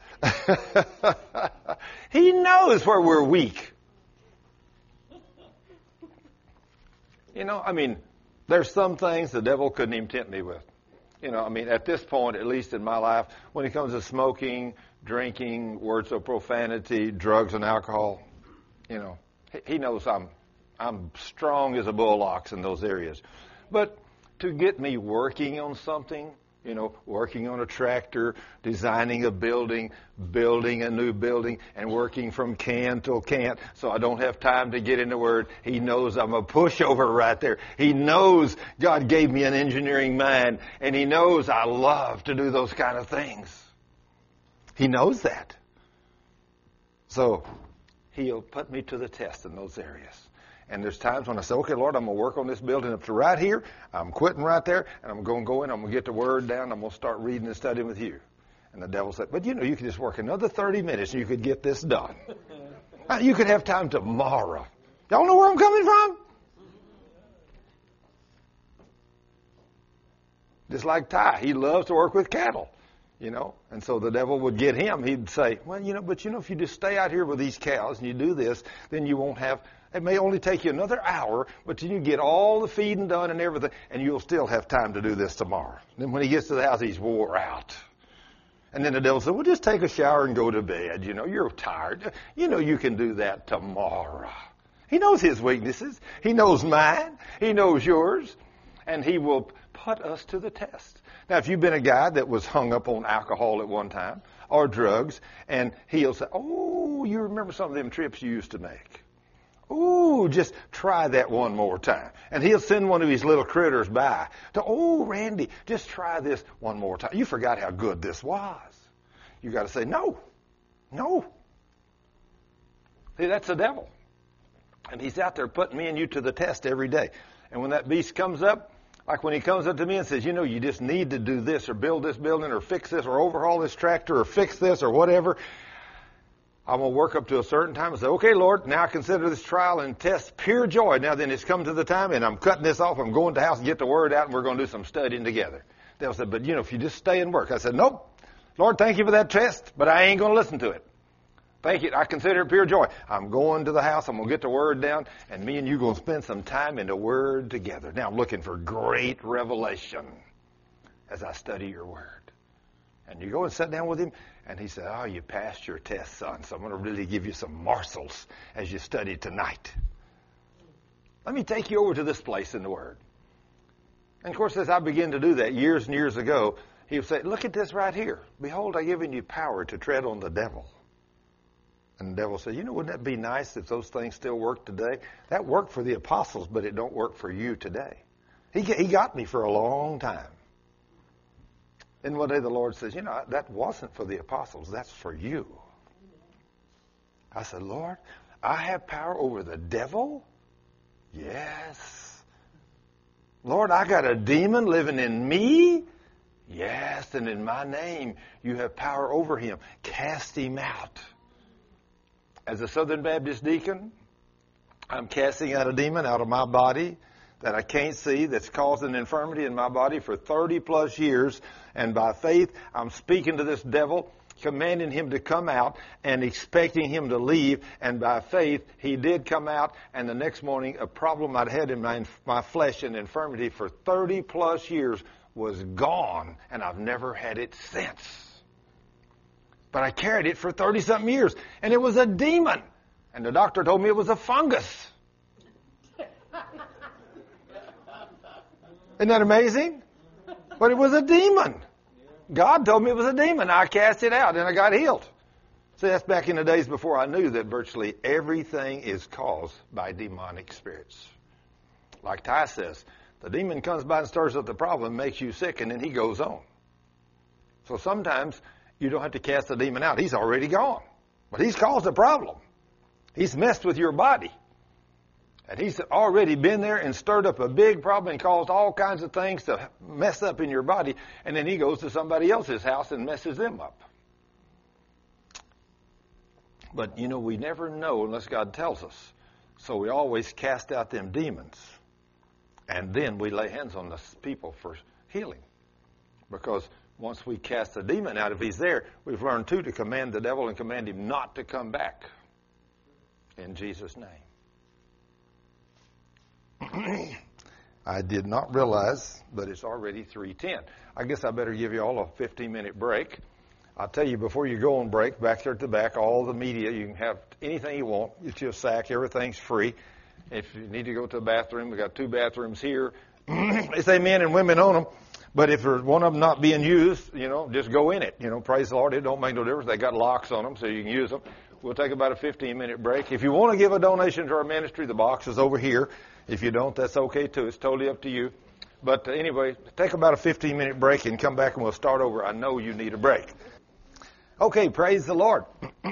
He knows where we're weak. There's some things the devil couldn't even tempt me with. At this point, at least in my life, when it comes to smoking, drinking, words of profanity, drugs and alcohol, he knows I'm strong as a bull ox in those areas. But to get me working on something, working on a tractor, designing a building, building a new building, and working from can till can't, so I don't have time to get in the Word. He knows I'm a pushover right there. He knows God gave me an engineering mind, and He knows I love to do those kind of things. He knows that. So He'll put me to the test in those areas. And there's times when I say, okay, Lord, I'm going to work on this building up to right here. I'm quitting right there, and I'm going to go in. I'm going to get the Word down. I'm going to start reading and studying with you. And the devil said, but you could just work another 30 minutes and you could get this done. You could have time tomorrow. Y'all know where I'm coming from? Just like Ty. He loves to work with cattle. And so the devil would get him. He'd say, well, if you just stay out here with these cows and you do this, then you won't have, it may only take you another hour, but then you get all the feeding done and everything, and you'll still have time to do this tomorrow. Then when he gets to the house, he's wore out. And then the devil said, well, just take a shower and go to bed. You're tired. You can do that tomorrow. He knows his weaknesses. He knows mine. He knows yours. And he will put us to the test. Now, if you've been a guy that was hung up on alcohol at one time or drugs, and he'll say, oh, you remember some of them trips you used to make. Oh, just try that one more time. And he'll send one of his little critters by to, oh, Randy, just try this one more time. You forgot how good this was. You got to say, no. See, that's the devil. And he's out there putting me and you to the test every day. And when that beast comes up, Like when he comes up to me and says, you just need to do this or build this building or fix this or overhaul this tractor or fix this or whatever. I'm going to work up to a certain time and say, okay, Lord, now I consider this trial and test pure joy. Now then it's come to the time and I'm cutting this off. I'm going to the house and get the word out and we're going to do some studying together. They'll say, but if you just stay and work. I said, nope. Lord, thank you for that test, but I ain't going to listen to it. Thank you. I consider it pure joy. I'm going to the house. I'm going to get the word down and me and you going to spend some time in the word together. Now I'm looking for great revelation as I study your word. And you go and sit down with him, and he said, you passed your test, son, so I'm going to really give you some morsels as you study tonight. Let me take you over to this place in the Word. And, of course, as I began to do that years and years ago, he would say, look at this right here. Behold, I've given you power to tread on the devil. And the devil said, wouldn't that be nice if those things still work today? That worked for the apostles, but it don't work for you today. He got me for a long time. And one day the Lord says, that wasn't for the apostles. That's for you. I said, Lord, I have power over the devil? Yes. Lord, I got a demon living in me? Yes. And in my name, you have power over him. Cast him out. As a Southern Baptist deacon, I'm casting out a demon out of my body that I can't see, that's caused an infirmity in my body for 30 plus years. And by faith, I'm speaking to this devil, commanding him to come out and expecting him to leave. And by faith, he did come out. And the next morning, a problem I'd had in my flesh and infirmity for 30 plus years was gone. And I've never had it since. But I carried it for 30-something years. And it was a demon. And the doctor told me it was a fungus. Isn't that amazing? But it was a demon. God told me it was a demon. I cast it out and I got healed. See, that's back in the days before I knew that virtually everything is caused by demonic spirits. Like Ty says, the demon comes by and stirs up the problem, makes you sick, and then he goes on. So sometimes you don't have to cast the demon out. He's already gone. But he's caused a problem. He's messed with your body. And he's already been there and stirred up a big problem and caused all kinds of things to mess up in your body. And then he goes to somebody else's house and messes them up. But, we never know unless God tells us. So we always cast out them demons. And then we lay hands on the people for healing. Because once we cast the demon out, if he's there, we've learned, too, to command the devil and command him not to come back. In Jesus' name. I did not realize, but it's already 3:10. I guess I better give you all a 15-minute break. I'll tell you before you go on break, back there at the back, all the media, you can have anything you want. Get you a sack. Everything's free. If you need to go to the bathroom, we've got 2 bathrooms here. They say men and women own them. But if there's one of them not being used, just go in it. Praise the Lord. It don't make no difference. They got locks on them so you can use them. We'll take about a 15-minute break. If you want to give a donation to our ministry, the box is over here. If you don't, that's okay, too. It's totally up to you. But anyway, take about a 15-minute break and come back and we'll start over. I know you need a break. Okay, praise the Lord.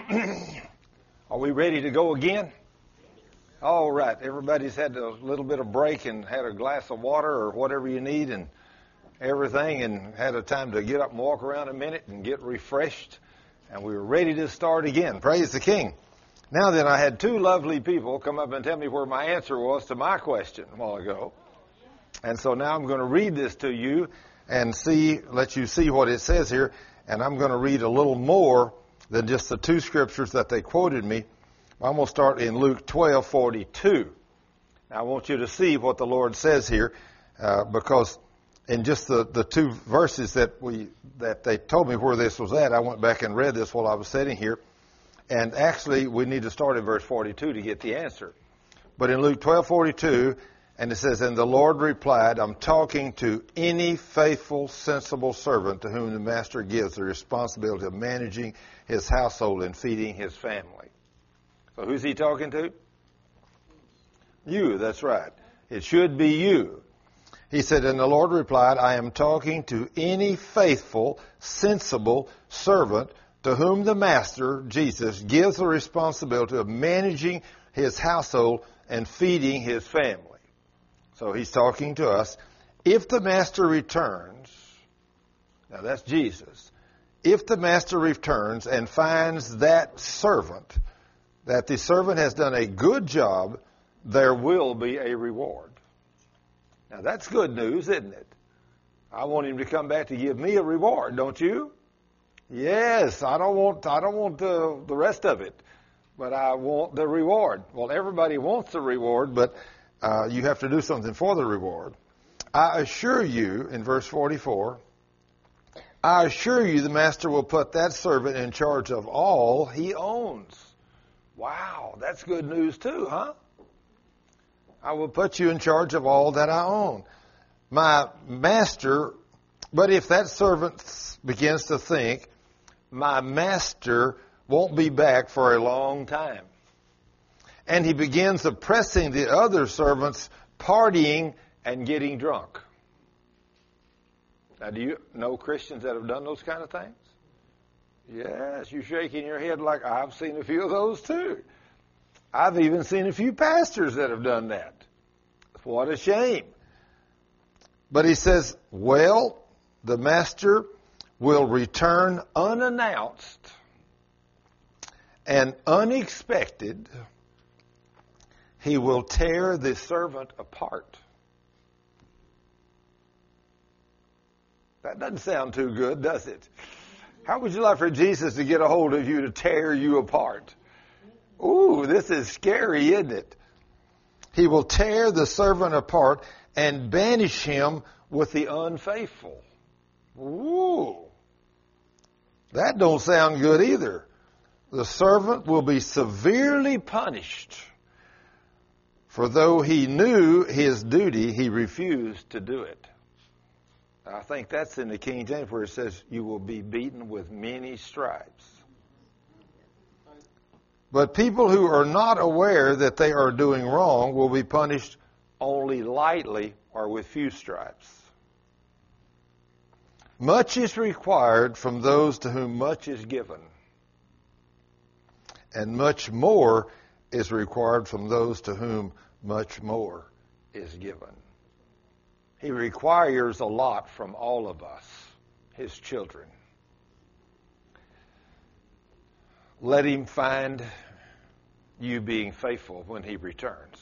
Are we ready to go again? All right. Everybody's had a little bit of break and had a glass of water or whatever you need and everything and had a time to get up and walk around a minute and get refreshed. And we were ready to start again. Praise the King. Now then, I had 2 lovely people come up and tell me where my answer was to my question a while ago. And so now I'm going to read this to you and let you see what it says here. And I'm going to read a little more than just the 2 scriptures that they quoted me. I'm going to start in Luke 12:42. Now I want you to see what the Lord says here, because in just the 2 verses that they told me where this was at, I went back and read this while I was sitting here. And actually, we need to start in verse 42 to get the answer. But in Luke 12:42, and it says, and the Lord replied, I'm talking to any faithful, sensible servant to whom the master gives the responsibility of managing his household and feeding his family. So who's he talking to? You, that's right. It should be you. He said, and the Lord replied, I am talking to any faithful, sensible servant to whom the Master, Jesus, gives the responsibility of managing his household and feeding his family. So he's talking to us. If the master returns, now that's Jesus, if the master returns and finds that the servant has done a good job, there will be a reward. Now that's good news, isn't it? I want him to come back to give me a reward, don't you? Yes, I don't want the rest of it, but I want the reward. Well, everybody wants the reward, but you have to do something for the reward. I assure you, in verse 44, I assure you the master will put that servant in charge of all he owns. Wow, that's good news too, huh? I will put you in charge of all that I own. My master, but if that servant begins to think, my master won't be back for a long time, and he begins oppressing the other servants, partying and getting drunk. Now, do you know Christians that have done those kind of things? Yes, you're shaking your head like I've seen a few of those too. I've even seen a few pastors that have done that. What a shame. But he says, well, the master will return unannounced and unexpected. He will tear the servant apart. That doesn't sound too good, does it? How would you like for Jesus to get a hold of you to tear you apart? Ooh, this is scary, isn't it? He will tear the servant apart and banish him with the unfaithful. Ooh, that don't sound good either. The servant will be severely punished, for though he knew his duty, he refused to do it. I think that's in the King James where it says, you will be beaten with many stripes. But people who are not aware that they are doing wrong will be punished only lightly or with few stripes. Much is required from those to whom much is given, and much more is required from those to whom much more is given. He requires a lot from all of us, his children. Let him find you being faithful when he returns.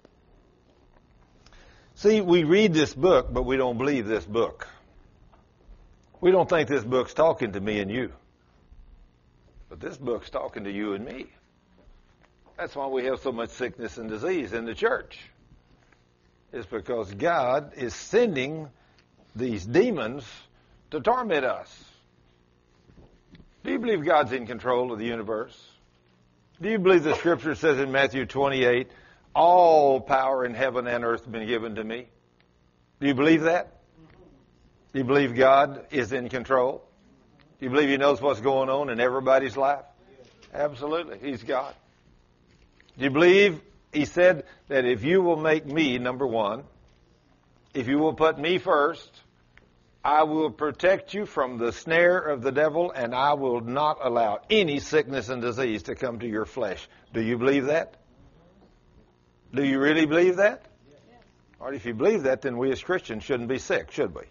See, we read this book, but we don't believe this book. We don't think this book's talking to me and you. But this book's talking to you and me. That's why we have so much sickness and disease in the church. It's because God is sending these demons to torment us. Do you believe God's in control of the universe? Do you believe the scripture says in Matthew 28, all power in heaven and earth has been given to me? Do you believe that? Do you believe God is in control? Do you believe he knows what's going on in everybody's life? Absolutely. He's God. Do you believe he said that if you will make me number one, if you will put me first, I will protect you from the snare of the devil, and I will not allow any sickness and disease to come to your flesh. Do you believe that? Do you really believe that? Or if you believe that, then we as Christians shouldn't be sick, should we?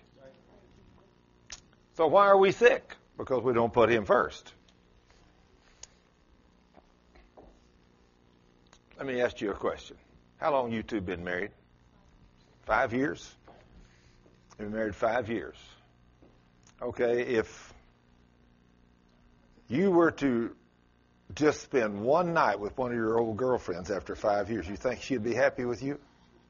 So why are we sick? Because we don't put him first. Let me ask you a question. How long you two been married? 5 years? You've been married 5 years. Okay, if you were to just spend one night with one of your old girlfriends after 5 years, you think she'd be happy with you?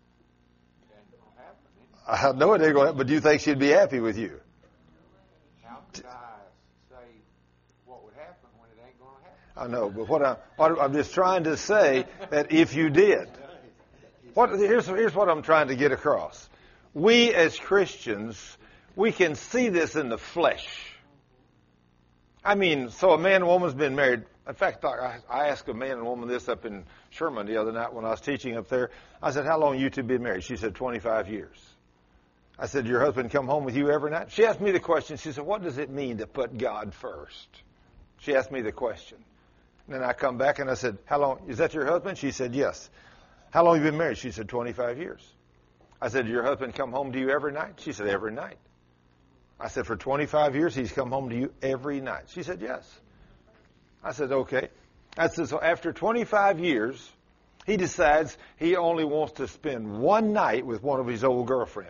I know it ain't going to happen, but do you think she'd be happy with you? How could I say what would happen when it ain't going to happen? I know, but what I'm just trying to say that if you did, here's what I'm trying to get across. We as Christians, we can see this in the flesh. I mean, so a man and woman's been married. In fact, I asked a man and woman this up in Sherman the other night when I was teaching up there. I said, how long you two been married? She said, 25 years. I said, your husband come home with you every night? She asked me the question. She said, what does it mean to put God first? She asked me the question. And then I come back and I said, how long, is that your husband? She said, yes. How long have you been married? She said, 25 years. I said, your husband come home to you every night? She said, every night. I said, for 25 years, he's come home to you every night? She said, yes. I said, okay. I said, so after 25 years, he decides he only wants to spend one night with one of his old girlfriends.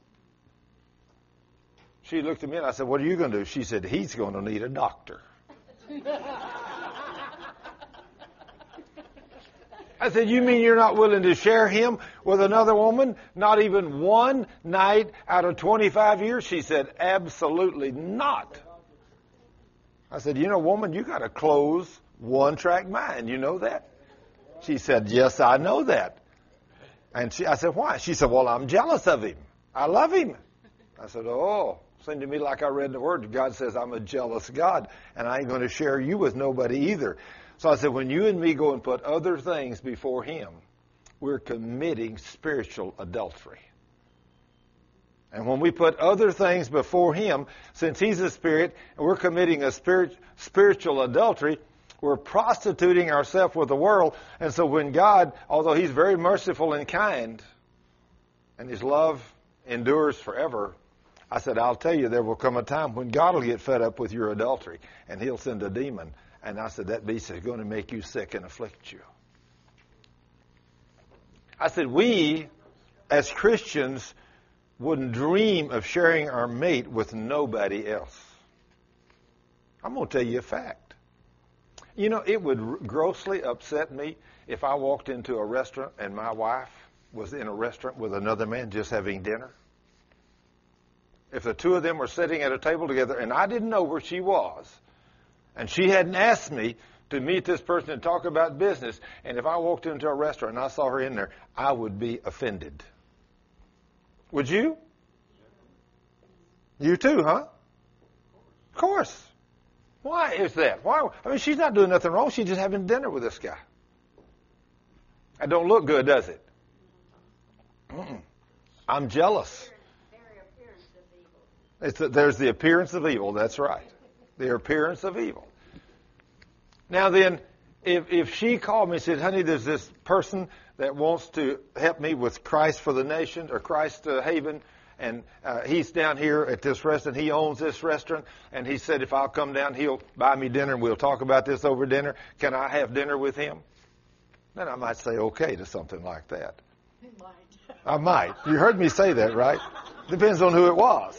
She looked at me and I said, what are you going to do? She said, he's going to need a doctor. I said, you mean you're not willing to share him with another woman? Not even one night out of 25 years? She said, absolutely not. I said, you know, woman, you got a closed, one-track mind. You know that? She said, yes, I know that. And I said, why? She said, well, I'm jealous of him. I love him. I said, oh, seemed to me like I read in the Word. God says I'm a jealous God, and I ain't going to share you with nobody either. So I said, when you and me go and put other things before him, we're committing spiritual adultery. And when we put other things before him, since he's a spirit, and we're committing a spiritual adultery, we're prostituting ourselves with the world. And so when God, although he's very merciful and kind, and his love endures forever, I said, I'll tell you, there will come a time when God will get fed up with your adultery, and he'll send a demon. And I said, that beast is going to make you sick and afflict you. I said, we, as Christians, wouldn't dream of sharing our mate with nobody else. I'm going to tell you a fact. You know, it would grossly upset me if I walked into a restaurant and my wife was in a restaurant with another man just having dinner. If the two of them were sitting at a table together and I didn't know where she was, and she hadn't asked me to meet this person and talk about business, and if I walked into a restaurant and I saw her in there, I would be offended. Would you? You too, huh? Of course. Why is that? Why? I mean, she's not doing nothing wrong. She's just having dinner with this guy. That don't look good, does it? I'm jealous. There's the appearance of evil. That's right. The appearance of evil. Now then, if she called me and said, honey, there's this person that wants to help me with Christ for the Nations or Christ Haven, and he's down here at this restaurant. He owns this restaurant, and he said if I'll come down, he'll buy me dinner, and we'll talk about this over dinner. Can I have dinner with him? Then I might say okay to something like that. You might. I might. You heard me say that, right? Depends on who it was.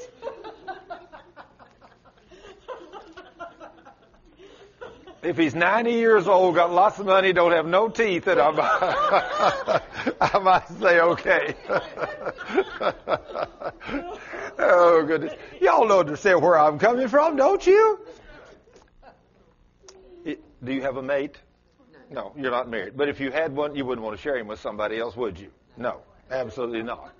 If he's 90 years old, got lots of money, don't have no teeth, then I might say okay. Oh, goodness. Y'all understand where I'm coming from, don't you? Do you have a mate? No, you're not married. But if you had one, you wouldn't want to share him with somebody else, would you? No, absolutely not.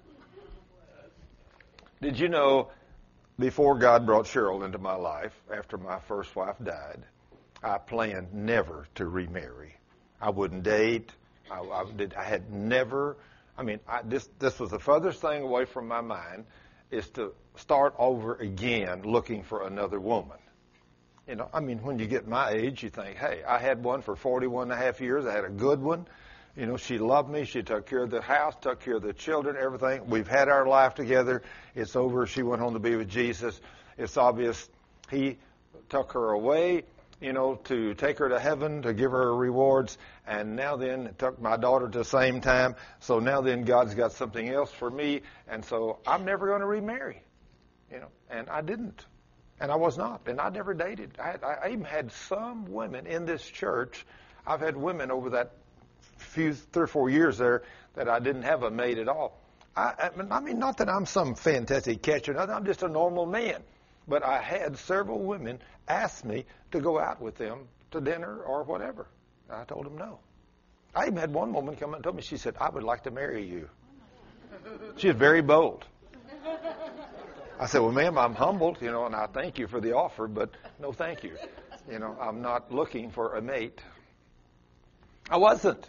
Did you know, before God brought Cheryl into my life, after my first wife died, I planned never to remarry. I wouldn't date. I had never. I mean, this was the furthest thing away from my mind, is to start over again looking for another woman. You know, I mean, when you get my age, you think, hey, I had one for 41 and a half years. I had a good one. You know, she loved me. She took care of the house, took care of the children, everything. We've had our life together. It's over. She went home to be with Jesus. It's obvious he took her away, you know, to take her to heaven, to give her rewards. And now then, it took my daughter to the same time. So now then, God's got something else for me. And so I'm never going to remarry, you know. And I didn't. And I was not. And I never dated. I even had some women in this church. I've had women over that 3 or 4 years there that I didn't have a mate at all. I mean, not that I'm some fantastic catcher. I'm just a normal man. But I had several women ask me to go out with them to dinner or whatever. I told them no. I even had one woman come up and told me, she said, I would like to marry you. She was very bold. I said, well, ma'am, I'm humbled, you know, and I thank you for the offer, but no thank you. You know, I'm not looking for a mate. I wasn't.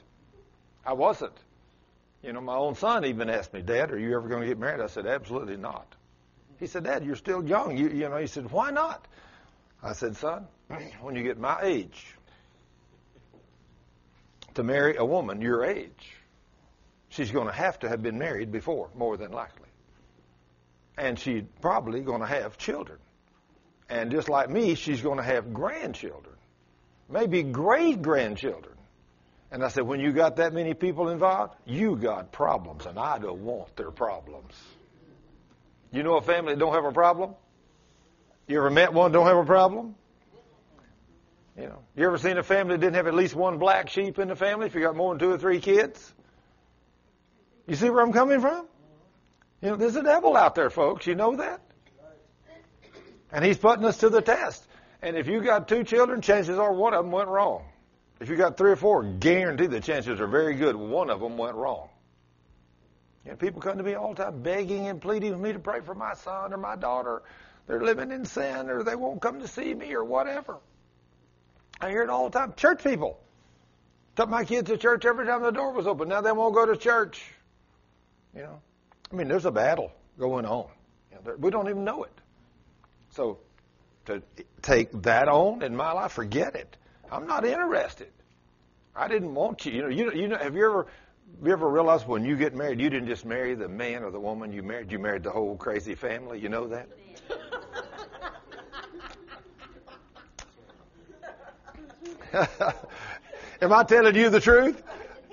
You know, my own son even asked me, Dad, are you ever going to get married? I said, absolutely not. He said, Dad, you're still young. You know, he said, why not? I said, son, when you get my age, to marry a woman your age, she's going to have been married before, more than likely. And she's probably going to have children. And just like me, she's going to have grandchildren, maybe great-grandchildren. And I said, when you got that many people involved, you got problems, and I don't want their problems. You know a family that don't have a problem? You ever met one that don't have a problem? You know, you ever seen a family that didn't have at least one black sheep in the family if you got more than 2 or 3 kids? You see where I'm coming from? You know, there's a devil out there, folks. You know that? And he's putting us to the test. And if you got 2 children, chances are one of them went wrong. If you got 3 or 4, guarantee the chances are very good one of them went wrong. You know, people come to me all the time begging and pleading with me to pray for my son or my daughter. They're living in sin, or they won't come to see me, or whatever. I hear it all the time. Church people. Took my kids to church every time the door was open. Now they won't go to church. You know, I mean, there's a battle going on. You know, we don't even know it. So to take that on in my life, forget it. I'm not interested. I didn't want you. You know. Have you ever realized when you get married, you didn't just marry the man or the woman you married. You married the whole crazy family. You know that? Am I telling you the truth?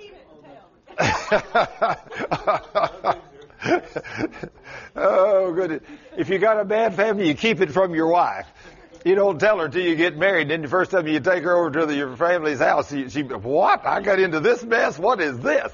Oh, goodness. If you got a bad family, you keep it from your wife. You don't tell her till you get married. Then the first time you take her over to your family's house, she what? I got into this mess? What is this?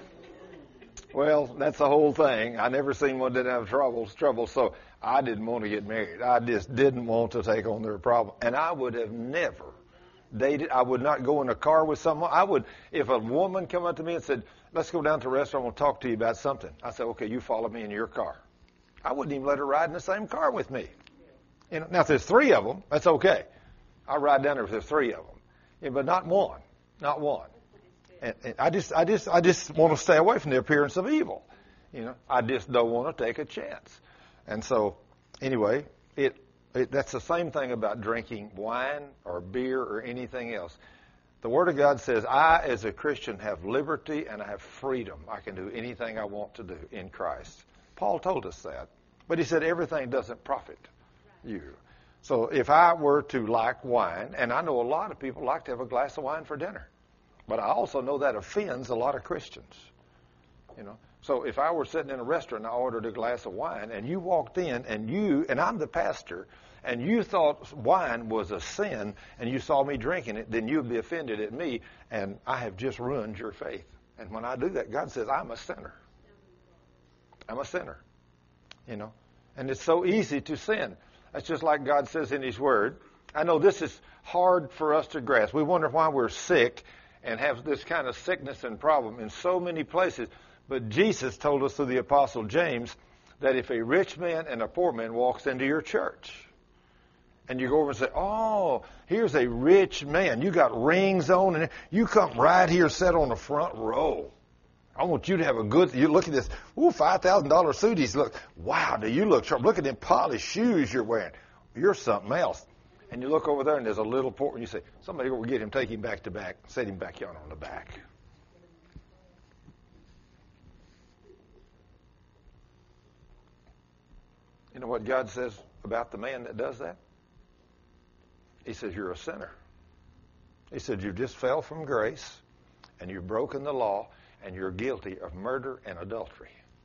Well, that's the whole thing. I never seen one that didn't have trouble, so I didn't want to get married. I just didn't want to take on their problem. And I would have never dated. I would not go in a car with someone. I would, if a woman come up to me and said, let's go down to a restaurant, we'll talk to you about something. I said, okay, you follow me in your car. I wouldn't even let her ride in the same car with me. You know, now if there's 3 of them, that's okay. I'll ride down there if there's 3 of them. Yeah, but not one. Not one. And I just want to stay away from the appearance of evil. You know, I just don't want to take a chance. And so, anyway, that's the same thing about drinking wine or beer or anything else. The Word of God says, I, as a Christian, have liberty and I have freedom. I can do anything I want to do in Christ. Paul told us that. But he said everything doesn't profit you. So if I were to like wine, and I know a lot of people like to have a glass of wine for dinner, but I also know that offends a lot of Christians. You know. So if I were sitting in a restaurant and I ordered a glass of wine, and you walked in, and I'm the pastor, and you thought wine was a sin, and you saw me drinking it, then you'd be offended at me, and I have just ruined your faith. And when I do that, God says, I'm a sinner. I'm a sinner. You know. And it's so easy to sin. That's just like God says in His Word. I know this is hard for us to grasp. We wonder why we're sick and have this kind of sickness and problem in so many places. But Jesus told us through the Apostle James that if a rich man and a poor man walks into your church, and you go over and say, oh, here's a rich man. You got rings on, and you come right here, sit on the front row. I want you to have a good, you look at this, ooh, $5,000 suit. He's look, wow, do you look sharp? Look at them polished shoes you're wearing. You're something else. And you look over there, and there's a little poor, and you say, somebody go get him, take him back to back, set him back yonder on the back. You know what God says about the man that does that? He says, you're a sinner. He said, you just fell from grace, and you've broken the law, and you're guilty of murder and adultery.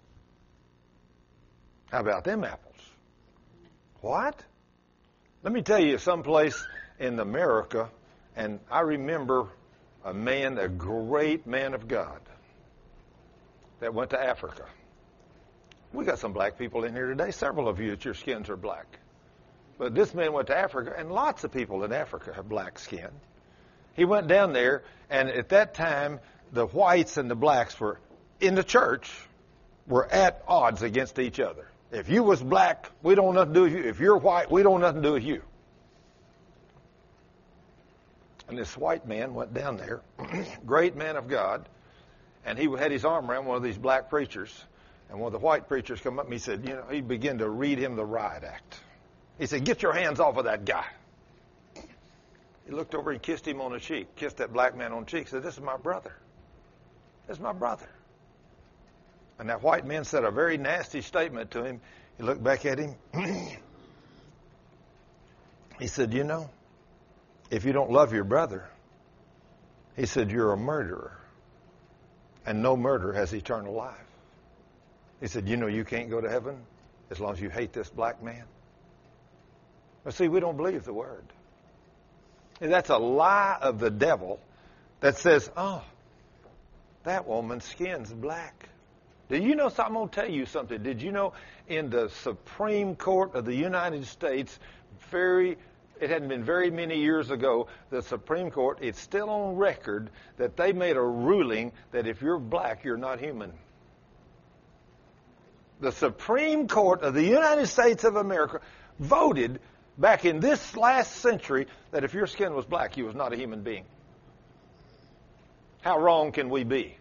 How about them apples? What? Let me tell you, someplace in America, and I remember a man, a great man of God, that went to Africa. We got some black people in here today. Several of you that your skins are black. But this man went to Africa, and lots of people in Africa have black skin. He went down there, and at that time, the whites and the blacks were in the church were at odds against each other. If you was black, we don't have nothing to do with you. If you're white, we don't have nothing to do with you. And this white man went down there, great man of God, and he had his arm around one of these black preachers. And one of the white preachers come up and he said, you know, he began to read him the riot act. He said, get your hands off of that guy. He looked over and kissed him on the cheek, kissed that black man on the cheek, said, this is my brother. This is my brother. And that white man said a very nasty statement to him. He looked back at him. He said, you know, if you don't love your brother, he said, you're a murderer. And no murderer has eternal life. He said, you know, you can't go to heaven as long as you hate this black man. But see, we don't believe the word. And that's a lie of the devil that says, oh, that woman's skin's black. Do you know something? I'm going to tell you something. Did you know in the Supreme Court of the United States, it hadn't been very many years ago, the Supreme Court, it's still on record that they made a ruling that if you're black, you're not human. The Supreme Court of the United States of America voted back in this last century that if your skin was black, you was not a human being. How wrong can we be?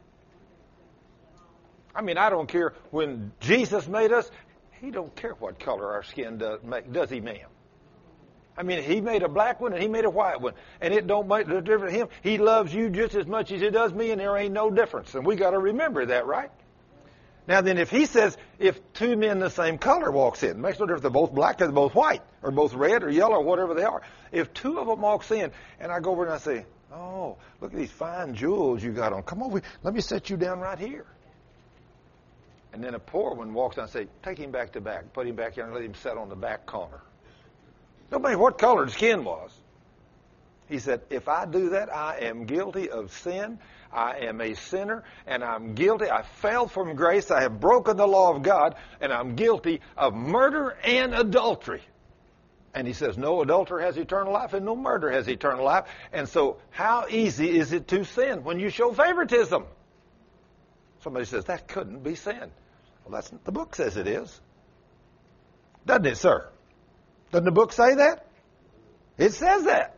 I mean, I don't care. When Jesus made us, he don't care what color our skin does he, ma'am? I mean, he made a black one and he made a white one. And it don't make no difference to him. He loves you just as much as he does me, and there ain't no difference. And we got to remember that, right? Now then, if he says, if two men the same color walks in, it makes no difference if they're both black or they're both white, or both red or yellow or whatever they are. If two of them walks in, and I go over and I say, oh, look at these fine jewels you got on. Come over, let me set you down right here. And then a poor one walks in and I say, take him back to back. Put him back here and let him sit on the back corner. No matter what color his skin was. He said, if I do that, I am guilty of sin. I am a sinner, and I'm guilty. I fell from grace. I have broken the law of God, and I'm guilty of murder and adultery. And he says, no adulterer has eternal life, and no murder has eternal life. And so how easy is it to sin when you show favoritism? Somebody says, that couldn't be sin. Well, the book says it is. Doesn't it, sir? Doesn't the book say that? It says that.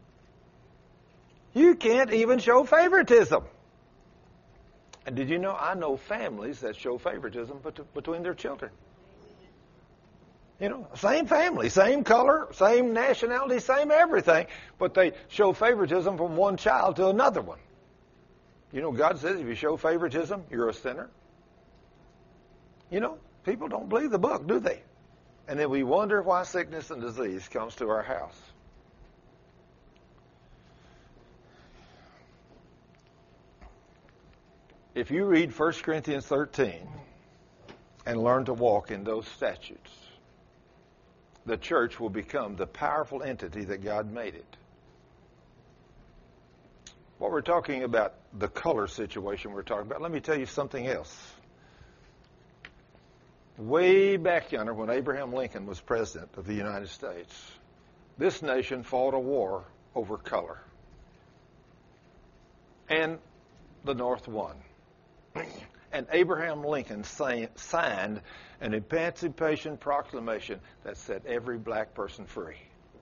You can't even show favoritism. And did you know, I know families that show favoritism between their children. You know, same family, same color, same nationality, same everything, but they show favoritism from one child to another one. You know, God says if you show favoritism, you're a sinner. You know, people don't believe the book, do they? And then we wonder why sickness and disease comes to our house. If you read 1 Corinthians 13 and learn to walk in those statutes, the church will become the powerful entity that God made it. What we're talking about, the color situation we're talking about, let me tell you something else. Way back yonder, when Abraham Lincoln was president of the United States, this nation fought a war over color. And the North won. And Abraham Lincoln signed an Emancipation Proclamation that set every black person free.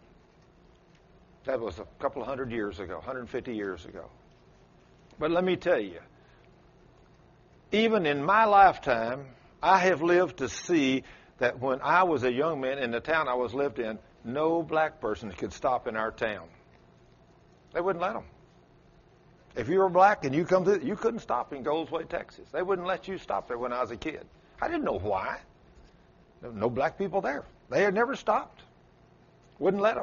That was a couple of 100 years ago, 150 years ago. But let me tell you, even in my lifetime, I have lived to see that when I was a young man in the town I was lived in, no black person could stop in our town. They wouldn't let them. If you were black and you come through, you couldn't stop in Goldsway, Texas. They wouldn't let you stop there when I was a kid. I didn't know why. There were no black people there. They had never stopped. Wouldn't let them.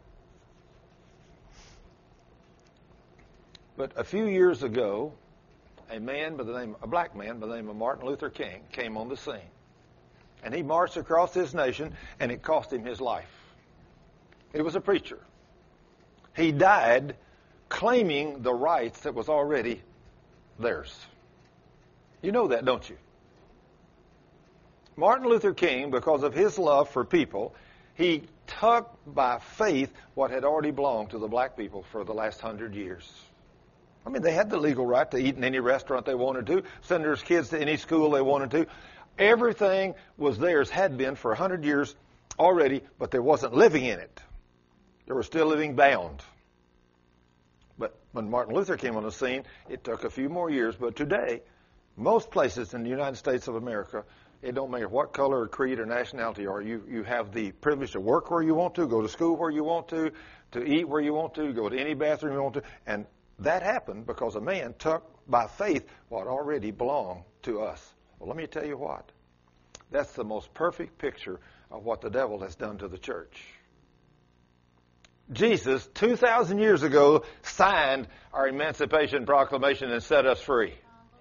But a few years ago, a black man by the name of Martin Luther King came on the scene. And he marched across this nation, and it cost him his life. He was a preacher. He died claiming the rights that was already theirs. You know that, don't you? Martin Luther King, because of his love for people, he took by faith what had already belonged to the black people for the last 100 years. I mean, they had the legal right to eat in any restaurant they wanted to, send their kids to any school they wanted to. Everything was theirs, had been for 100 years already, but they wasn't living in it. They were still living bound. But when Martin Luther came on the scene, it took a few more years. But today, most places in the United States of America, it don't matter what color or creed or nationality you are, you have the privilege to work where you want to, go to school where you want to eat where you want to, go to any bathroom you want to. And that happened because a man took by faith what already belonged to us. Well, let me tell you what. That's the most perfect picture of what the devil has done to the church. Jesus, 2,000 years ago, signed our Emancipation Proclamation and set us free.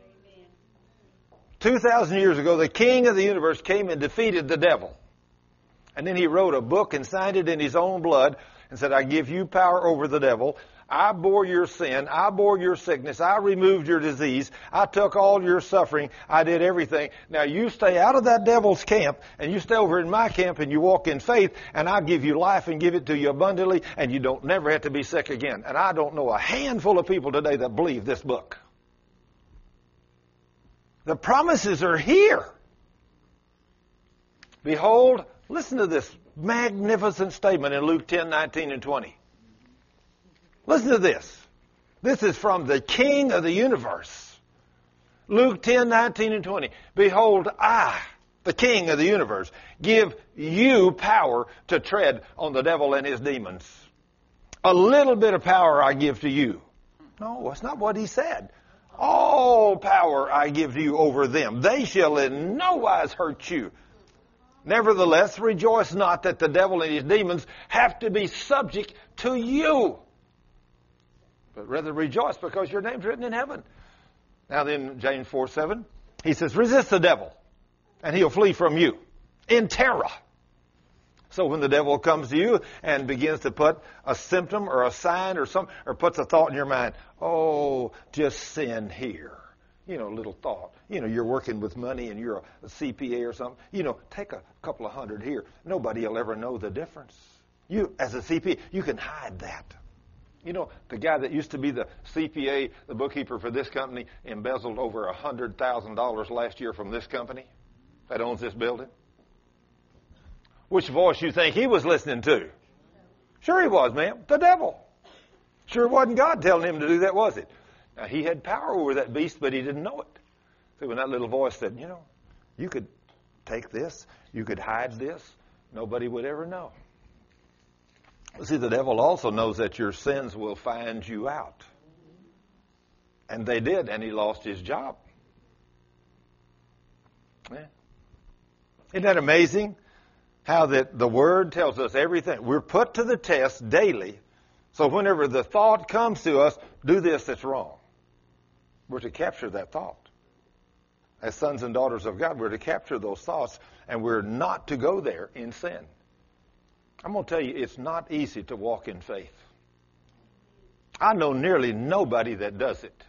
2,000 years ago, the King of the universe came and defeated the devil. And then he wrote a book and signed it in his own blood and said, I give you power over the devil. I bore your sin. I bore your sickness. I removed your disease. I took all your suffering. I did everything. Now you stay out of that devil's camp and you stay over in my camp and you walk in faith and I'll give you life and give it to you abundantly and you don't never have to be sick again. And I don't know a handful of people today that believe this book. The promises are here. Behold, listen to this magnificent statement in Luke 10:19 and 20. Listen to this. This is from the King of the universe. Luke 10:19 and 20. Behold, I, the King of the universe, give you power to tread on the devil and his demons. A little bit of power I give to you. No, that's not what he said. All power I give to you over them. They shall in no wise hurt you. Nevertheless, rejoice not that the devil and his demons have to be subject to you, but rather rejoice because your name's written in heaven. Now then, James 4:7, he says, resist the devil, and he'll flee from you in terror. So when the devil comes to you and begins to put a symptom or a sign or something, or puts a thought in your mind, oh, just sin here. You know, little thought. You know, you're working with money and you're a CPA or something. You know, take a couple of hundred here. Nobody will ever know the difference. You, as a CPA, you can hide that. You know, the guy that used to be the CPA, the bookkeeper for this company, embezzled over $100,000 last year from this company that owns this building. Which voice you think he was listening to? Sure he was, ma'am. The devil. Sure wasn't God telling him to do that, was it? Now, he had power over that beast, but he didn't know it. So when that little voice said, you know, you could take this, you could hide this, nobody would ever know. See, the devil also knows that your sins will find you out. And they did, and he lost his job. Yeah. Isn't that amazing? How that the Word tells us everything. We're put to the test daily. So whenever the thought comes to us, do this that's wrong. We're to capture that thought. As sons and daughters of God, we're to capture those thoughts, and we're not to go there in sin. I'm going to tell you, it's not easy to walk in faith. I know nearly nobody that does it.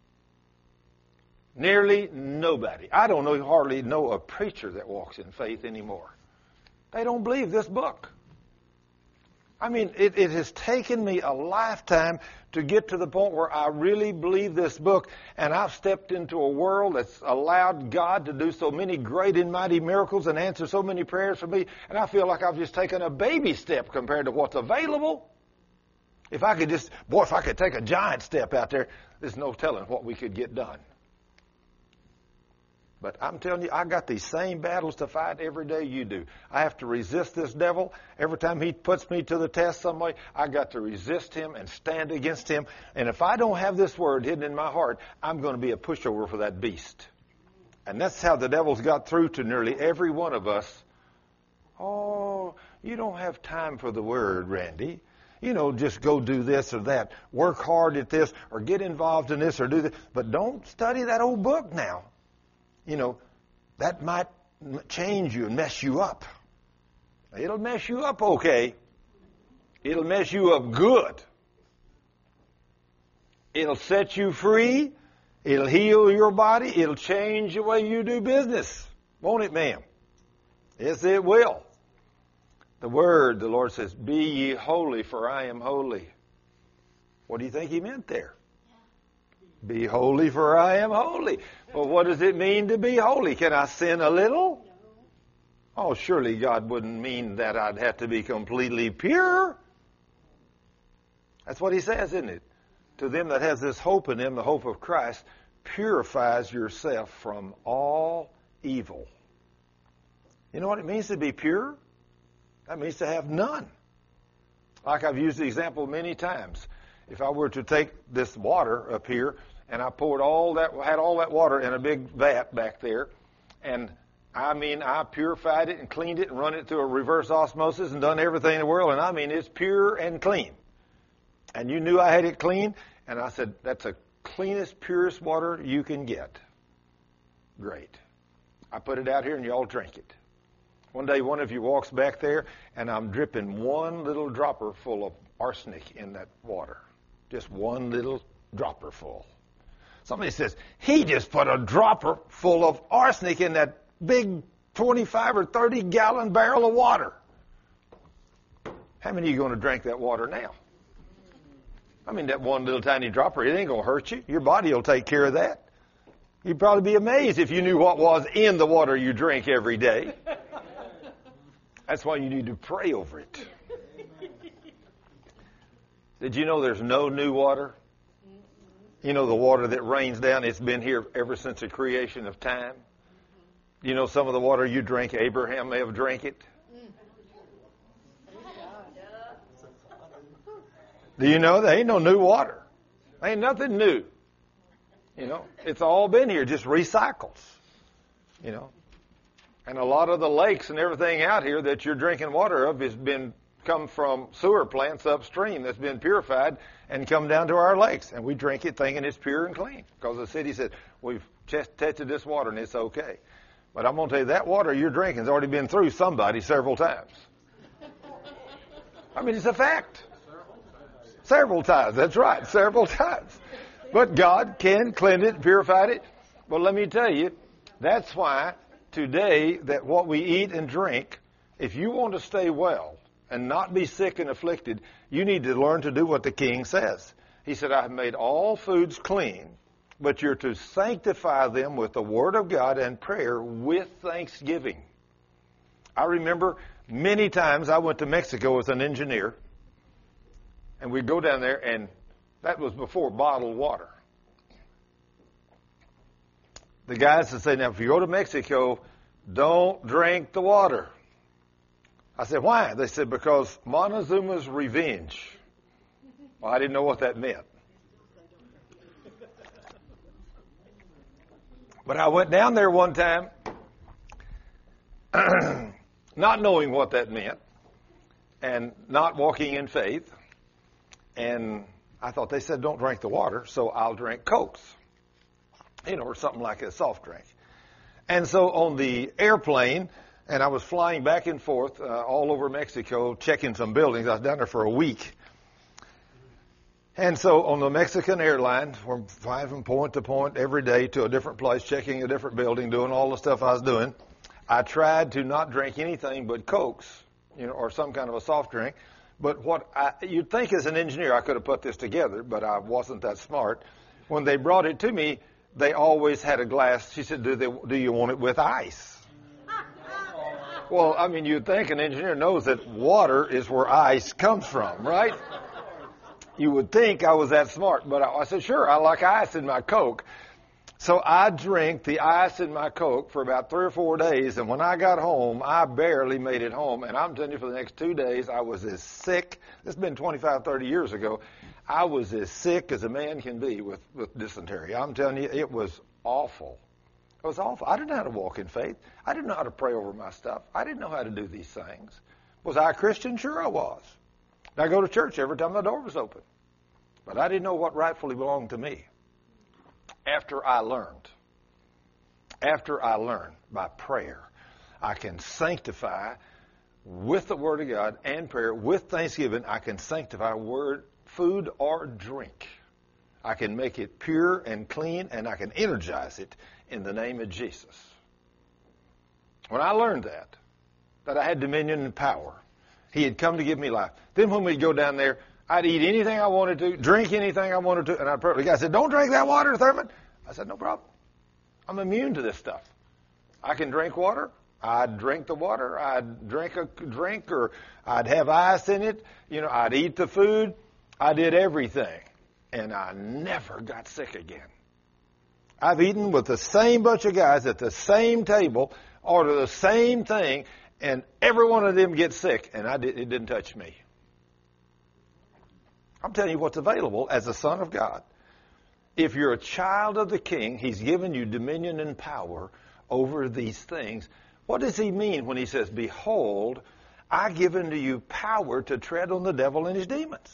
Nearly nobody. I don't hardly know a preacher that walks in faith anymore. They don't believe this book. I mean, it has taken me a lifetime to get to the point where I really believe this book, and I've stepped into a world that's allowed God to do so many great and mighty miracles and answer so many prayers for me, and I feel like I've just taken a baby step compared to what's available. If I could take a giant step out there, there's no telling what we could get done. But I'm telling you, I got these same battles to fight every day you do. I have to resist this devil. Every time he puts me to the test some way, I got to resist him and stand against him. And if I don't have this word hidden in my heart, I'm going to be a pushover for that beast. And that's how the devil's got through to nearly every one of us. Oh, you don't have time for the word, Randy. You know, just go do this or that. Work hard at this or get involved in this or do this. But don't study that old book now. You know, that might change you and mess you up. It'll mess you up okay. It'll mess you up good. It'll set you free. It'll heal your body. It'll change the way you do business. Won't it, ma'am? Yes, it will. The Word, the Lord says, be ye holy, for I am holy. What do you think he meant there? Be holy, for I am holy. Well, what does it mean to be holy? Can I sin a little? Oh, surely God wouldn't mean that I'd have to be completely pure. That's what he says, isn't it? To them that has this hope in them, the hope of Christ, purifies yourself from all evil. You know what it means to be pure? That means to have none. Like I've used the example many times. If I were to take this water up here and I poured had all that water in a big vat back there, And I mean, I purified it and cleaned it and run it through a reverse osmosis and done everything in the world. And I mean, it's pure and clean. And you knew I had it clean. And I said, that's the cleanest, purest water you can get. Great. I put it out here and you all drink it. One day, one of you walks back there, and I'm dripping one little dropper full of arsenic in that water. Just one little dropper full. Somebody says, he just put a dropper full of arsenic in that big 25 or 30 gallon barrel of water. How many of you are going to drink that water now? I mean, that one little tiny dropper, it ain't going to hurt you. Your body will take care of that. You'd probably be amazed if you knew what was in the water you drink every day. That's why you need to pray over it. Did you know there's no new water? You know the water that rains down, it's been here ever since the creation of time. You know some of the water you drink, Abraham may have drank it. Do you know there ain't no new water? Ain't nothing new. You know, it's all been here, just recycles. You know, and a lot of the lakes and everything out here that you're drinking water of has been come from sewer plants upstream that's been purified and come down to our lakes, and we drink it thinking it's pure and clean because the city said we've tested this water and it's okay. But I'm going to tell you that water you're drinking has already been through somebody several times. I mean, it's a fact. Several times. That's right. Several times. But God can cleanse it, purify it. But let me tell you, that's why today that what we eat and drink, if you want to stay well and not be sick and afflicted, you need to learn to do what the King says. He said, I have made all foods clean, but you're to sanctify them with the Word of God and prayer with thanksgiving. I remember many times I went to Mexico as an engineer, and we'd go down there, and that was before bottled water. The guys would say, now, if you go to Mexico, don't drink the water. I said, why? They said, because Montezuma's revenge. Well, I didn't know what that meant. But I went down there one time, not knowing what that meant, and not walking in faith. And I thought they said don't drink the water, so I'll drink Cokes, or something like a soft drink. And so on the airplane, and I was flying back and forth all over Mexico, checking some buildings. I was down there for a week. And so on the Mexican airline, we're flying from point to point every day to a different place, checking a different building, doing all the stuff I was doing. I tried to not drink anything but Cokes, or some kind of a soft drink. But you'd think as an engineer I could have put this together, but I wasn't that smart. When they brought it to me, they always had a glass. She said, do you want it with ice? Well, I mean, you'd think an engineer knows that water is where ice comes from, right? You would think I was that smart, but I said, sure, I like ice in my Coke. So I drank the ice in my Coke for about 3 or 4 days, and when I got home, I barely made it home. And I'm telling you, for the next 2 days, I was as sick. This has been 25, 30 years ago. I was as sick as a man can be with dysentery. I'm telling you, it was awful. It was awful. I didn't know how to walk in faith. I didn't know how to pray over my stuff. I didn't know how to do these things. Was I a Christian? Sure I was. I go to church every time the door was open. But I didn't know what rightfully belonged to me. After I learned by prayer, I can sanctify with the Word of God and prayer, with thanksgiving, I can sanctify food or drink. I can make it pure and clean, and I can energize it in the name of Jesus. When I learned that I had dominion and power, He had come to give me life. Then when we'd go down there, I'd eat anything I wanted to, drink anything I wanted to, and I'd pray. The guy said, don't drink that water, Thurman. I said, no problem. I'm immune to this stuff. I can drink water. I'd drink the water. I'd drink a drink, or I'd have ice in it. I'd eat the food. I did everything. And I never got sick again. I've eaten with the same bunch of guys at the same table, order the same thing, and every one of them gets sick, and it didn't touch me. I'm telling you what's available as a son of God. If you're a child of the King, He's given you dominion and power over these things. What does he mean when he says, behold, I give unto you power to tread on the devil and his demons?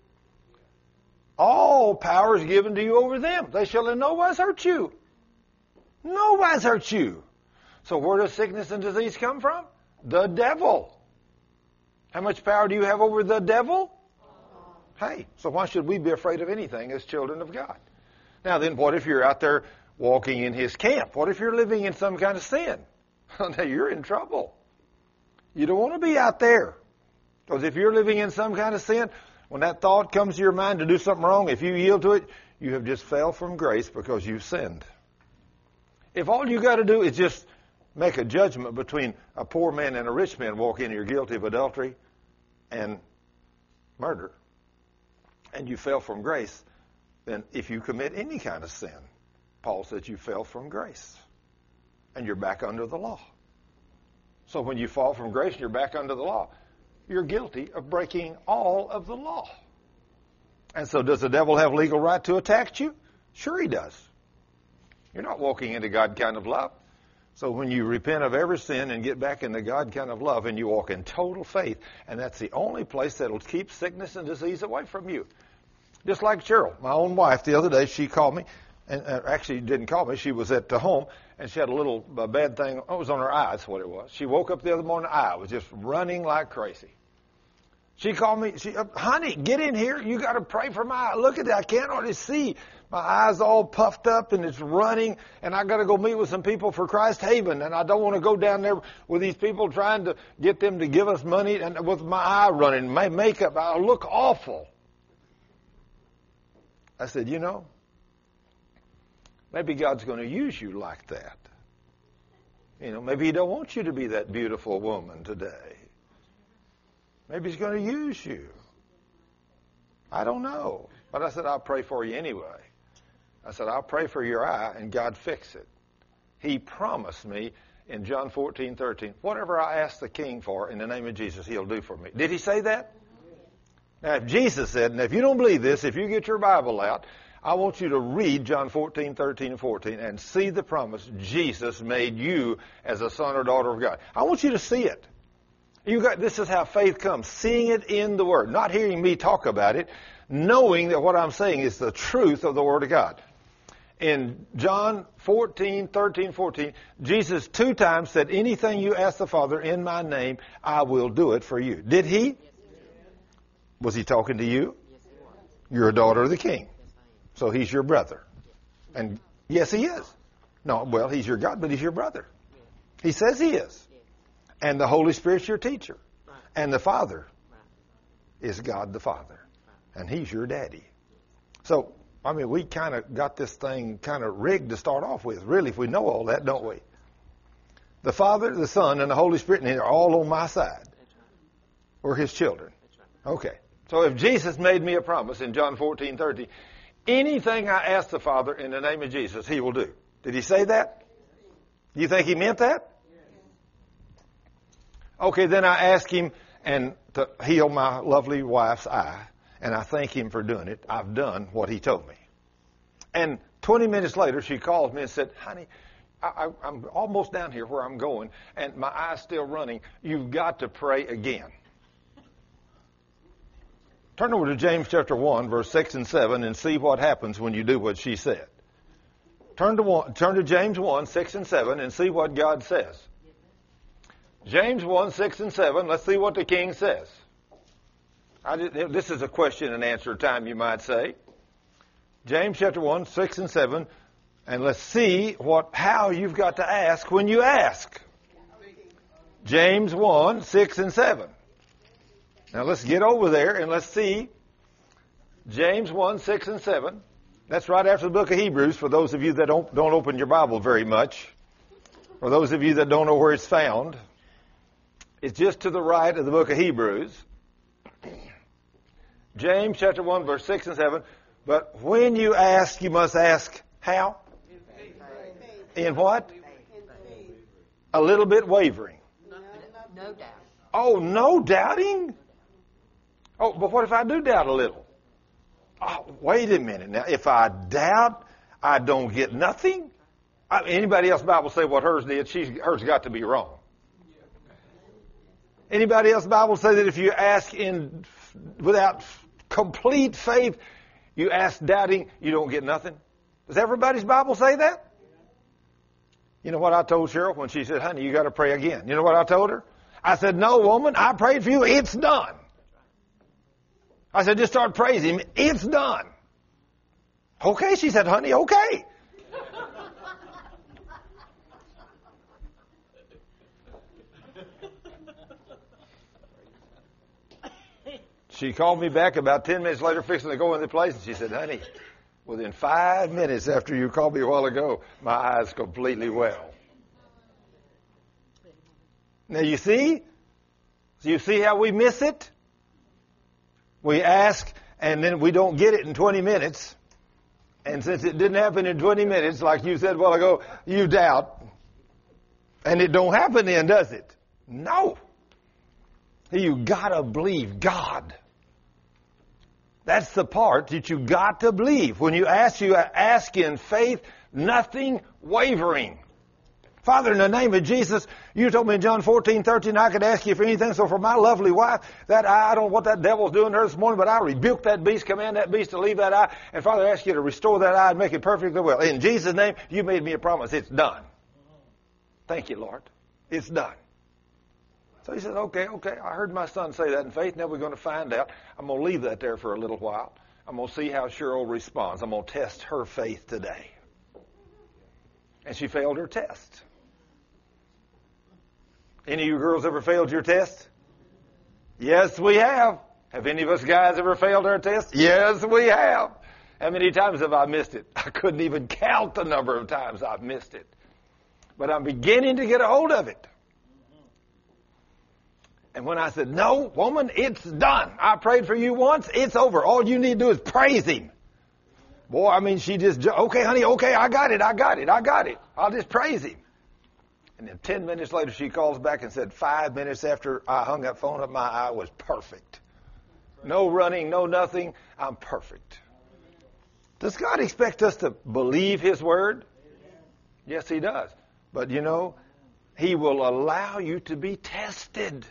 All power is given to you over them. They shall in no wise hurt you. No wise hurt you. So where does sickness and disease come from? The devil. How much power do you have over the devil? Hey, so why should we be afraid of anything as children of God? Now then, what if you're out there walking in his camp? What if you're living in some kind of sin? Now you're in trouble. You don't want to be out there. Because if you're living in some kind of sin, when that thought comes to your mind to do something wrong, if you yield to it, you have just fell from grace because you've sinned. If all you got to do is just make a judgment between a poor man and a rich man, walk in, you're guilty of adultery and murder, and you fell from grace, then if you commit any kind of sin, Paul says you fell from grace, and you're back under the law. So when you fall from grace and you're back under the law, you're guilty of breaking all of the law. And so does the devil have legal right to attack you? Sure he does. You're not walking into God kind of love. So when you repent of every sin and get back into God kind of love and you walk in total faith, and that's the only place that will keep sickness and disease away from you. Just like Cheryl, my own wife, the other day, she called me, and actually didn't call me. She was at home, and she had a little bad thing. It was on her eye, that's what it was. She woke up the other morning, her eye was just running like crazy. She called me, honey, get in here. You got to pray for my eye. Look at that. I can't hardly see. My eye's all puffed up and it's running, and I got to go meet with some people for Christ Haven, and I don't want to go down there with these people trying to get them to give us money, and with my eye running, my makeup, I look awful. I said, maybe God's going to use you like that. Maybe he don't want you to be that beautiful woman today. Maybe he's going to use you. I don't know. But I said, I'll pray for you anyway. I said, I'll pray for your eye, and God fix it. He promised me in John 14:13, whatever I ask the King for in the name of Jesus, he'll do for me. Did he say that? Now, if Jesus said, and if you don't believe this, if you get your Bible out, I want you to read John 14:13 and 14 and see the promise Jesus made you as a son or daughter of God. I want you to see it. This is how faith comes, seeing it in the Word, not hearing me talk about it, knowing that what I'm saying is the truth of the Word of God. In John 14:13, 14, Jesus 2 times said, anything you ask the Father in my name, I will do it for you. Did he? Yes, Was he talking to you? yes, he was. You're a daughter of the King. Yes, I am. So he's your brother. And yes, he is. No, well, he's your God, but he's your brother. He says he is. Yes. And the Holy Spirit's your teacher. Right. And the Father Right. is God the Father. And he's your daddy. So, we kind of got this thing kind of rigged to start off with. Really, if we know all that, don't we? The Father, the Son, and the Holy Spirit, and they're all on my side. That's right. We're his children. That's right. Okay. So if Jesus made me a promise in John 14:30, anything I ask the Father in the name of Jesus, he will do. Did he say that? Do you think he meant that? Okay, then I ask him to heal my lovely wife's eye, and I thank him for doing it. I've done what he told me. And 20 minutes later, she calls me and said, honey, I'm almost down here where I'm going, and my eye's still running. You've got to pray again. Turn over to James chapter 1, verse 6 and 7, and see what happens when you do what she said. Turn to James 1, 6 and 7, and see what God says. James 1, 6 and 7, let's see what the King says. This is a question and answer time, you might say. James chapter 1, 6 and 7, and let's see how you've got to ask when you ask. James 1, 6 and 7. Now let's get over there and let's see James 1, 6 and 7. That's right after the book of Hebrews, for those of you that don't open your Bible very much. For those of you that don't know where it's found. It's just to the right of the book of Hebrews. James chapter 1, verse 6 and 7. But when you ask, you must ask how? In what? A little bit wavering. No doubt. Oh, no doubting? Oh, but what if I do doubt a little? Oh, wait a minute. Now, if I doubt, I don't get nothing? Anybody else Bible say what hers did? Hers got to be wrong. Anybody else Bible say that if you ask without complete faith, you ask doubting, you don't get nothing? Does everybody's Bible say that? You know what I told Cheryl when she said, honey, you got to pray again? You know what I told her? I said, no, woman, I prayed for you. It's done. I said, just start praising him. It's done. Okay, she said, honey, okay. She called me back about 10 minutes later, fixing to go in the place, and she said, honey, within 5 minutes after you called me a while ago, my eye's completely well. Now you see? You see how we miss it? We ask, and then we don't get it in 20 minutes. And since it didn't happen in 20 minutes, like you said a while ago, you doubt. And it don't happen then, does it? No. You gotta believe God. That's the part that you got to believe. When you ask in faith, nothing wavering. Father, in the name of Jesus, you told me in John 14:13 I could ask you for anything. So for my lovely wife, that eye, I don't know what that devil's doing to her this morning, but I rebuke that beast, command that beast to leave that eye. And Father, I ask you to restore that eye and make it perfectly well. In Jesus' name, you made me a promise. It's done. Thank you, Lord. It's done. So he said, okay, I heard my son say that in faith. Now we're going to find out. I'm going to leave that there for a little while. I'm going to see how Cheryl responds. I'm going to test her faith today. And she failed her test. Any of you girls ever failed your test? Yes, we have. Have any of us guys ever failed our test? Yes, we have. How many times have I missed it? I couldn't even count the number of times I've missed it. But I'm beginning to get a hold of it. And when I said, no, woman, it's done. I prayed for you once. It's over. All you need to do is praise him. Boy, I mean, she just, okay, honey, okay, I got it. I'll just praise him. And then 10 minutes later, she calls back and said, 5 minutes after I hung that phone up, my eye was perfect. No running, no nothing. I'm perfect. Does God expect us to believe his word? Yes, he does. But you know, he will allow you to be tested.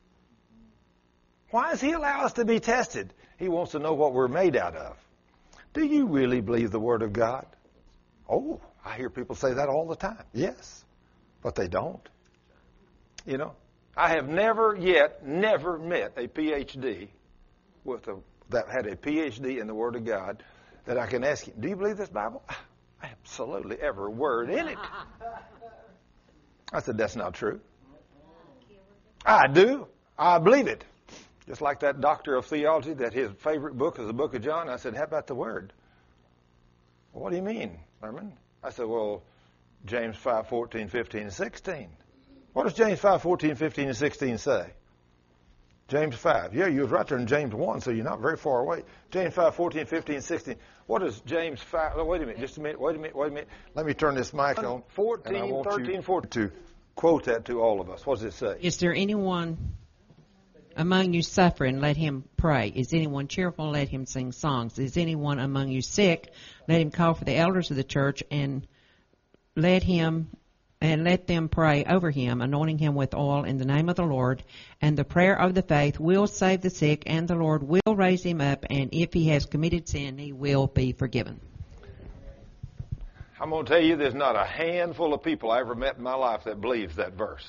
Why does he allow us to be tested? He wants to know what we're made out of. Do you really believe the Word of God? Oh, I hear people say that all the time. Yes, but they don't. You know, I have never met a PhD that had a PhD in the Word of God that I can ask him, do you believe this Bible? Absolutely, every word in it. I said, that's not true. I do. I believe it. Just like that doctor of theology, that his favorite book is the book of John. I said, how about the Word? Well, what do you mean, Herman? I said, well, James 5:14, 15, and 16. What does James 5:14, 15, and 16 say? James 5. Yeah, you was right there in James 1, so you're not very far away. James 5:14, 15, and 16. What does James 5... Oh, wait a minute, just a minute, wait a minute. Let me turn this mic on. 14, 13, 14. To quote that to all of us. What does it say? Is there anyone among you suffering? Let him pray. Is anyone cheerful? Let him sing songs. Is anyone among you sick? Let him call for the elders of the church and let them pray over him, anointing him with oil in the name of the Lord. And the prayer of the faith will save the sick, and the Lord will raise him up. And if he has committed sin, he will be forgiven. I'm going to tell you, there's not a handful of people I ever met in my life that believes that verse.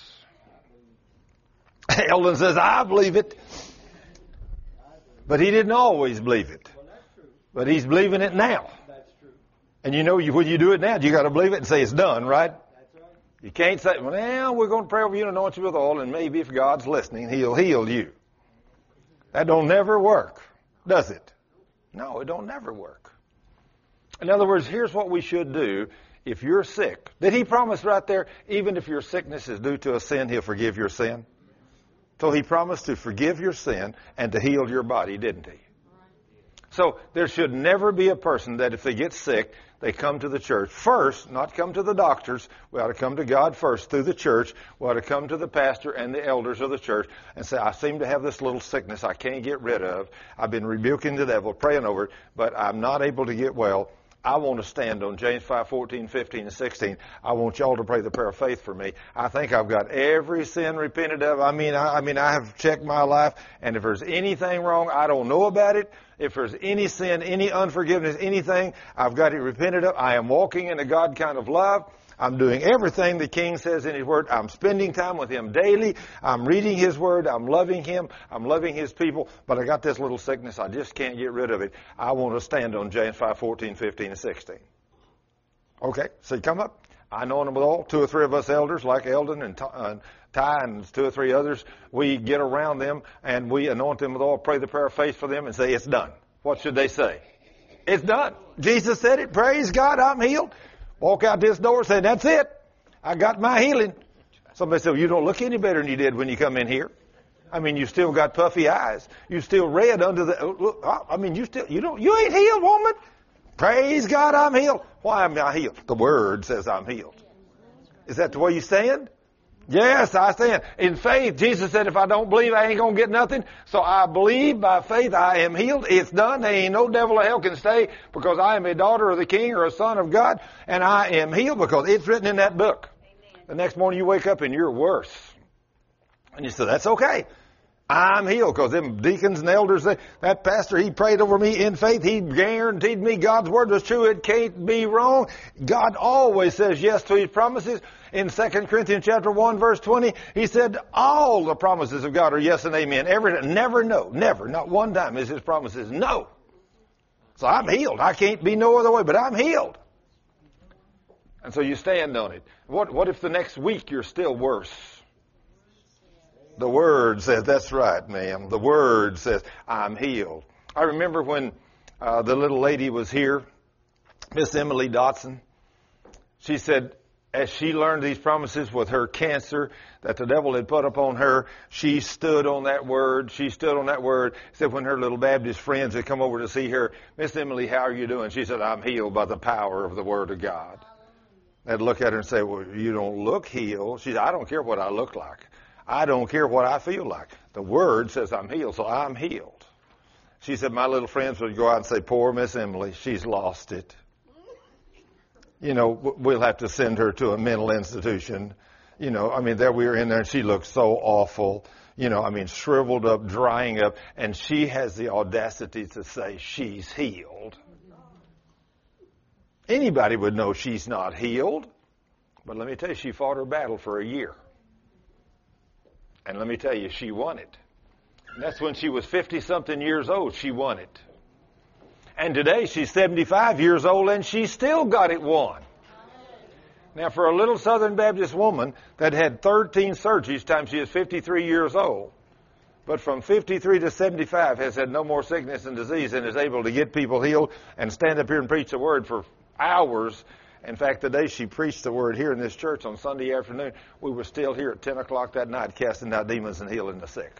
Eldon says, I believe it. But he didn't always believe it. But he's believing it now. And you know, when you do it now, you got to believe it and say it's done, right? You can't say, well, now we're going to pray over you and anoint you with oil, and maybe if God's listening, he'll heal you. That don't never work, does it? No, it don't never work. In other words, here's what we should do if you're sick. Did he promise right there, even if your sickness is due to a sin, he'll forgive your sin? So he promised to forgive your sin and to heal your body, didn't he? So there should never be a person that if they get sick, they come to the church first, not come to the doctors. We ought to come to God first through the church. We ought to come to the pastor and the elders of the church and say, I seem to have this little sickness I can't get rid of. I've been rebuking the devil, praying over it, but I'm not able to get well. I want to stand on James 5:14, 15, and 16. I want y'all to pray the prayer of faith for me. I think I've got every sin repented of. I have checked my life, and if there's anything wrong, I don't know about it. If there's any sin, any unforgiveness, anything, I've got it repented of. I am walking in a God kind of love. I'm doing everything the King says in His Word. I'm spending time with Him daily. I'm reading His Word. I'm loving Him. I'm loving His people. But I got this little sickness. I just can't get rid of it. I want to stand on James 5:14, 15, and 16. Okay, so you come up. I know them all. 2 or 3 of us elders, like Eldon and Ty and 2 or 3 others, we get around them and we anoint them with oil, pray the prayer of faith for them, and say, it's done. What should they say? It's done. Jesus said it. Praise God, I'm healed. Walk out this door and say, that's it. I got my healing. Somebody said, well, you don't look any better than you did when you come in here. I mean, you still got puffy eyes. You still red under the, you ain't healed, woman. Praise God, I'm healed. Why am I healed? The Word says I'm healed. Is that the way you stand? Yes, I stand. In faith, Jesus said, if I don't believe, I ain't going to get nothing. So I believe by faith I am healed. It's done. There ain't no devil of hell can stay because I am a daughter of the King or a son of God. And I am healed because it's written in that book. Amen. The next morning you wake up and you're worse. And you say, that's okay. I'm healed because them deacons and elders, that pastor, he prayed over me in faith. He guaranteed me God's word was true. It can't be wrong. God always says yes to His promises. In 2 Corinthians chapter 1, verse 20, He said all the promises of God are yes and amen. Never no, never, not one time is His promises no. So I'm healed. I can't be no other way, but I'm healed. And so you stand on it. What if the next week you're still worse? The Word says, that's right, ma'am. The Word says, I'm healed. I remember when the little lady was here, Miss Emily Dotson. She said, as she learned these promises with her cancer that the devil had put upon her, she stood on that Word. She stood on that Word. Said when her little Baptist friends had come over to see her, Miss Emily, how are you doing? She said, I'm healed by the power of the Word of God. They'd look at her and say, well, you don't look healed. She said, I don't care what I look like. I don't care what I feel like. The Word says I'm healed, so I'm healed. She said my little friends would go out and say, poor Miss Emily, she's lost it. You know, we'll have to send her to a mental institution. You know, I mean, there we were in there and she looked so awful. You know, I mean, shriveled up, drying up. And she has the audacity to say she's healed. Anybody would know she's not healed. But let me tell you, she fought her battle for a year. And let me tell you, she won it. And that's when she was 50-something years old, she won it. And today she's 75 years old and she still got it won. Now for a little Southern Baptist woman that had 13 surgeries time she is 53 years old, but from 53 to 75 has had no more sickness and disease and is able to get people healed and stand up here and preach the Word for hours. In fact, the day she preached the Word here in this church on Sunday afternoon, we were still here at 10 o'clock that night casting out demons and healing the sick.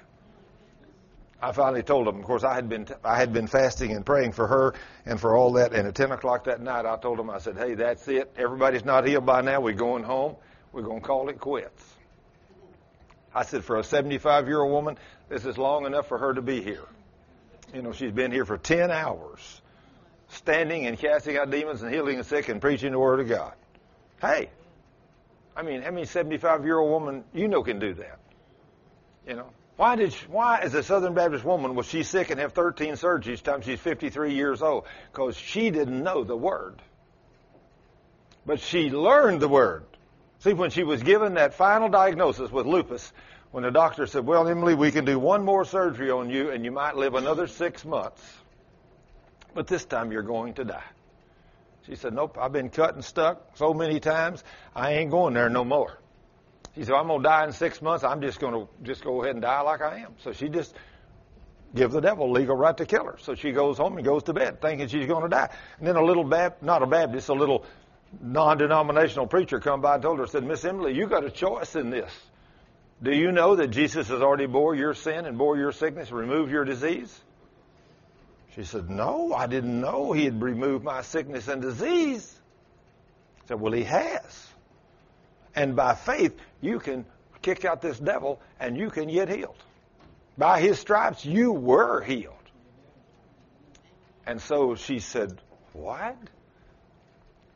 I finally told them, of course, I had been fasting and praying for her and for all that, and at 10 o'clock that night I told them, I said, hey, that's it. Everybody's not healed by now. We're going home. We're going to call it quits. I said, for a 75-year-old woman, this is long enough for her to be here. You know, she's been here for 10 hours. Standing and casting out demons and healing the sick and preaching the Word of God. Hey, I mean, how many 75-year-old woman you know can do that? You know, why as a Southern Baptist woman was she sick and have 13 surgeries time she's 53 years old? Because she didn't know the Word. But she learned the Word. See, when she was given that final diagnosis with lupus, when the doctor said, well, Emily, we can do one more surgery on you and you might live another 6 months. But this time you're going to die. She said, nope, I've been cut and stuck so many times, I ain't going there no more. She said, I'm going to die in 6 months. I'm just going to go ahead and die like I am. So she just give the devil legal right to kill her. So she goes home and goes to bed thinking she's going to die. And then a little not a Baptist, a little non-denominational preacher come by and told her, said, Miss Emily, you got a choice in this. Do you know that Jesus has already bore your sin and bore your sickness, removed your disease? She said, no, I didn't know He had removed my sickness and disease. I said, well, He has. And by faith, you can kick out this devil and you can get healed. By His stripes, you were healed. And so she said, what?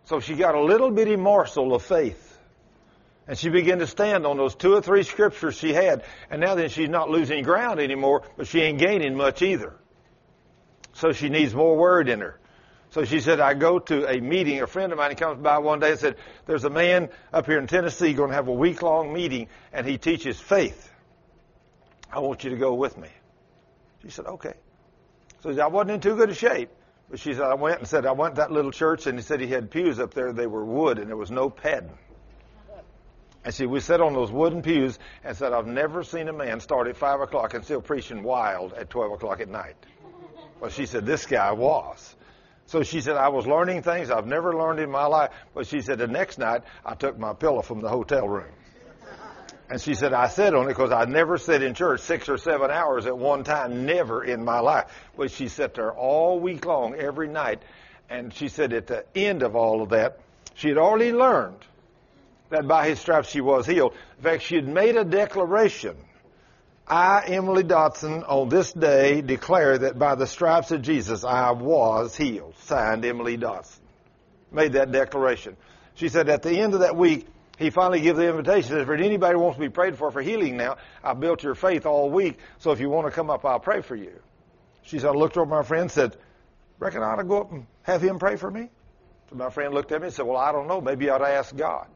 So she got a little bitty morsel of faith. And she began to stand on those 2 or 3 scriptures she had. And now then she's not losing ground anymore, but she ain't gaining much either. So she needs more word in her. So she said, I go to a meeting. A friend of mine comes by one day and said, there's a man up here in Tennessee going to have a week-long meeting, and he teaches faith. I want you to go with me. She said, okay. So I wasn't in too good a shape. But she said, I went to that little church, and he said he had pews up there. They were wood, and there was no padding. And see, we sat on those wooden pews and said, I've never seen a man start at 5 o'clock and still preaching wild at 12 o'clock at night. Well, she said, this guy was. So she said, I was learning things I've never learned in my life. But she said, the next night, I took my pillow from the hotel room. And she said, I sat on it because I never sat in church 6 or 7 hours at one time, never in my life. But she sat there all week long, every night. And she said at the end of all of that, she had already learned that by his stripes she was healed. In fact, she had made a declaration. I, Emily Dotson, on this day declare that by the stripes of Jesus I was healed. Signed, Emily Dotson. Made that declaration. She said at the end of that week, he finally gave the invitation. He said, if anybody wants to be prayed for healing now, I've built your faith all week, so if you want to come up, I'll pray for you. She said, I looked over at my friend and said, reckon I ought to go up and have him pray for me? So my friend looked at me and said, well, I don't know. Maybe you ought to ask God.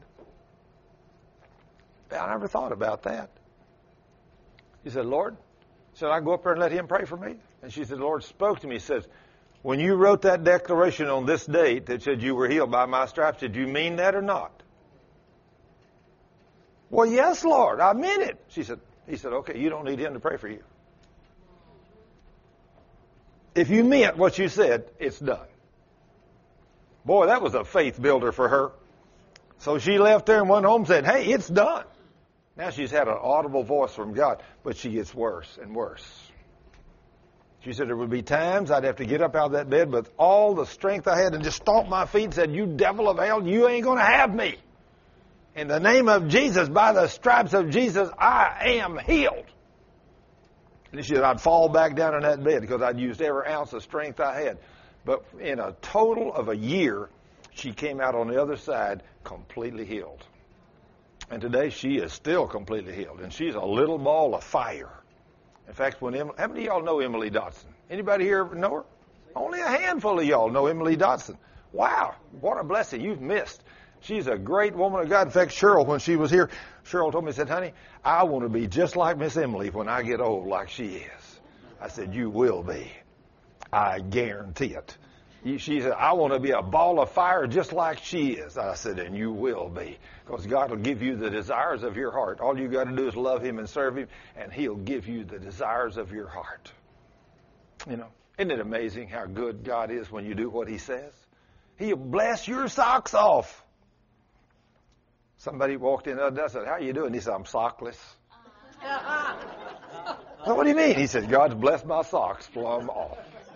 I never thought about that. He said, Lord, should I go up there and let him pray for me? And she said, the Lord spoke to me. He says, when you wrote that declaration on this date that said you were healed by my stripes, did you mean that or not? Well, yes, Lord, I meant it. He said, okay, you don't need him to pray for you. If you meant what you said, it's done. Boy, that was a faith builder for her. So she left there and went home and said, hey, it's done. Now she's had an audible voice from God, but she gets worse and worse. She said there would be times I'd have to get up out of that bed with all the strength I had and just stomp my feet and said, you devil of hell, you ain't going to have me. In the name of Jesus, by the stripes of Jesus, I am healed. And she said I'd fall back down in that bed because I'd used every ounce of strength I had. But in a total of a year, she came out on the other side completely healed. And today she is still completely healed. And she's a little ball of fire. In fact, how many of y'all know Emily Dotson? Anybody here know her? Only a handful of y'all know Emily Dotson. Wow, what a blessing. You've missed. She's a great woman of God. In fact, Cheryl, when she was here, Cheryl told me, said, honey, I want to be just like Miss Emily when I get old like she is. I said, you will be. I guarantee it. She said, I want to be a ball of fire just like she is. I said, and you will be. Because God will give you the desires of your heart. All you got to do is love him and serve him, and he'll give you the desires of your heart. You know, isn't it amazing how good God is when you do what he says? He'll bless your socks off. Somebody walked in the other day and said, how you doing? He said, I'm sockless. So what do you mean? He said, God's blessed my socks plumb off.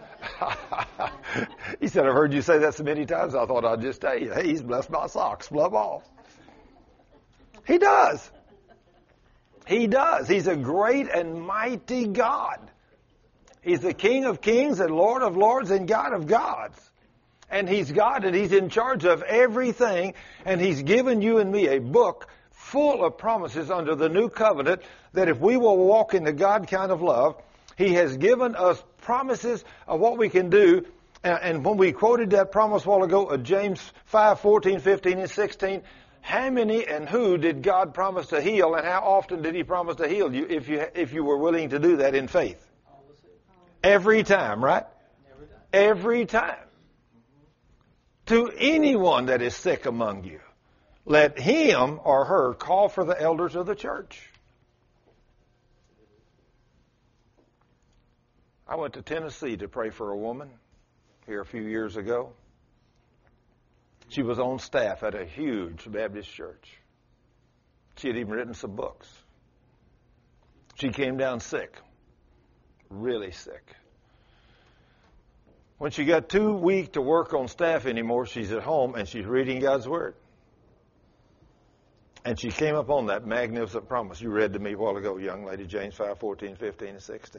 He said, I've heard you say that so many times, I thought I'd just tell you, hey, he's blessed my socks plumb off. He does. He does. He's a great and mighty God. He's the King of kings and Lord of lords and God of gods. And he's God and he's in charge of everything. And he's given you and me a book full of promises under the new covenant that if we will walk in the God kind of love, he has given us promises of what we can do. And when we quoted that promise a while ago, James 5, 14, 15, and 16, how many and who did God promise to heal, and how often did he promise to heal you if you were willing to do that in faith? Every time, right? Every time. To anyone that is sick among you, let him or her call for the elders of the church. I went to Tennessee to pray for a woman here a few years ago. She was on staff at a huge Baptist church. She had even written some books. She came down sick, really sick. When she got too weak to work on staff anymore, she's at home and she's reading God's Word. And she came upon that magnificent promise you read to me a while ago, young lady, James 5, 14, 15, and 16.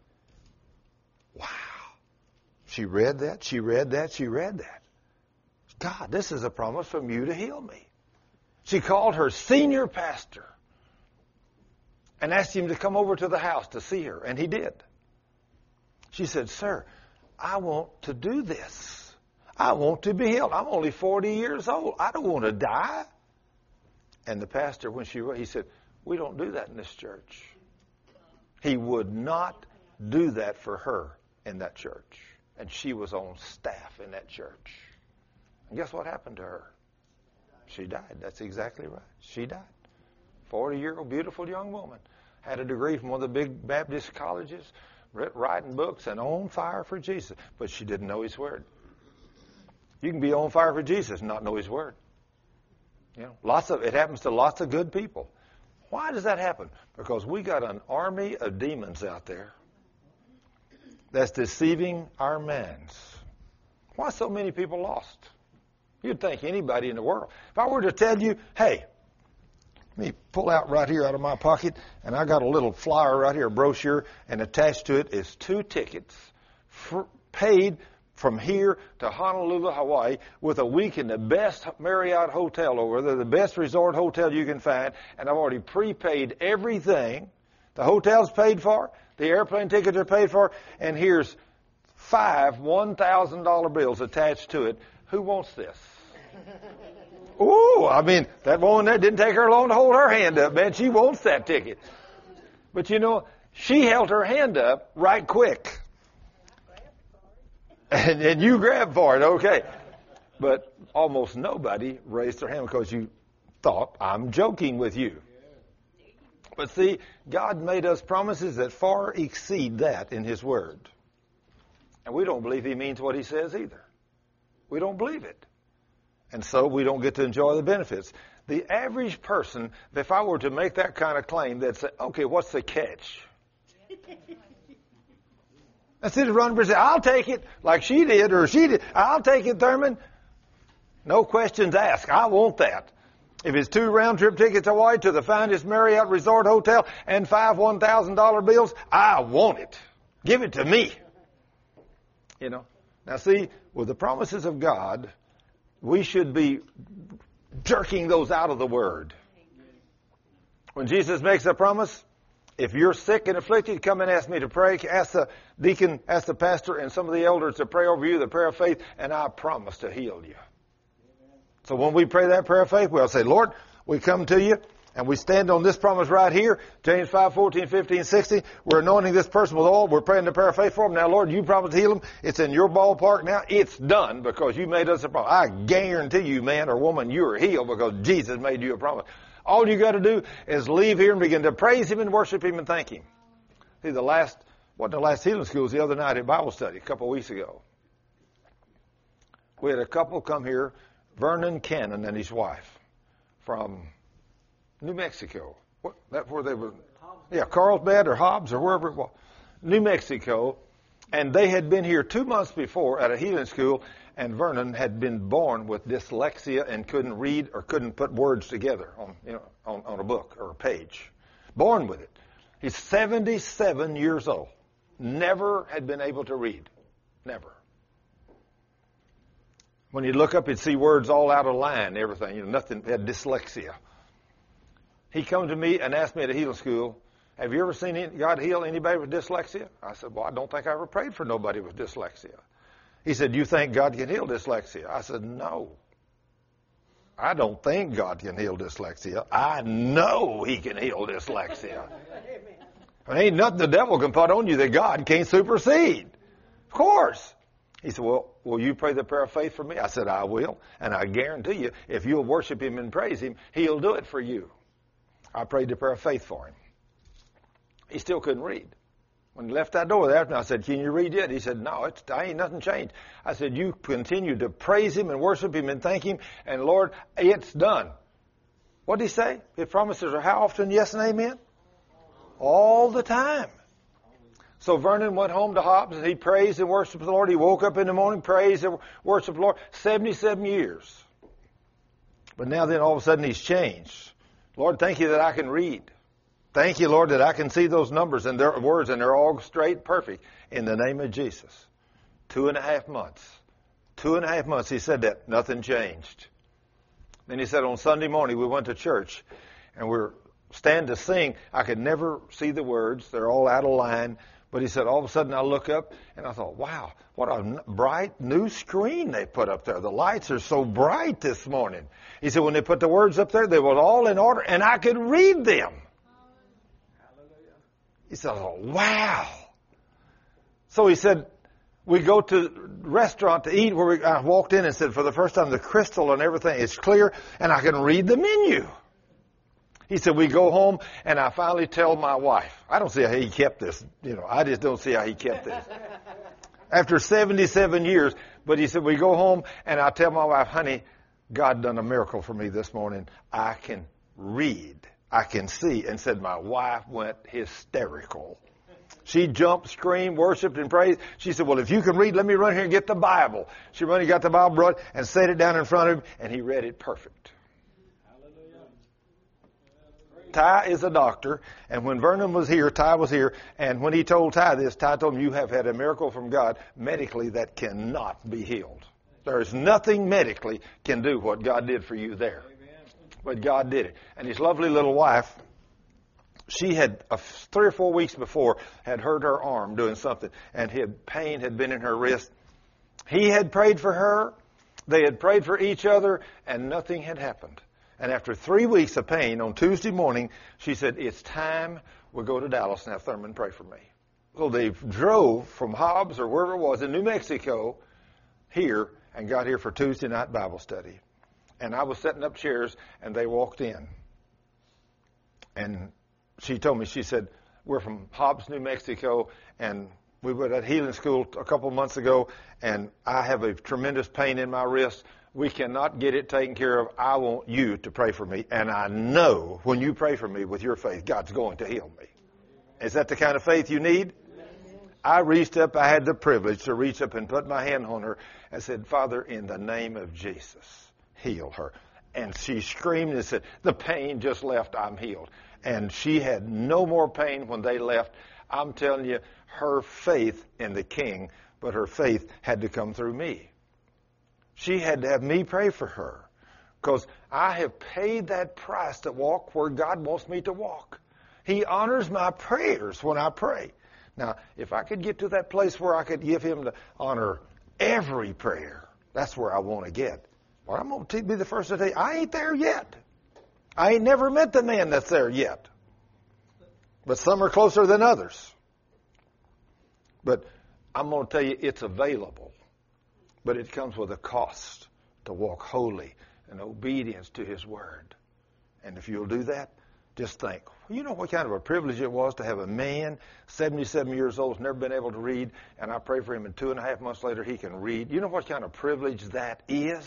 Wow. She read that, she read that, she read that. God, this is a promise from you to heal me. She called her senior pastor and asked him to come over to the house to see her, and he did. She said, sir, I want to do this. I want to be healed. I'm only 40 years old. I don't want to die. And the pastor, he said, we don't do that in this church. He would not do that for her in that church. And she was on staff in that church. And guess what happened to her? She died. That's exactly right. She died. 40-year-old beautiful young woman. Had a degree from one of the big Baptist colleges, writing books and on fire for Jesus. But she didn't know His Word. You can be on fire for Jesus and not know His Word. You know, it happens to lots of good people. Why does that happen? Because we got an army of demons out there that's deceiving our minds. Why so many people lost? You'd think anybody in the world. If I were to tell you, hey, let me pull out right here out of my pocket, and I got a little flyer right here, a brochure, and attached to it is 2 tickets paid from here to Honolulu, Hawaii, with a week in the best Marriott hotel over there, the best resort hotel you can find, and I've already prepaid everything. The hotel's paid for, the airplane tickets are paid for, and here's 5 $1,000 bills attached to it. Who wants this? Ooh, I mean, that woman there didn't take her long to hold her hand up, man. She wants that ticket. But you know, she held her hand up right quick. And you grabbed for it, okay. But almost nobody raised their hand because you thought, I'm joking with you. But see, God made us promises that far exceed that in His Word. And we don't believe He means what He says either. We don't believe it. And so we don't get to enjoy the benefits. The average person, if I were to make that kind of claim, they'd say, okay, what's the catch? Instead of running and say, I'll take it, like she did, or she did, I'll take it, Thurman. No questions asked. I want that. If it's 2 round-trip tickets to Hawaii to the finest Marriott Resort Hotel and 5 $1,000 bills, I want it. Give it to me. You know. Now see, with the promises of God, we should be jerking those out of the Word. When Jesus makes a promise, if you're sick and afflicted, come and ask me to pray. Ask the deacon, ask the pastor, and some of the elders to pray over you, the prayer of faith, and I promise to heal you. So when we pray that prayer of faith, we'll say, Lord, we come to you, and we stand on this promise right here, James 5, 14, 15, 16. We're anointing this person with oil. We're praying the prayer of faith for him. Now, Lord, you promised to heal him. It's in your ballpark now. It's done because you made us a promise. I guarantee you, man or woman, you are healed because Jesus made you a promise. All you got to do is leave here and begin to praise Him and worship Him and thank Him. See, the last healing school was the other night at Bible study, a couple of weeks ago. We had a couple come here, Vernon Cannon and his wife, from New Mexico. That's where they were. Yeah, Carlsbad or Hobbs or wherever it was. New Mexico. And they had been here 2 months before at a healing school, and Vernon had been born with dyslexia and couldn't read or couldn't put words together on a book or a page. Born with it. He's 77 years old. Never had been able to read. Never. When you look up, you'd see words all out of line, everything. Nothing. He had dyslexia. He come to me and asked me at a healing school, have you ever seen God heal anybody with dyslexia? I said, well, I don't think I ever prayed for nobody with dyslexia. He said, do you think God can heal dyslexia? I said, no. I don't think God can heal dyslexia. I know He can heal dyslexia. There ain't nothing the devil can put on you that God can't supersede. Of course. He said, well, will you pray the prayer of faith for me? I said, I will. And I guarantee you, if you'll worship Him and praise Him, He'll do it for you. I prayed the prayer of faith for him. He still couldn't read. When he left that door there, I said, can you read yet? He said, no, ain't nothing changed. I said, you continue to praise Him and worship Him and thank Him, and Lord, it's done. What did he say? His promises are how often yes and amen? All the time. So Vernon went home to Hobbs, and he praised and worshiped the Lord. He woke up in the morning, praised and worshiped the Lord. 77 years. But now then, all of a sudden, he's changed. Lord, thank you that I can read. Thank you, Lord, that I can see those numbers and their words, and they're all straight, perfect. In the name of Jesus. 2.5 months. 2.5 months he said that. Nothing changed. Then he said on Sunday morning we went to church and we're stand to sing. I could never see the words. They're all out of line. But he said all of a sudden I look up and I thought, wow, what a bright new screen they put up there. The lights are so bright this morning. He said when they put the words up there, they were all in order and I could read them. He said, oh, wow. So he said, we go to restaurant to eat where I walked in and said, for the first time, the crystal and everything is clear and I can read the menu. He said, we go home and I finally tell my wife. I don't see how he kept this. I just don't see how he kept this. After 77 years. But he said, we go home and I tell my wife, honey, God done a miracle for me this morning. I can read. I can see. And said, my wife went hysterical. She jumped, screamed, worshiped, and praised. She said, well, if you can read, let me run here and get the Bible. She ran and got the Bible, brought it, and set it down in front of him, and he read it perfect. Ty is a doctor, and when Vernon was here, Ty was here, and when he told Ty this, Ty told him, you have had a miracle from God medically that cannot be healed. There is nothing medically can do what God did for you there. But God did it. And his lovely little wife, she had 3 or 4 weeks before had hurt her arm doing something, and pain had been in her wrist. He had prayed for her. They had prayed for each other, and nothing had happened. And after 3 weeks of pain, on Tuesday morning, she said, it's time we go to Dallas and have Thurman pray for me. So they drove from Hobbs or wherever it was in New Mexico here and got here for Tuesday night Bible study. And I was setting up chairs, and they walked in. And she told me, she said, we're from Hobbs, New Mexico, and we were at healing school a couple months ago, and I have a tremendous pain in my wrist. We cannot get it taken care of. I want you to pray for me. And I know when you pray for me with your faith, God's going to heal me. Is that the kind of faith you need? I reached up. I had the privilege to reach up and put my hand on her and said, Father, in the name of Jesus, heal her. And she screamed and said, the pain just left. I'm healed. And she had no more pain when they left. I'm telling you, her faith in the King, but her faith had to come through me. She had to have me pray for her because I have paid that price to walk where God wants me to walk. He honors my prayers when I pray. Now, if I could get to that place where I could give him to honor every prayer, that's where I want to get. Well, I'm going to be the first to tell you, I ain't there yet. I ain't never met the man that's there yet. But some are closer than others. But I'm going to tell you, it's available. But it comes with a cost to walk holy and obedience to his word. And if you'll do that, just think, you know what kind of a privilege it was to have a man, 77 years old, has never been able to read, and I pray for him, and 2.5 months later he can read. You know what kind of privilege that is?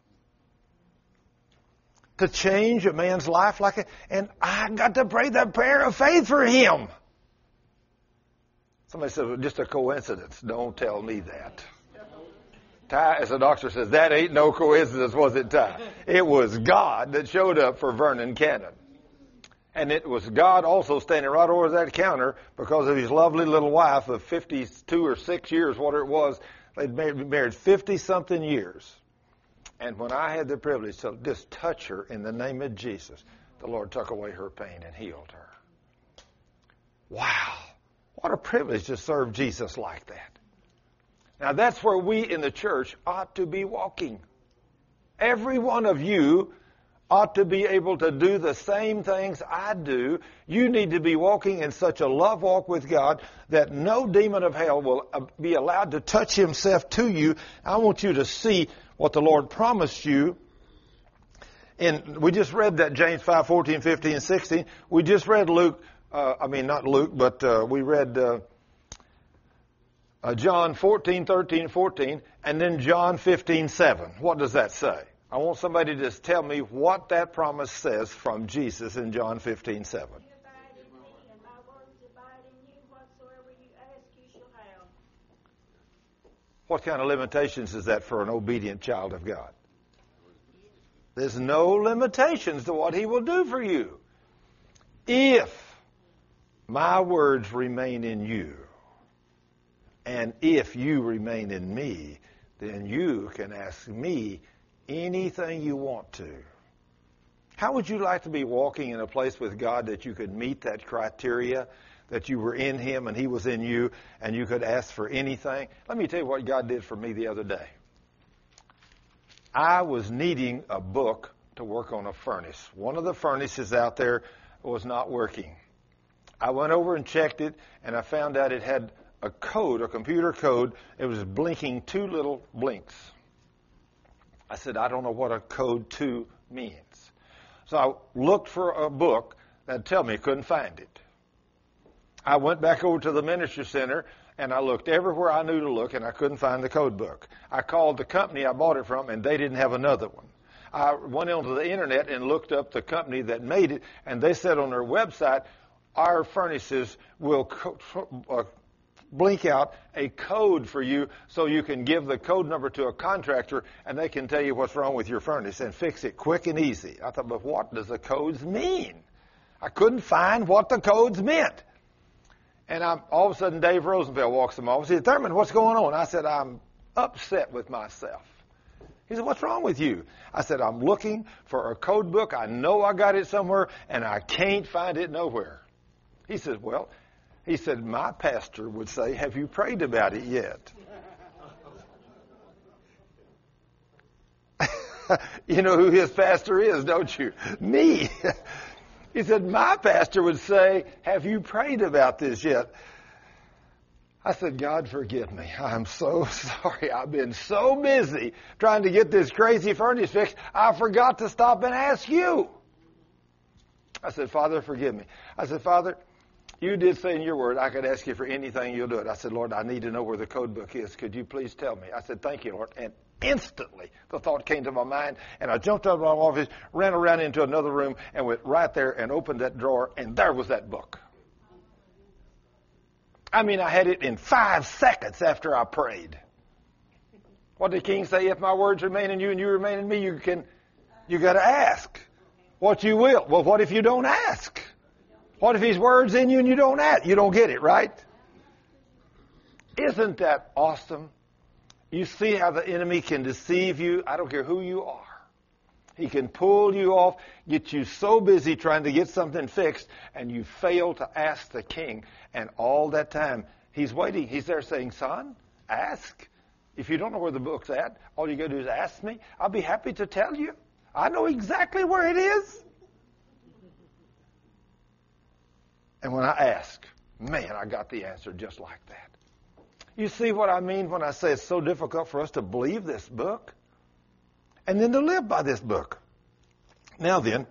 To change a man's life like that. And I got to pray that prayer of faith for him. Somebody says, well, just a coincidence. Don't tell me that. Ty, as the doctor says, that ain't no coincidence, was it, Ty? It was God that showed up for Vernon Cannon. And it was God also standing right over that counter because of his lovely little wife of 52 or 6 years, whatever it was. They'd been married 50-something years. And when I had the privilege to just touch her in the name of Jesus, the Lord took away her pain and healed her. Wow. What a privilege to serve Jesus like that. Now that's where we in the church ought to be walking. Every one of you ought to be able to do the same things I do. You need to be walking in such a love walk with God that no demon of hell will be allowed to touch himself to you. I want you to see what the Lord promised you. And we just read that James 5, 14, 15, and 16. We just read Luke, not Luke, but we read John 14, 13, 14, and then John 15, 7. What does that say? I want somebody to just tell me what that promise says from Jesus in John 15, 7. You abide in me, and my words abide in you. Whatsoever you ask, you shall have. What kind of limitations is that for an obedient child of God? There's no limitations to what he will do for you. If my words remain in you, and if you remain in me, then you can ask me anything you want to. How would you like to be walking in a place with God that you could meet that criteria, that you were in Him and He was in you, and you could ask for anything? Let me tell you what God did for me the other day. I was needing a book to work on a furnace. One of the furnaces out there was not working. I went over and checked it, and I found out it had a code, a computer code. It was blinking 2 little blinks. I said, I don't know what a code 2 means. So I looked for a book that'd tell me. Couldn't find it. I went back over to the Ministry Center, and I looked everywhere I knew to look, and I couldn't find the code book. I called the company I bought it from, and they didn't have another one. I went onto the internet and looked up the company that made it, and they said on their website, our furnaces will blink out a code for you so you can give the code number to a contractor and they can tell you what's wrong with your furnace and fix it quick and easy. I thought, but what does the codes mean? I couldn't find what the codes meant. And all of a sudden Dave Rosenfeld walks in my office. He said, Thurman, what's going on? I said, I'm upset with myself. He said, what's wrong with you? I said, I'm looking for a code book. I know I got it somewhere and I can't find it nowhere. He said, well, my pastor would say, have you prayed about it yet? You know who his pastor is, don't you? Me. He said, my pastor would say, have you prayed about this yet? I said, God, forgive me. I'm so sorry. I've been so busy trying to get this crazy furnace fixed, I forgot to stop and ask you. I said, Father, forgive me. I said, Father, you did say in your word, I could ask you for anything, you'll do it. I said, Lord, I need to know where the code book is. Could you please tell me? I said, thank you, Lord. And instantly the thought came to my mind, and I jumped out of my office, ran around into another room, and went right there and opened that drawer, and there was that book. I mean, I had it in 5 seconds after I prayed. What did the King say? If my words remain in you and you remain in me, you got to ask what you will. Well, what if you don't ask? What if His word's in you and you don't ask? You don't get it, right? Isn't that awesome? You see how the enemy can deceive you. I don't care who you are. He can pull you off, get you so busy trying to get something fixed, and you fail to ask the King. And all that time, He's waiting. He's there saying, son, ask. If you don't know where the book's at, all you got to do is ask me. I'll be happy to tell you. I know exactly where it is. And when I ask, man, I got the answer just like that. You see what I mean when I say it's so difficult for us to believe this book? And then to live by this book. Now then,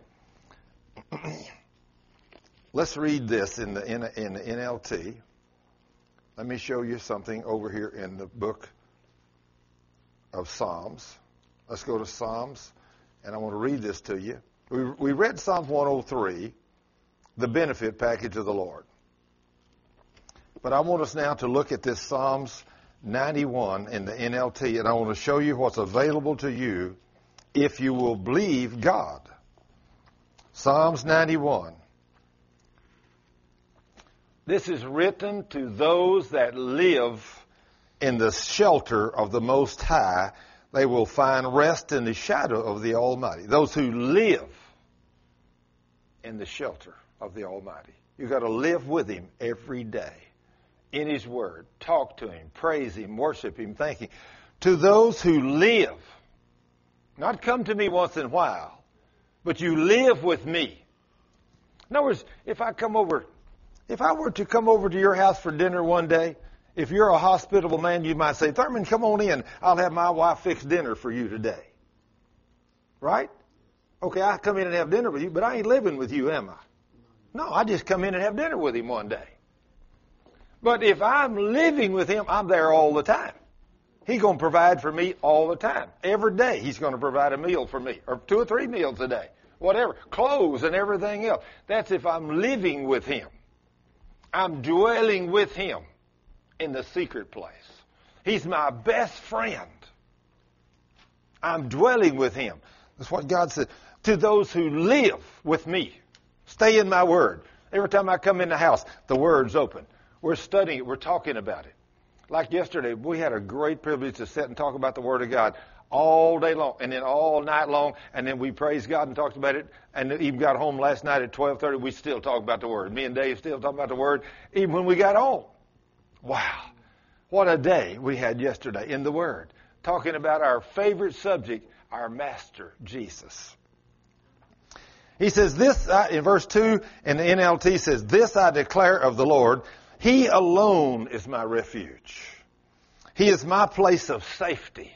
let's read this in the NLT. Let me show you something over here in the book of Psalms. Let's go to Psalms, and I want to read this to you. We read Psalm 103, the benefit package of the Lord. But I want us now to look at this Psalms 91 in the NLT, and I want to show you what's available to you if you will believe God. Psalms 91. This is written to those that live in the shelter of the Most High. They will find rest in the shadow of the Almighty. Those who live in the shelter of the Almighty. You've got to live with Him every day. In His Word. Talk to Him. Praise Him. Worship Him. Thank Him. To those who live. Not come to me once in a while. But you live with me. In other words, if I were to come over to your house for dinner one day, if you're a hospitable man, you might say, Thurman, come on in. I'll have my wife fix dinner for you today. Right? Okay, I come in and have dinner with you, but I ain't living with you, am I? No, I just come in and have dinner with him one day. But if I'm living with Him, I'm there all the time. He's going to provide for me all the time. Every day He's going to provide a meal for me, or 2 or 3 meals a day, whatever, clothes and everything else. That's if I'm living with Him. I'm dwelling with Him in the secret place. He's my best friend. I'm dwelling with Him. That's what God said. To those who live with me, stay in my Word. Every time I come in the house, the Word's open. We're studying it. We're talking about it. Like yesterday, we had a great privilege to sit and talk about the Word of God all day long, and then all night long, and then we praised God and talked about it, and even got home last night at 12:30, we still talk about the Word. Me and Dave still talk about the Word, even when we got home. Wow. What a day we had yesterday in the Word, talking about our favorite subject, our Master, Jesus. He says this, in verse 2, in the NLT says, "This I declare of the Lord, He alone is my refuge. He is my place of safety."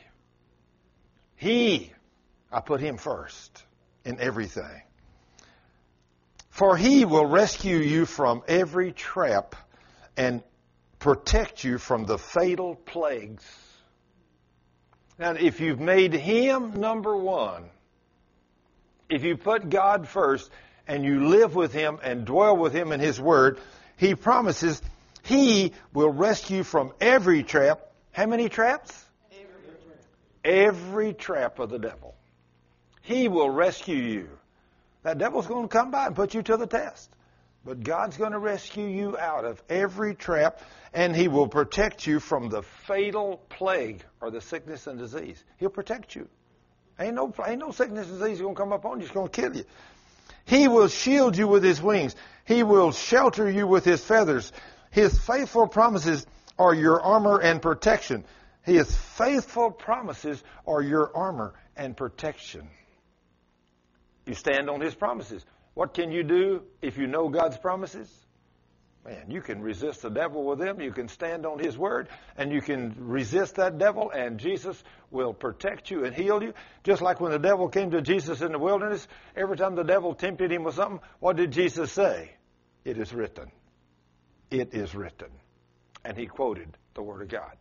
I put Him first in everything. "For He will rescue you from every trap and protect you from the fatal plagues." Now, if you've made Him number one, if you put God first and you live with Him and dwell with Him in His Word, He promises He will rescue from every trap. How many traps? Every trap of the devil. He will rescue you. That devil's going to come by and put you to the test. But God's going to rescue you out of every trap, and He will protect you from the fatal plague or the sickness and disease. He'll protect you. Ain't no sickness and disease going to come upon you. It's going to kill you. He will shield you with His wings. He will shelter you with His feathers. His faithful promises are your armor and protection. His faithful promises are your armor and protection. You stand on His promises. What can you do if you know God's promises? Man, you can resist the devil with them. You can stand on His Word, and you can resist that devil, and Jesus will protect you and heal you. Just like when the devil came to Jesus in the wilderness, every time the devil tempted Him with something, what did Jesus say? "It is written." It is written. And He quoted the Word of God.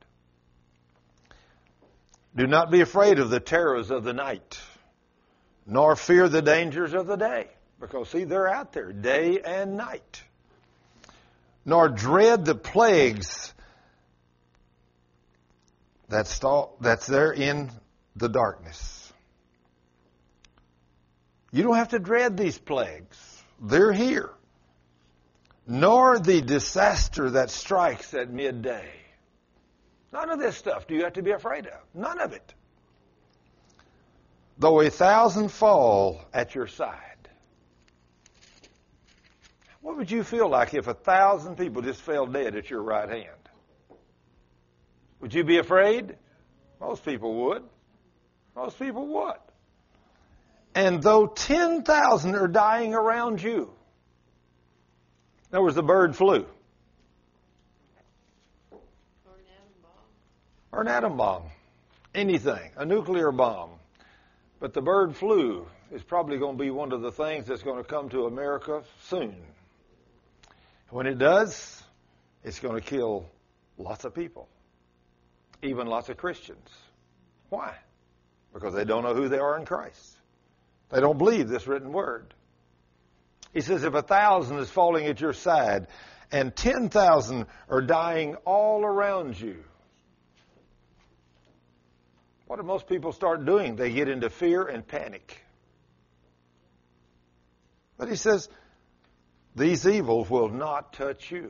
"Do not be afraid of the terrors of the night, nor fear the dangers of the day." Because, see, they're out there day and night. "Nor dread the plagues that's there in the darkness." You don't have to dread these plagues. They're here. "Nor the disaster that strikes at midday." None of this stuff do you have to be afraid of. None of it. "Though 1,000 fall at your side." What would you feel like if 1,000 people just fell dead at your right hand? Would you be afraid? Most people would. Most people would. "And though 10,000 are dying around you." In other words, the bird flu. Or an atom bomb. Anything. A nuclear bomb. But the bird flu is probably going to be one of the things that's going to come to America soon. When it does, it's going to kill lots of people. Even lots of Christians. Why? Because they don't know who they are in Christ. They don't believe this written word. He says if 1,000 is falling at your side and 10,000 are dying all around you, what do most people start doing? They get into fear and panic. But he says, these evils will not touch you.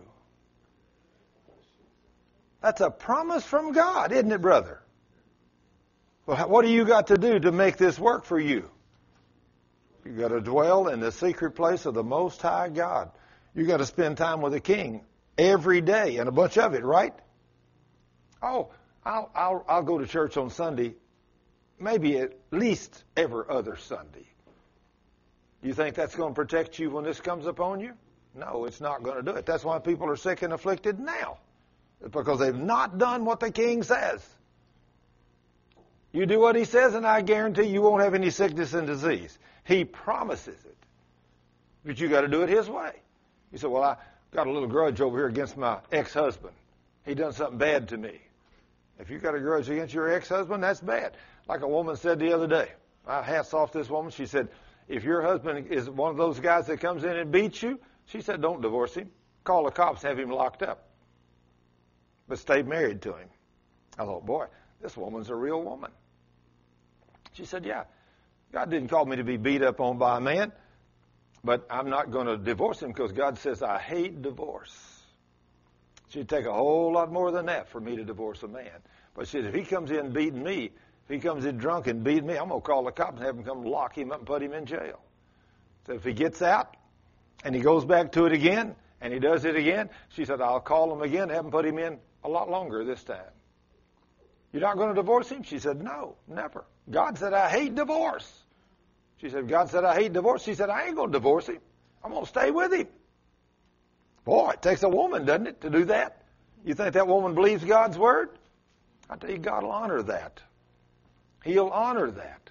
That's a promise from God, isn't it, brother? Well, what do you got to do to make this work for you? You got to dwell in the secret place of the Most High God. You got to spend time with the King every day, and a bunch of it, right? Oh, I'll go to church on Sunday, maybe at least every other Sunday. You think that's going to protect you when this comes upon you? No, it's not going to do it. That's why people are sick and afflicted now. It's because they've not done what the King says. You do what he says, and I guarantee you won't have any sickness and disease. He promises it. But you got to do it his way. You say, well, I got a little grudge over here against my ex-husband. He done something bad to me. If you got a grudge against your ex-husband, that's bad. Like a woman said the other day. My hat's off this woman. She said, if your husband is one of those guys that comes in and beats you, she said, don't divorce him. Call the cops, have him locked up. But stay married to him. I thought, boy, this woman's a real woman. She said, yeah, God didn't call me to be beat up on by a man, but I'm not going to divorce him because God says I hate divorce. She'd take a whole lot more than that for me to divorce a man. But she said, if he comes in beating me, if he comes in drunk and beating me, I'm going to call the cops and have them come lock him up and put him in jail. So if he gets out and he goes back to it again and he does it again, she said, I'll call him again and have him put him in a lot longer this time. You're not going to divorce him? She said, no, never. God said, I hate divorce. She said, God said, I hate divorce. She said, I ain't going to divorce him. I'm going to stay with him. Boy, it takes a woman, doesn't it, to do that? You think that woman believes God's word? I tell you, God will honor that. He'll honor that.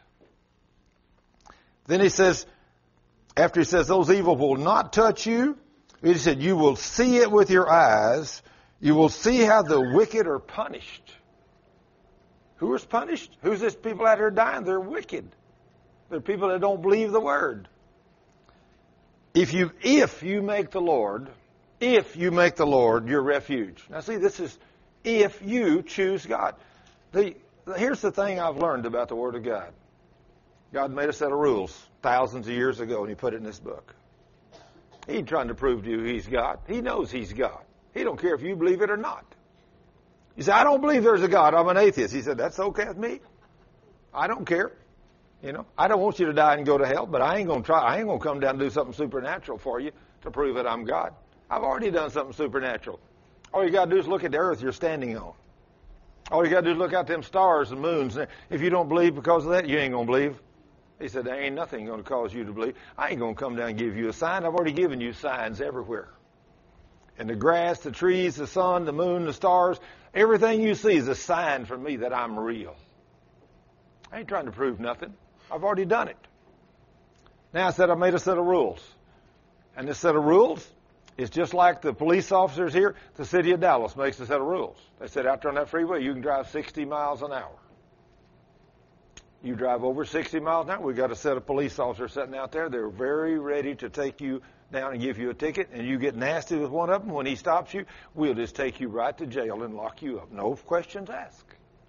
Then he says, after he says those evil will not touch you, he said, you will see it with your eyes. You will see how the wicked are punished. Who is punished? Who's this people out here dying? They're wicked. They're people that don't believe the word. If you make the Lord your refuge. Now see, this is if you choose God. Here's the thing I've learned about the Word of God. God made a set of rules thousands of years ago, and He put it in this book. He ain't trying to prove to you He's God. He knows He's God. He don't care if you believe it or not. You say, I don't believe there's a God. I'm an atheist. He said, that's okay with me. I don't care. You know, I don't want you to die and go to hell, but I ain't going to try. I ain't going to come down and do something supernatural for you to prove that I'm God. I've already done something supernatural. All you got to do is look at the earth you're standing on. All you got to do is look out them stars and moons. If you don't believe because of that, you ain't going to believe. He said, there ain't nothing going to cause you to believe. I ain't going to come down and give you a sign. I've already given you signs everywhere. And the grass, the trees, the sun, the moon, the stars, everything you see is a sign from me that I'm real. I ain't trying to prove nothing. I've already done it. Now I said I made a set of rules. And this set of rules is just like the police officers here. The city of Dallas makes a set of rules. They said out there on that freeway, you can drive 60 miles an hour. You drive over 60 miles an hour, we've got a set of police officers sitting out there. They're very ready to take you down and give you a ticket, and you get nasty with one of them. When he stops you, we'll just take you right to jail and lock you up. No questions asked.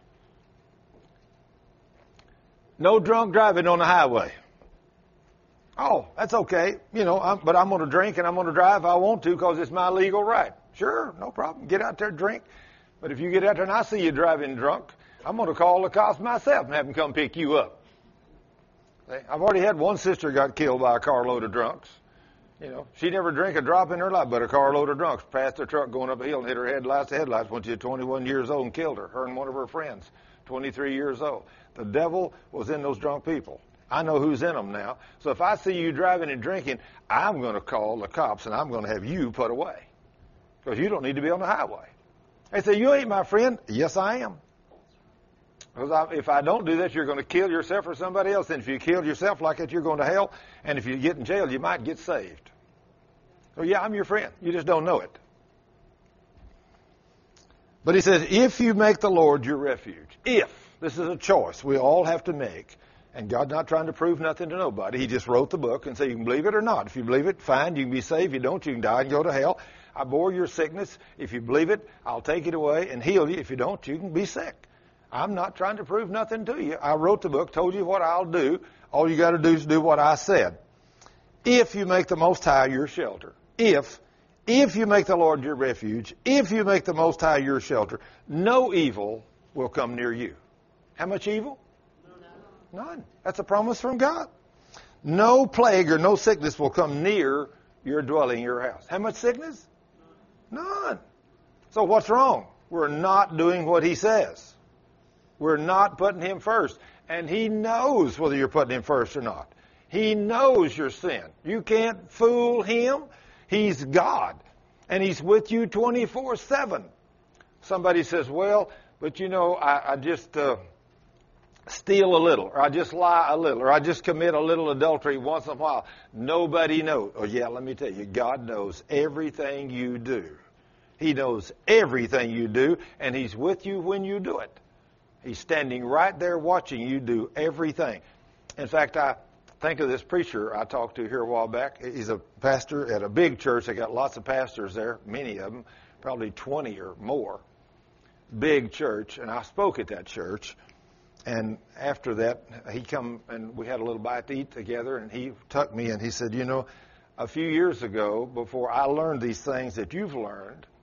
No drunk driving on the highway. Oh, that's okay. You know, but I'm going to drink and I'm going to drive if I want to because it's my legal right. Sure, no problem. Get out there, drink. But if you get out there and I see you driving drunk, I'm going to call the cops myself and have them come pick you up. I've already had one sister got killed by a carload of drunks. You know, she never drank a drop in her life, but a carload of drunks passed her truck going up a hill and hit her headlights. The headlights when she was 21 years old and killed her. Her and one of her friends, 23 years old. The devil was in those drunk people. I know who's in them now. So if I see you driving and drinking, I'm going to call the cops and I'm going to have you put away. Because you don't need to be on the highway. They say, you ain't my friend. Yes, I am. Because if I don't do that, you're going to kill yourself or somebody else. And if you kill yourself like that, you're going to hell. And if you get in jail, you might get saved. So yeah, I'm your friend. You just don't know it. But he says, if you make the Lord your refuge, if, this is a choice we all have to make. And God's not trying to prove nothing to nobody. He just wrote the book and said you can believe it or not. If you believe it, fine, you can be saved. If you don't, you can die and go to hell. I bore your sickness. If you believe it, I'll take it away and heal you. If you don't, you can be sick. I'm not trying to prove nothing to you. I wrote the book, told you what I'll do. All you got to do is do what I said. If you make the Most High your shelter, if you make the Lord your refuge, if you make the Most High your shelter, no evil will come near you. How much evil? None. That's a promise from God. No plague or no sickness will come near your dwelling, your house. How much sickness? None. So what's wrong? We're not doing what He says. We're not putting Him first. And He knows whether you're putting Him first or not. He knows your sin. You can't fool Him. He's God. And He's with you 24/7. Somebody says, well, but you know, I just steal a little, or I just lie a little, or I just commit a little adultery once in a while. Nobody knows. Oh, yeah, let me tell you, God knows everything you do. He knows everything you do, and He's with you when you do it. He's standing right there watching you do everything. In fact, I think of this preacher I talked to here a while back. He's a pastor at a big church. They got lots of pastors there, many of them, probably 20 or more. Big church, and I spoke at that church. And after that, he come and we had a little bite to eat together, and he tucked me and he said, you know, a few years ago, before I learned these things that you've learned,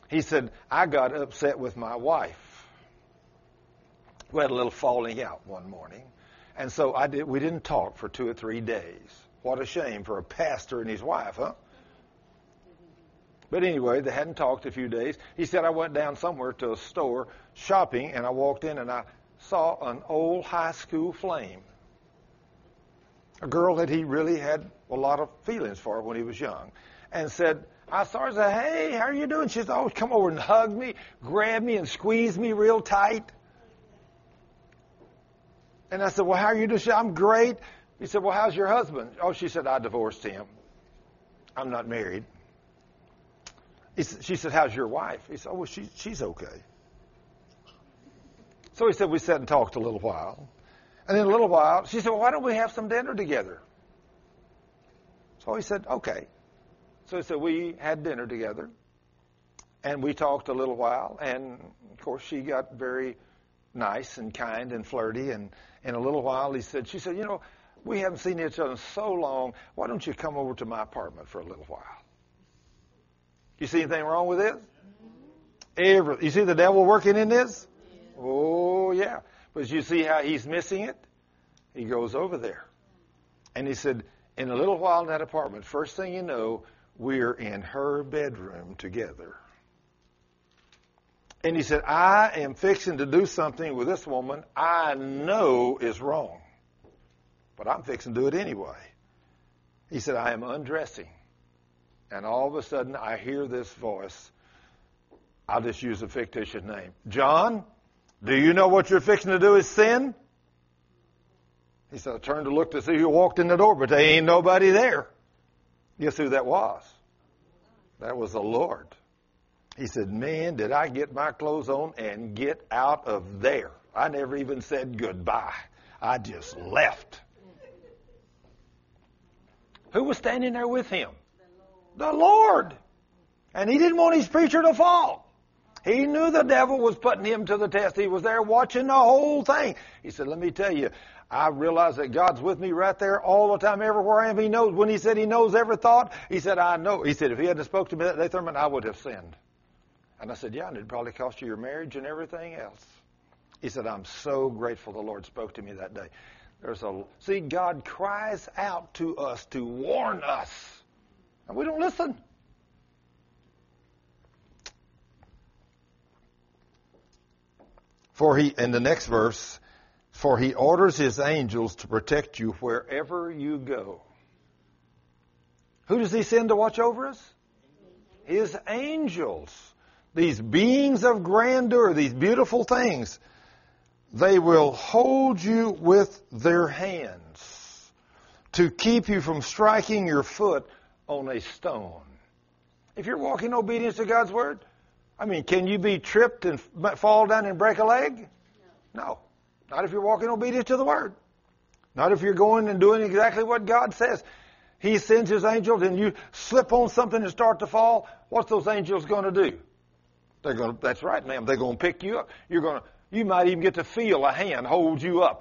He said, I got upset with my wife. We had a little falling out one morning. And so we didn't talk for 2 or 3 days. What a shame for a pastor and his wife, huh? But anyway, they hadn't talked a few days. He said, I went down somewhere to a store shopping, and I walked in and I saw an old high school flame. A girl that he really had a lot of feelings for when he was young. And said, I saw her and said, hey, how are you doing? She said, oh, come over and hug me, grab me, and squeeze me real tight. And I said, well, how are you doing? She said, I'm great. He said, well, how's your husband? Oh, she said, I divorced him. I'm not married. She said, how's your wife? He said, oh, well, she's okay. So he said, we sat and talked a little while. And in a little while, she said, well, why don't we have some dinner together? So he said, okay. So he said, we had dinner together. And we talked a little while. And, of course, she got very nice and kind and flirty. And in a little while, she said, you know, we haven't seen each other in so long. Why don't you come over to my apartment for a little while? You see anything wrong with this? You see the devil working in this? Oh, yeah. But you see how he's missing it? He goes over there. And he said, in a little while in that apartment, first thing you know, we're in her bedroom together. And he said, I am fixing to do something with this woman I know is wrong. But I'm fixing to do it anyway. He said, I am undressing. And all of a sudden, I hear this voice. I'll just use a fictitious name. John, do you know what you're fixing to do is sin? He said, I turned to look to see who walked in the door, but there ain't nobody there. Guess who that was? That was the Lord. He said, man, did I get my clothes on and get out of there. I never even said goodbye. I just left. Who was standing there with him? The Lord. And he didn't want his preacher to fall. He knew the devil was putting him to the test. He was there watching the whole thing. He said, let me tell you, I realize that God's with me right there all the time, everywhere I am. He knows. When he said he knows every thought, he said, I know. He said, if he hadn't spoke to me that day, Thurman, I would have sinned. And I said, yeah, and it'd probably cost you your marriage and everything else. He said, I'm so grateful the Lord spoke to me that day. See, God cries out to us to warn us. And we don't listen. In the next verse, for he orders his angels to protect you wherever you go. Who does he send to watch over us? His angels. These beings of grandeur, these beautiful things, they will hold you with their hands to keep you from striking your foot on a stone. If you're walking in obedience to God's word, can you be tripped and fall down and break a leg? No. Not if you're walking in obedience to the word. Not if you're going and doing exactly what God says. He sends his angels and you slip on something and start to fall. What's those angels going to do? That's right, ma'am. They're going to pick you up. You might even get to feel a hand hold you up.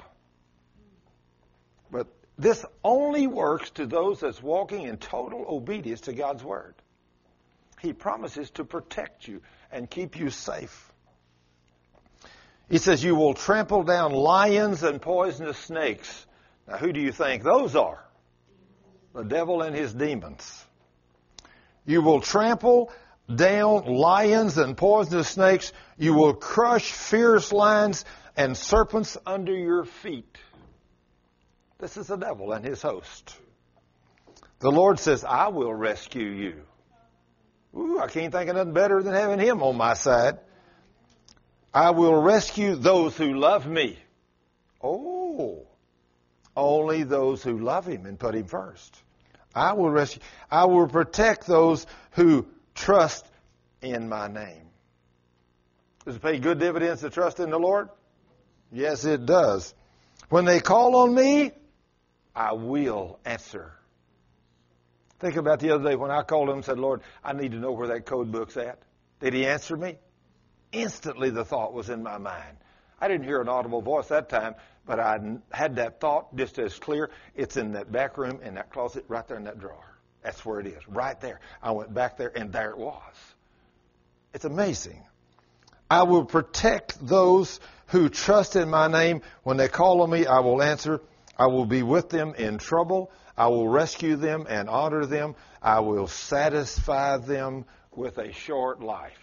But this only works to those that's walking in total obedience to God's word. He promises to protect you and keep you safe. He says you will trample down lions and poisonous snakes. Now, who do you think those are? The devil and his demons. You will trample down lions and poisonous snakes. You will crush fierce lions and serpents under your feet. This is the devil and his host. The Lord says, I will rescue you. Ooh, I can't think of nothing better than having him on my side. I will rescue those who love me. Oh, only those who love him and put him first. I will rescue. I will protect those who trust in my name. Does it pay good dividends to trust in the Lord? Yes, it does. When they call on me, I will answer. Think about the other day when I called him and said, Lord, I need to know where that code book's at. Did he answer me? Instantly the thought was in my mind. I didn't hear an audible voice that time, but I had that thought just as clear. It's in that back room, in that closet, right there in that drawer. That's where it is, right there. I went back there, and there it was. It's amazing. I will protect those who trust in my name. When they call on me, I will answer. I will be with them in trouble. I will rescue them and honor them. I will satisfy them with a short life.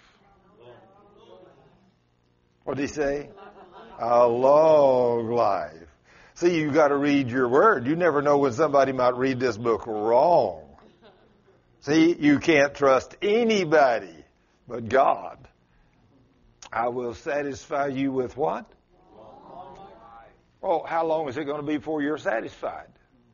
What did he say? A long life. See, you've got to read your word. You never know when somebody might read this book wrong. See, you can't trust anybody but God. I will satisfy you with what? Oh, how long is it going to be before you're satisfied?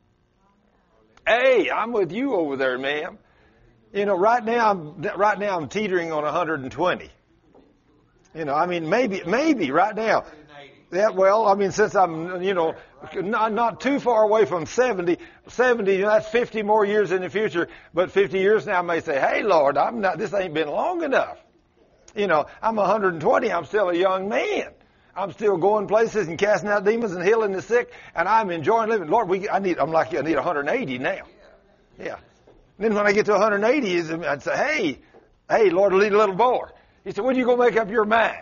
Hey, I'm with you over there, ma'am. You know, right now I'm teetering on 120. You know, I mean, maybe right now. Yeah, well, I mean, since I'm, you know, not too far away from 70, that's 50 more years in the future. But 50 years now, I may say, hey, Lord, this ain't been long enough. You know, I'm 120. I'm still a young man. I'm still going places and casting out demons and healing the sick, and I'm enjoying living. Lord, I need 180 now. Yeah. And then when I get to 180, I'd say, hey, Lord, lead a little more. He said, when are you going to make up your mind?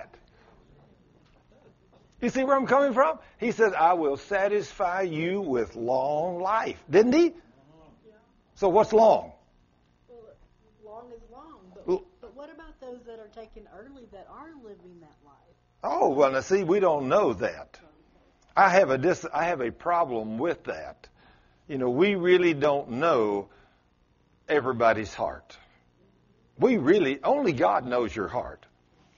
You see where I'm coming from? He says, I will satisfy you with long life. Didn't he? So what's long? Well, long is long. But what about those that are taken early that are living that life? Oh, well, now see, we don't know that. I have a problem with that. You know, we really don't know everybody's heart. Only God knows your heart.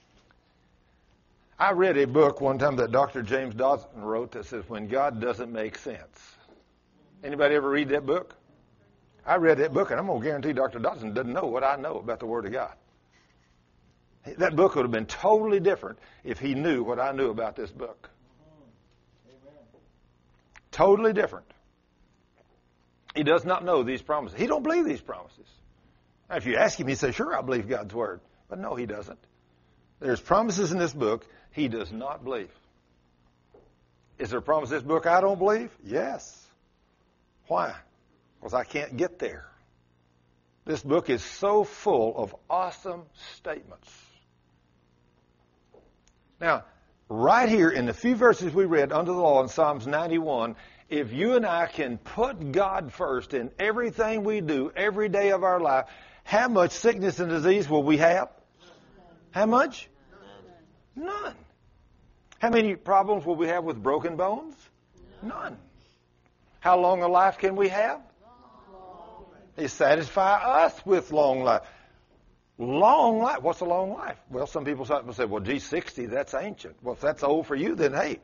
I read a book one time that Dr. James Dodson wrote that says, When God Doesn't Make Sense. Anybody ever read that book? I read that book, and I'm going to guarantee Dr. Dodson doesn't know what I know about the Word of God. That book would have been totally different if he knew what I knew about this book. Amen. Totally different. He does not know these promises. He don't believe these promises. Now, if you ask him, he says, sure, I believe God's Word. But no, he doesn't. There's promises in this book he does not believe. Is there a promise in this book I don't believe? Yes. Why? Because I can't get there. This book is so full of awesome statements. Now, right here in the few verses we read under the law in Psalms 91, if you and I can put God first in everything we do every day of our life, how much sickness and disease will we have? How much? None. How many problems will we have with broken bones? None. How long a life can we have? He satisfies us with long life. Long life. What's a long life? Well, some people say, well, gee, 60, that's ancient. Well, if that's old for you, then hey.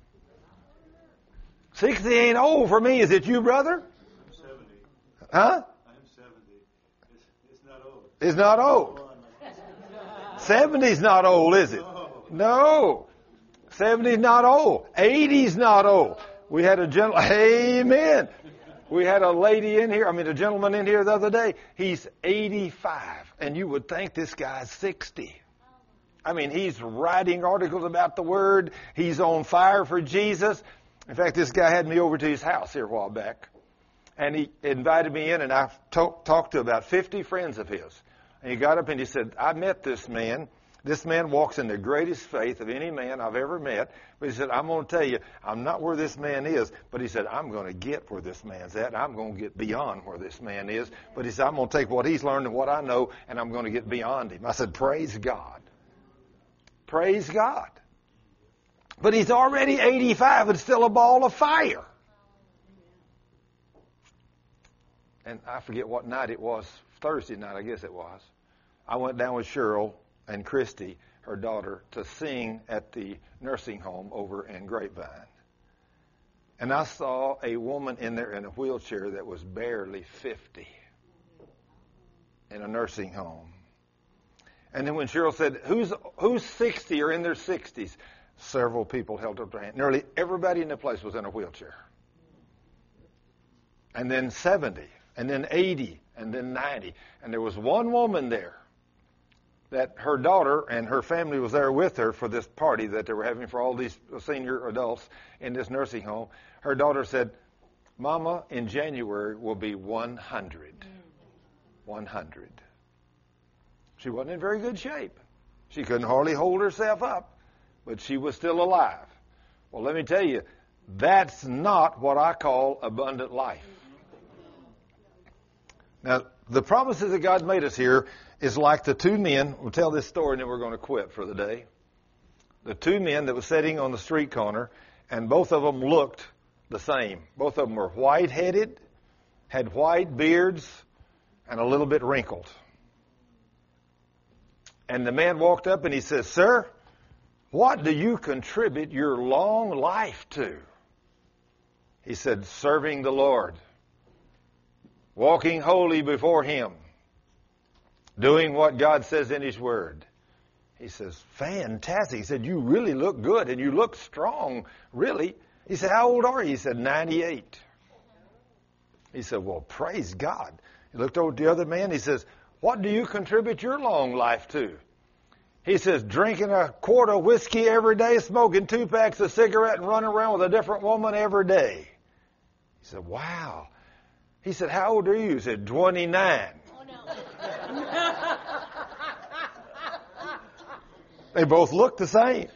60 ain't old for me. Is it you, brother? I'm 70. Huh? I'm 70. It's not old. It's not old. 70's not old, is it? No. 70's not old. 80's not old. We had a amen. We had a gentleman in here the other day. He's 85, and you would think this guy's 60. I mean, he's writing articles about the Word. He's on fire for Jesus. In fact, this guy had me over to his house here a while back, and he invited me in, and I talked to about 50 friends of his. And he got up and he said, I met this man. This man walks in the greatest faith of any man I've ever met. But he said, I'm going to tell you, I'm not where this man is. But he said, I'm going to get where this man's at. I'm going to get beyond where this man is. But he said, I'm going to take what he's learned and what I know, and I'm going to get beyond him. I said, praise God. Praise God. But he's already 85 and still a ball of fire. And I forget what night it was. Thursday night, I guess it was. I went down with Cheryl and Christy, her daughter, to sing at the nursing home over in Grapevine. And I saw a woman in there in a wheelchair that was barely 50 in a nursing home. And then when Cheryl said, who's 60 or in their 60s? Several people held up their hand. Nearly everybody in the place was in a wheelchair. And then 70, and then 80, and then 90. And there was one woman there that her daughter and her family was there with her for this party that they were having for all these senior adults in this nursing home. Her daughter said, Mama, in January will be 100. 100. She wasn't in very good shape. She couldn't hardly hold herself up, but she was still alive. Well, let me tell you, that's not what I call abundant life. Now, the promises that God made us here is like the two men. We'll tell this story and then we're going to quit for the day. The two men that were sitting on the street corner, and both of them looked the same. Both of them were white-headed, had white beards, and a little bit wrinkled. And the man walked up and he says, "Sir, what do you contribute your long life to?" He said, "Serving the Lord, walking holy before Him, doing what God says in His Word." He says, "Fantastic." He said, "You really look good and you look strong, really." He said, "How old are you?" He said, 98. He said, "Well, praise God." He looked over at the other man. He says, "What do you contribute your long life to?" He says, "Drinking a quart of whiskey every day, smoking 2 packs of cigarette, and running around with a different woman every day." He said, "Wow." He said, "How old are you?" He said, 29. Oh, no. They both look the same.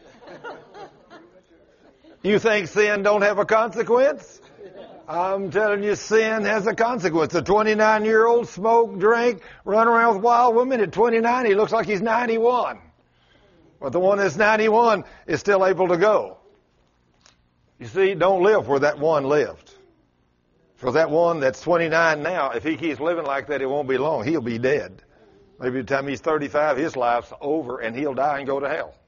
You think sin don't have a consequence? I'm telling you, sin has a consequence. A 29-year-old smoke, drink, run around with wild women. At 29, he looks like he's 91. But the one that's 91 is still able to go. You see, don't live where that one lived. For that one that's 29 now, if he keeps living like that, it won't be long. He'll be dead. Maybe by the time he's 35, his life's over, and he'll die and go to hell.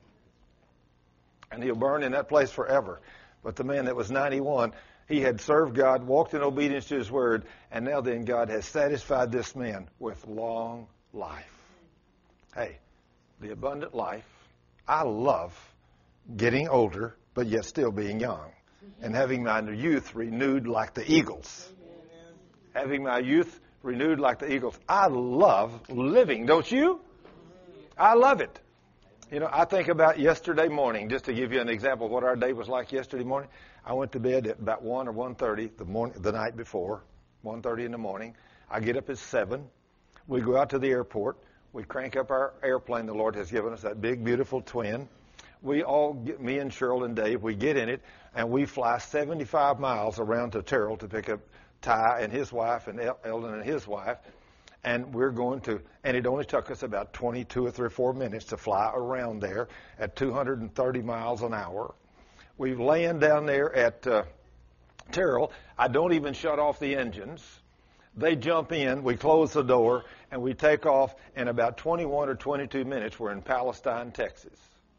And he'll burn in that place forever. But the man that was 91, he had served God, walked in obedience to His Word, and now then God has satisfied this man with long life. Hey, the abundant life. I love getting older, but yet still being young, and having my youth renewed like the eagles. Having my youth renewed like the eagles. I love living, don't you? I love it. You know, I think about yesterday morning, just to give you an example of what our day was like yesterday morning. I went to bed at about 1 or 1:30 the night before, 1:30 in the morning. I get up at 7. We go out to the airport. We crank up our airplane the Lord has given us, that big, beautiful twin. We all, me and Cheryl and Dave, we get in it, and we fly 75 miles around to Terrell to pick up Ty and his wife and Eldon and his wife. And we're going to, and it only took us about 22 or 3 or 4 minutes to fly around there at 230 miles an hour. We land down there at Terrell. I don't even shut off the engines. They jump in, we close the door, and we take off. In about 21 or 22 minutes, we're in Palestine, Texas.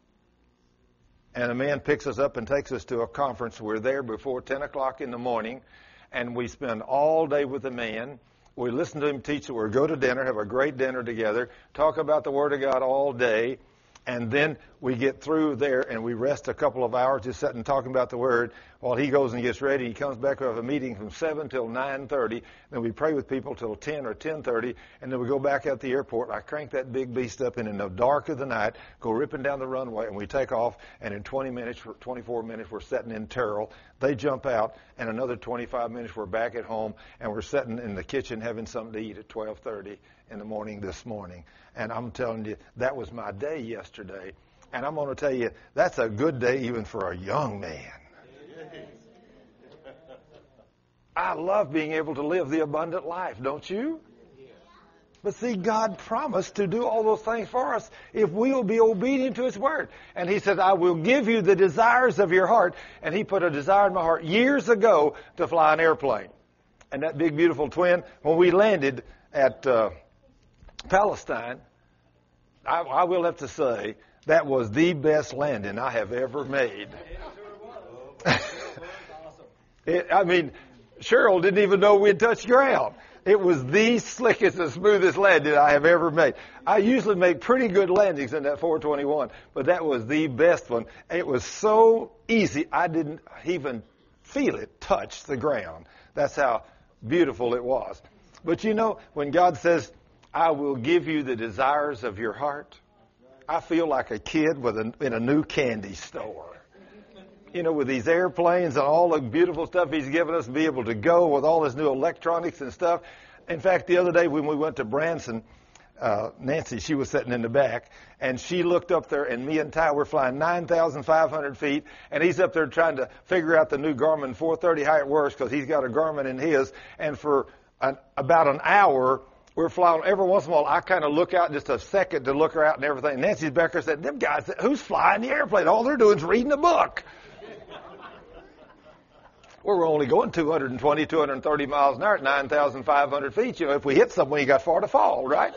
And a man picks us up and takes us to a conference. We're there before 10 o'clock in the morning, and we spend all day with the man. We listen to him teach the Word, go to dinner, have a great dinner together, talk about the Word of God all day, and then we get through there and we rest a couple of hours just sitting talking about the Word while he goes and gets ready. He comes back. We have a meeting from 7 till 9:30. Then we pray with people till 10 or 10:30, and then we go back out the airport. I crank that big beast up, and in the dark of the night, go ripping down the runway, and we take off, and in 24 minutes, we're sitting in Terrell. They jump out, and another 25 minutes, we're back at home, and we're sitting in the kitchen having something to eat at 12:30 in the morning this morning. And I'm telling you, that was my day yesterday. And I'm going to tell you, that's a good day even for a young man. I love being able to live the abundant life, don't you? But see, God promised to do all those things for us if we will be obedient to His Word. And He said, I will give you the desires of your heart. And He put a desire in my heart years ago to fly an airplane. And that big, beautiful twin, when we landed at Palestine, I will have to say, that was the best landing I have ever made. Cheryl didn't even know we had touched ground. It was the slickest and smoothest landing I have ever made. I usually make pretty good landings in that 421, but that was the best one. It was so easy, I didn't even feel it touch the ground. That's how beautiful it was. But you know, when God says, I will give you the desires of your heart, I feel like a kid in a new candy store. You know, with these airplanes and all the beautiful stuff He's given us to be able to go with all this new electronics and stuff. In fact, the other day when we went to Branson, Nancy, she was sitting in the back, and she looked up there, and me and Ty were flying 9,500 feet, and he's up there trying to figure out the new Garmin 430, how it works, because he's got a Garmin in his, and for about an hour, we're flying. Every once in a while, I kind of look out just a second to look her out and everything. Nancy's back there said, them guys, who's flying the airplane? All they're doing is reading a book. We're only going 220, 230 miles an hour at 9,500 feet. You know, if we hit something, you got far to fall, right?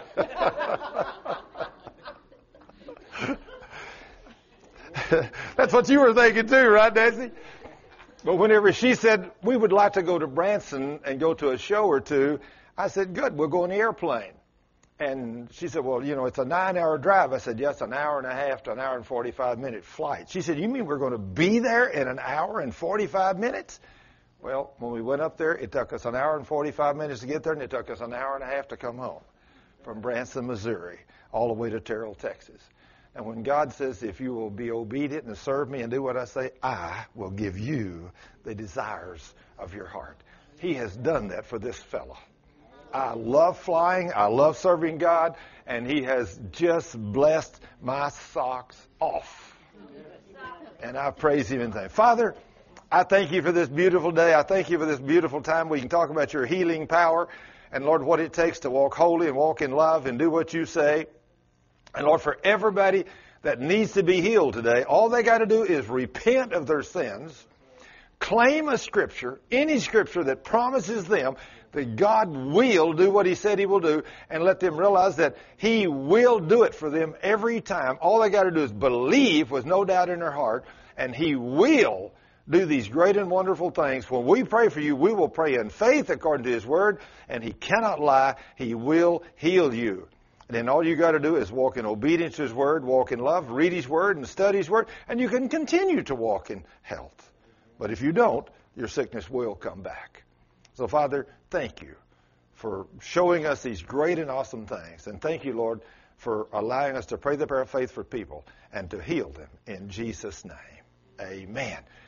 That's what you were thinking too, right, Nancy? But whenever she said, we would like to go to Branson and go to a show or two, I said, good, we'll go in the airplane. And she said, well, you know, it's a 9-hour drive. I said, yes, an hour and a half to an hour and 45-minute flight. She said, you mean we're going to be there in an hour and 45 minutes? Well, when we went up there, it took us an hour and 45 minutes to get there, and it took us an hour and a half to come home from Branson, Missouri, all the way to Terrell, Texas. And when God says, if you will be obedient and serve me and do what I say, I will give you the desires of your heart. He has done that for this fellow. I love flying. I love serving God. And he has just blessed my socks off. And I praise him and thank him. Father, I thank you for this beautiful day. I thank you for this beautiful time. We can talk about your healing power. And, Lord, what it takes to walk holy and walk in love and do what you say. And, Lord, for everybody that needs to be healed today, all they got to do is repent of their sins, claim a scripture, any scripture that promises them that God will do what he said he will do, and let them realize that he will do it for them every time. All they got to do is believe with no doubt in their heart, and he will do these great and wonderful things. When we pray for you, we will pray in faith according to his word, and he cannot lie. He will heal you. And then all you got to do is walk in obedience to his word, walk in love, read his word, and study his word, and you can continue to walk in health. But if you don't, your sickness will come back. So, Father, thank you for showing us these great and awesome things. And thank you, Lord, for allowing us to pray the prayer of faith for people and to heal them in Jesus' name. Amen.